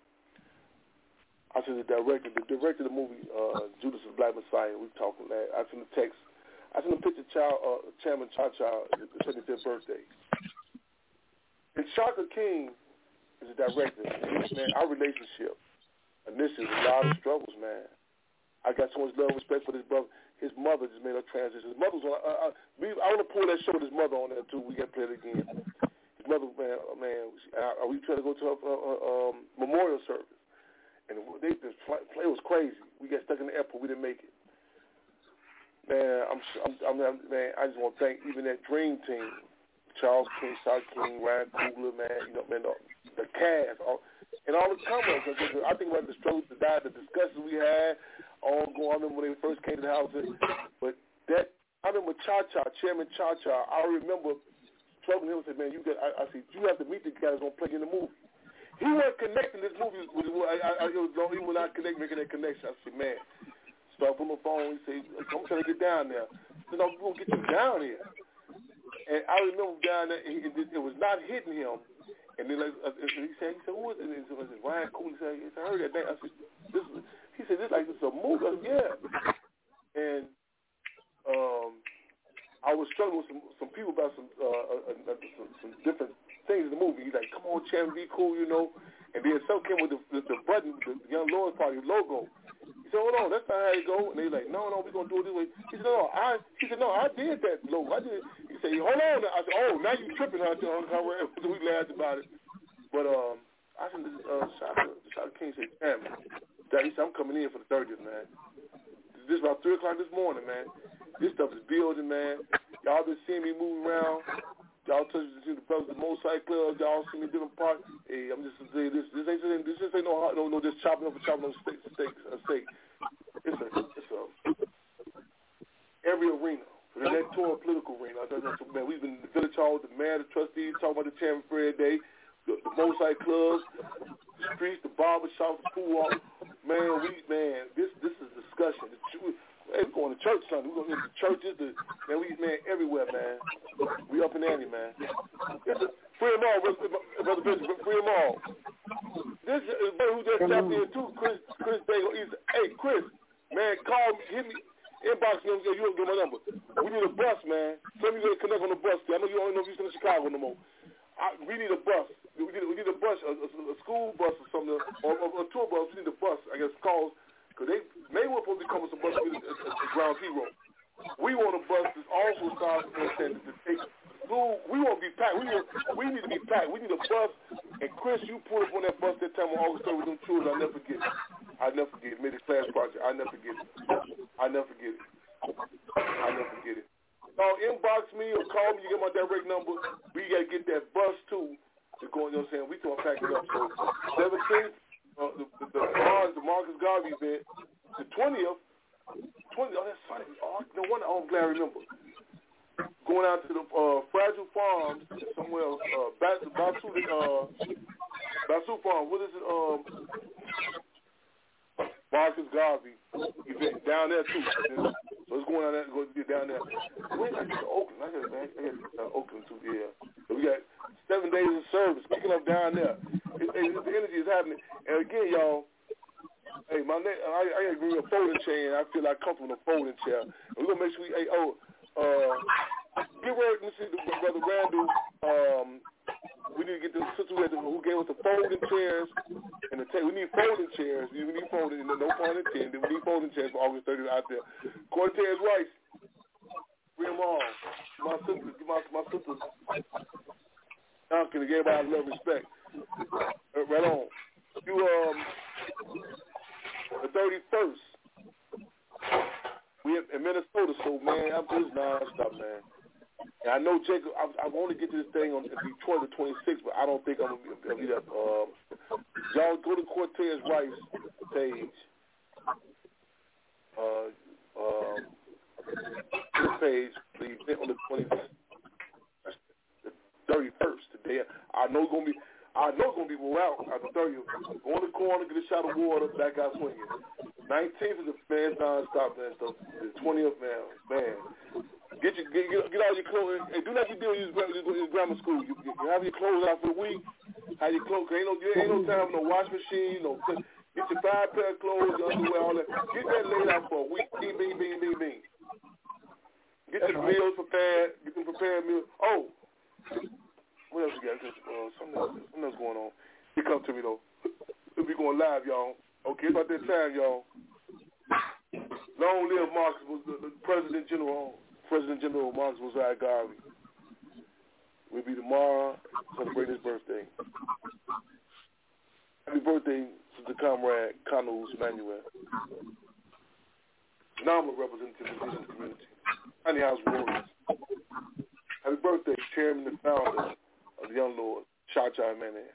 I see the director, the director of the movie uh, Judas the Black Messiah. We talking that. I seen the text. I seen the picture. Child, uh, Chairman Cha Cha, the seventy-fifth birthday. And Shaka King is a director. Man, our relationship initially was a lot of struggles, man. I got so much love and respect for this brother. His mother just made a transition. His mother's on. Uh, uh, I want to pull that show with his mother on there too. We got to play it again. His mother, man, man. Uh, we tried to go to her uh, um, memorial service, and they just play, play was crazy. We got stuck in the airport. We didn't make it. Man, I'm, I'm, I'm, man. I just want to thank even that dream team, Charles King, Shaka King, Ryan Coogler, man. You know, man, the, the cast, all, and all the comments. I think about the struggles, the die, the discussions we had. All going on when they first came to the house. But that, I remember Cha-Cha, Chairman Cha-Cha, I remember struggling him and said, man, you got, I, I said, you have to meet the guy that's going to play in the movie. He wasn't connecting this movie. With, I, I, I, it was, he was not connecting, making that connection. I said, man, start from the phone. He said, I'm trying to get down there. I said, no, we're going to get you down here. And I remember down there, it, it, it was not hitting him. And then like, uh, he said, he said, who is it? And he said, Ryan Coogler. He said, he said, I heard that name. I said, this is, he said, this like this is a movie. I said, yeah. And um, I was struggling with some, some people about some, uh, uh, some some different things in the movie. He's like, come on, Chairman, be cool, you know. And then some came with the, the, the button, the Young Lords Party logo. He said, hold on, that's not how it go. And they like, no, no, we're going to do it this way. He said, no, I, he said, no, I did that logo. I did. He said, hold on. I said, oh, now you tripping. I said, oh, we laughed about it. But um, I said, uh, shout out, shout out King say, damn, Dad, he said, I'm coming in for the thirtieth, man. This is about three o'clock this morning, man. This stuff is building, man. Y'all been seeing me move around. Y'all touch the brothers, the motorcycle clubs. Y'all see me different parts. Hey, I'm just saying this. This ain't this just ain't no no no just chopping up and chopping up steak steak a steak. It's a it's a every arena. For the electoral political arena. Man, we've been in the village hall with the mayor, the trustees, talking about the chairman for every day, the, the motorcycle clubs, the streets, the barber shops, the pool walk. Man, we man, this this is discussion. The, Hey, we're going to church Sunday. We're going to the churches, the man. We man everywhere, man. We up in Annie, man. Free them all, brother Bishop. Free them all. This is who just tapped in too, Chris. Chris Bagel. Hey, Chris, man, call me, hit me, inbox me. You don't get my number. We need a bus, man. Tell me you got to connect on the bus. I know you don't know if you're in Chicago no more. I, we need a bus. We need, we need a bus, a, a, a school bus or something, or, or a tour bus. We need a bus. I guess calls. Because they may well supposed to come with some bus with a, a, a ground zero. We want a bus that's also starts to take school. We want to be packed. We need, we need to be packed. We need a bus. And Chris, you pulled up on that bus that time on August third with them children. I'll never forget it. I'll never forget it. Made a class project. I'll never forget it. I'll never forget it. I'll never forget it. So inbox me or call me. You get my direct number. We got to get that bus too. To go, you know what I'm saying? We talking pack it up. So seventeenth. Uh, the, the, the, Mars, the Marcus Garvey event, the twentieth, twentieth, oh, that's funny. Oh, no wonder, oh, I'm glad I remember. Going out to the uh, Fragile Farms somewhere else, uh, Basu, Basu, uh, Basu Farm, what is it, um, Marcus Garvey event down there too. So it's going on there, going to get down there. When I get to Oakland, I got I got to Oakland too, yeah. So we got seven days of service kicking up down there. It, it, the energy is happening. And again, y'all, hey, my name, I, I got to give me a folding chair, and I feel like comfortable in a folding chair. And we're going to make sure we, hey, oh, uh, get ready to see the, Brother Randall. Um, we need to get the sister who gave us the folding chairs and the table. We need folding chairs. We need folding, no pun intended. We need folding chairs for August thirtieth out there. Cortez Rice, free them all. My sister, my, my sister, Duncan, and everybody love respect. Uh, right on. You, um, the thirty-first, we in Minnesota, so, man, I'm just non-stop, man. And I know, Jacob, I, I want to get to this thing on Detroit the twenty-sixth, but I don't think I'm going to be that. Um, y'all go to Cortez Rice page. Uh, um, this page, the event on the twenty-sixth, the thirty-first today. I know it's going to be, I know it's going to be well out at the thirtieth. Go in the corner, get a shot of water, back out swinging. nineteenth is the fans non-stop, man. So the twentieth, man, man. Get your get, get, get all your clothes. Hey, do like you do in your grammar school. You, you have your clothes out for the week. Have your clothes. Ain't no, ain't no time for no wash machine. No, get your five pair of clothes, your underwear, all that. Get that laid out for a week. Bing, bing, bing, bing, bing. Get your meals prepared. Get them prepared meals. Oh, what else we got? Uh, something else, something else going on. Here come to me though. We'll be going live, y'all. Okay, it's about that time, y'all. Long live Marcus, was the, the President General. President General Marcus Mosiah Garvey. We'll be tomorrow celebrating his birthday. Happy birthday to the comrade Carlos Manuel. Phenomenal representative of the community. Tiny House Warriors. Happy birthday, Chairman and founder of the Young Lord, Cha-Cha Manez.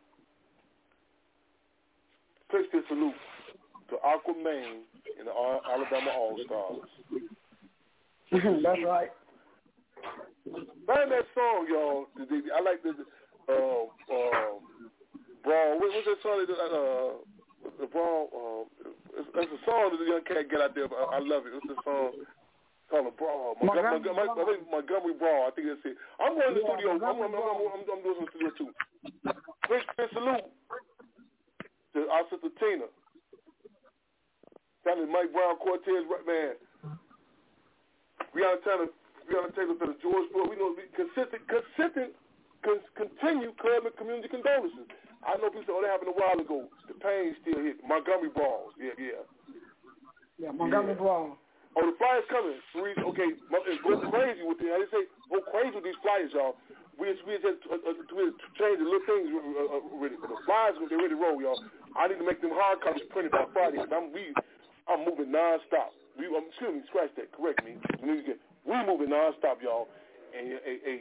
Please give salute to Aquaman and the Alabama All-Stars. That's right. Find that song, y'all. I like this. Uh, uh, brawl. What, what's that song? Uh, the brawl. Uh, it's, it's a song that the young cat get out there. But I, I love it. It's a song called a brawl. Montgomery, Montgomery, Montgomery, I think Montgomery Brawl. I think that's it. I'm going to the yeah, studio. I'm, I'm, I'm, I'm, I'm doing some studio too. Quick, quick salute to our sister Tina. Family Mike Brown, Cortez, man. Breonna Taylor, Breonna Taylor for the George Floyd. We know consistent, consistent, con- continue club and community condolences. I know people say, oh, that happened a while ago. The pain still hit. Montgomery Brawls, yeah, yeah. Yeah, Montgomery yeah. Brawl. Oh, the flyers coming. We, okay, go crazy with it. I just say go crazy with these flyers, y'all. We just, we just uh, uh, we just change the little things. Uh, uh, really. The flyers, they ready to roll, y'all. I need to make them hard copies printed by Friday. I'm we, I'm moving nonstop. We, um, excuse me, scratch that. Correct me. We moving nonstop, y'all. And a, a,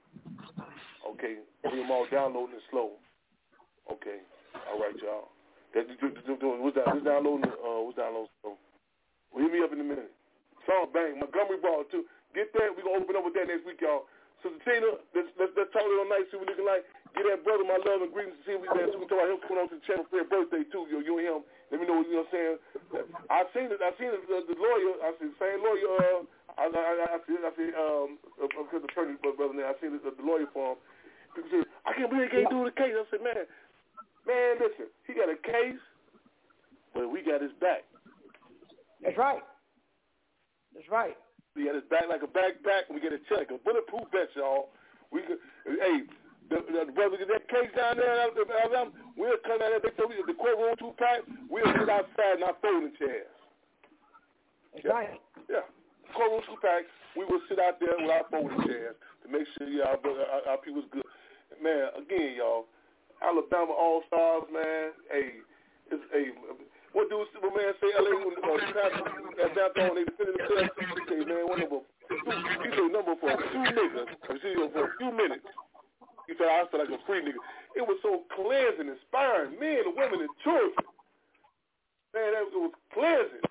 okay, we them all downloading it slow. Okay, all right, y'all. That, what's that? What's downloading? Uh, what's downloading slow? Well, hit me up in a minute. Song bang, Montgomery Ball too. Get that. We gonna open up with that next week, y'all. So Tina, let's let's, let's talk a little night. See what we looking like. Get that brother my love and greetings. See what we can talk about him coming on to the channel for their birthday too. Yo, you and him. Let me know what you know what I'm saying. I seen it. I seen it. The, the lawyer. I seen the same lawyer. Uh, I I I see I see um because the attorney brother there. I seen the, the lawyer for him. People say I can't believe they can't do the case. I said man, man, listen. He got a case, but we got his back. That's right. That's right. We got his back like a backpack, and we get a check, a bulletproof vest, y'all. We could, hey, the, the, the brother, that case down there, we'll come down there. They tell me the courtroom too packed. We'll sit outside in our folding chairs. That's yeah. right. Yeah, courtroom too packed. We will sit out there with our folding chairs to make sure yeah, our, our, our people's good. Man, again, y'all, Alabama All Stars, man. Hey, it's a. What do Superman say? L A when uh, downtown they defended themselves. He say, man, one number two. He say number for two niggas. For a few minutes. He said, I feel like a free nigga. It was so cleansing, inspiring, men and women and children. Man, that, it was cleansing.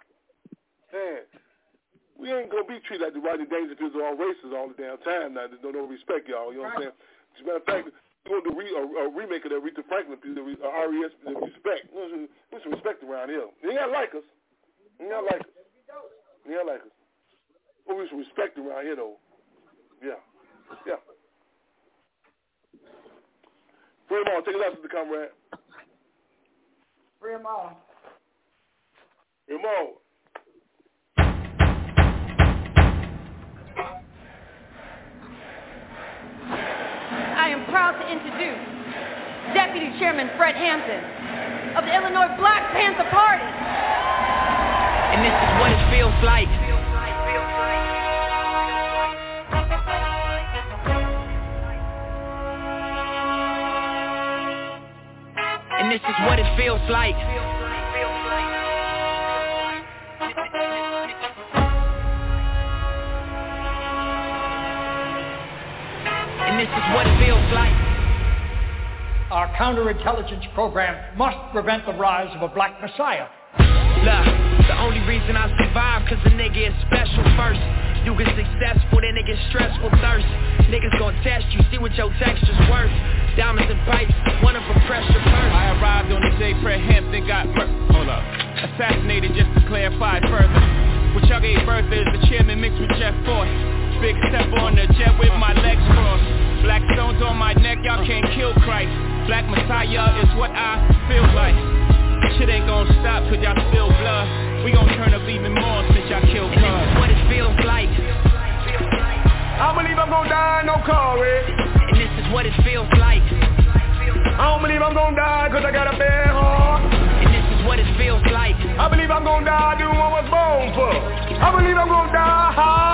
Man, we ain't gonna be treated like the Rodney Dangerfields or all races all the damn time. Now, there's no, no respect, y'all. You know what I'm saying? As a matter of fact. Go to re, a, a remake of that Aretha Franklin piece, the uh, R E S respect. There's some respect around here. They ain't like us. They ain't like us. They ain't like us. But we some respect around here, though. Yeah. Yeah. Free them all. Take it out to the comrade. Free them all. Free them all. I am proud to introduce Deputy Chairman Fred Hampton of the Illinois Black Panther Party. And this is what it feels like. And this is what it feels like. And this is what it feels like. Our counterintelligence program must prevent the rise of a black messiah. Look, the only reason I survive cause a nigga is special first. You get successful, then it gets stressful thirst. Niggas gon' test you, see what your texture's worth. Diamonds and pipes, one of them pressure first. I arrived on the day Fred Hampton got murdered. Hold up, assassinated just to clarify further. What y'all gave birth is the chairman mixed with Jeff Force. Big step on the jet with my legs crossed. Black stones on my neck, y'all can't kill Christ. Black Messiah is what I feel like. Shit ain't gon' stop cause y'all spill blood. We gon' turn up even more since y'all kill cuz. And this is what it feels like. I believe I'm gon' die, no Corey. And this is what it feels like. I don't believe I'm gon' die cause I got a bad heart. And this is what it feels like. I believe I'm gon' die doing what I was born for. I believe I'm gon' die hard.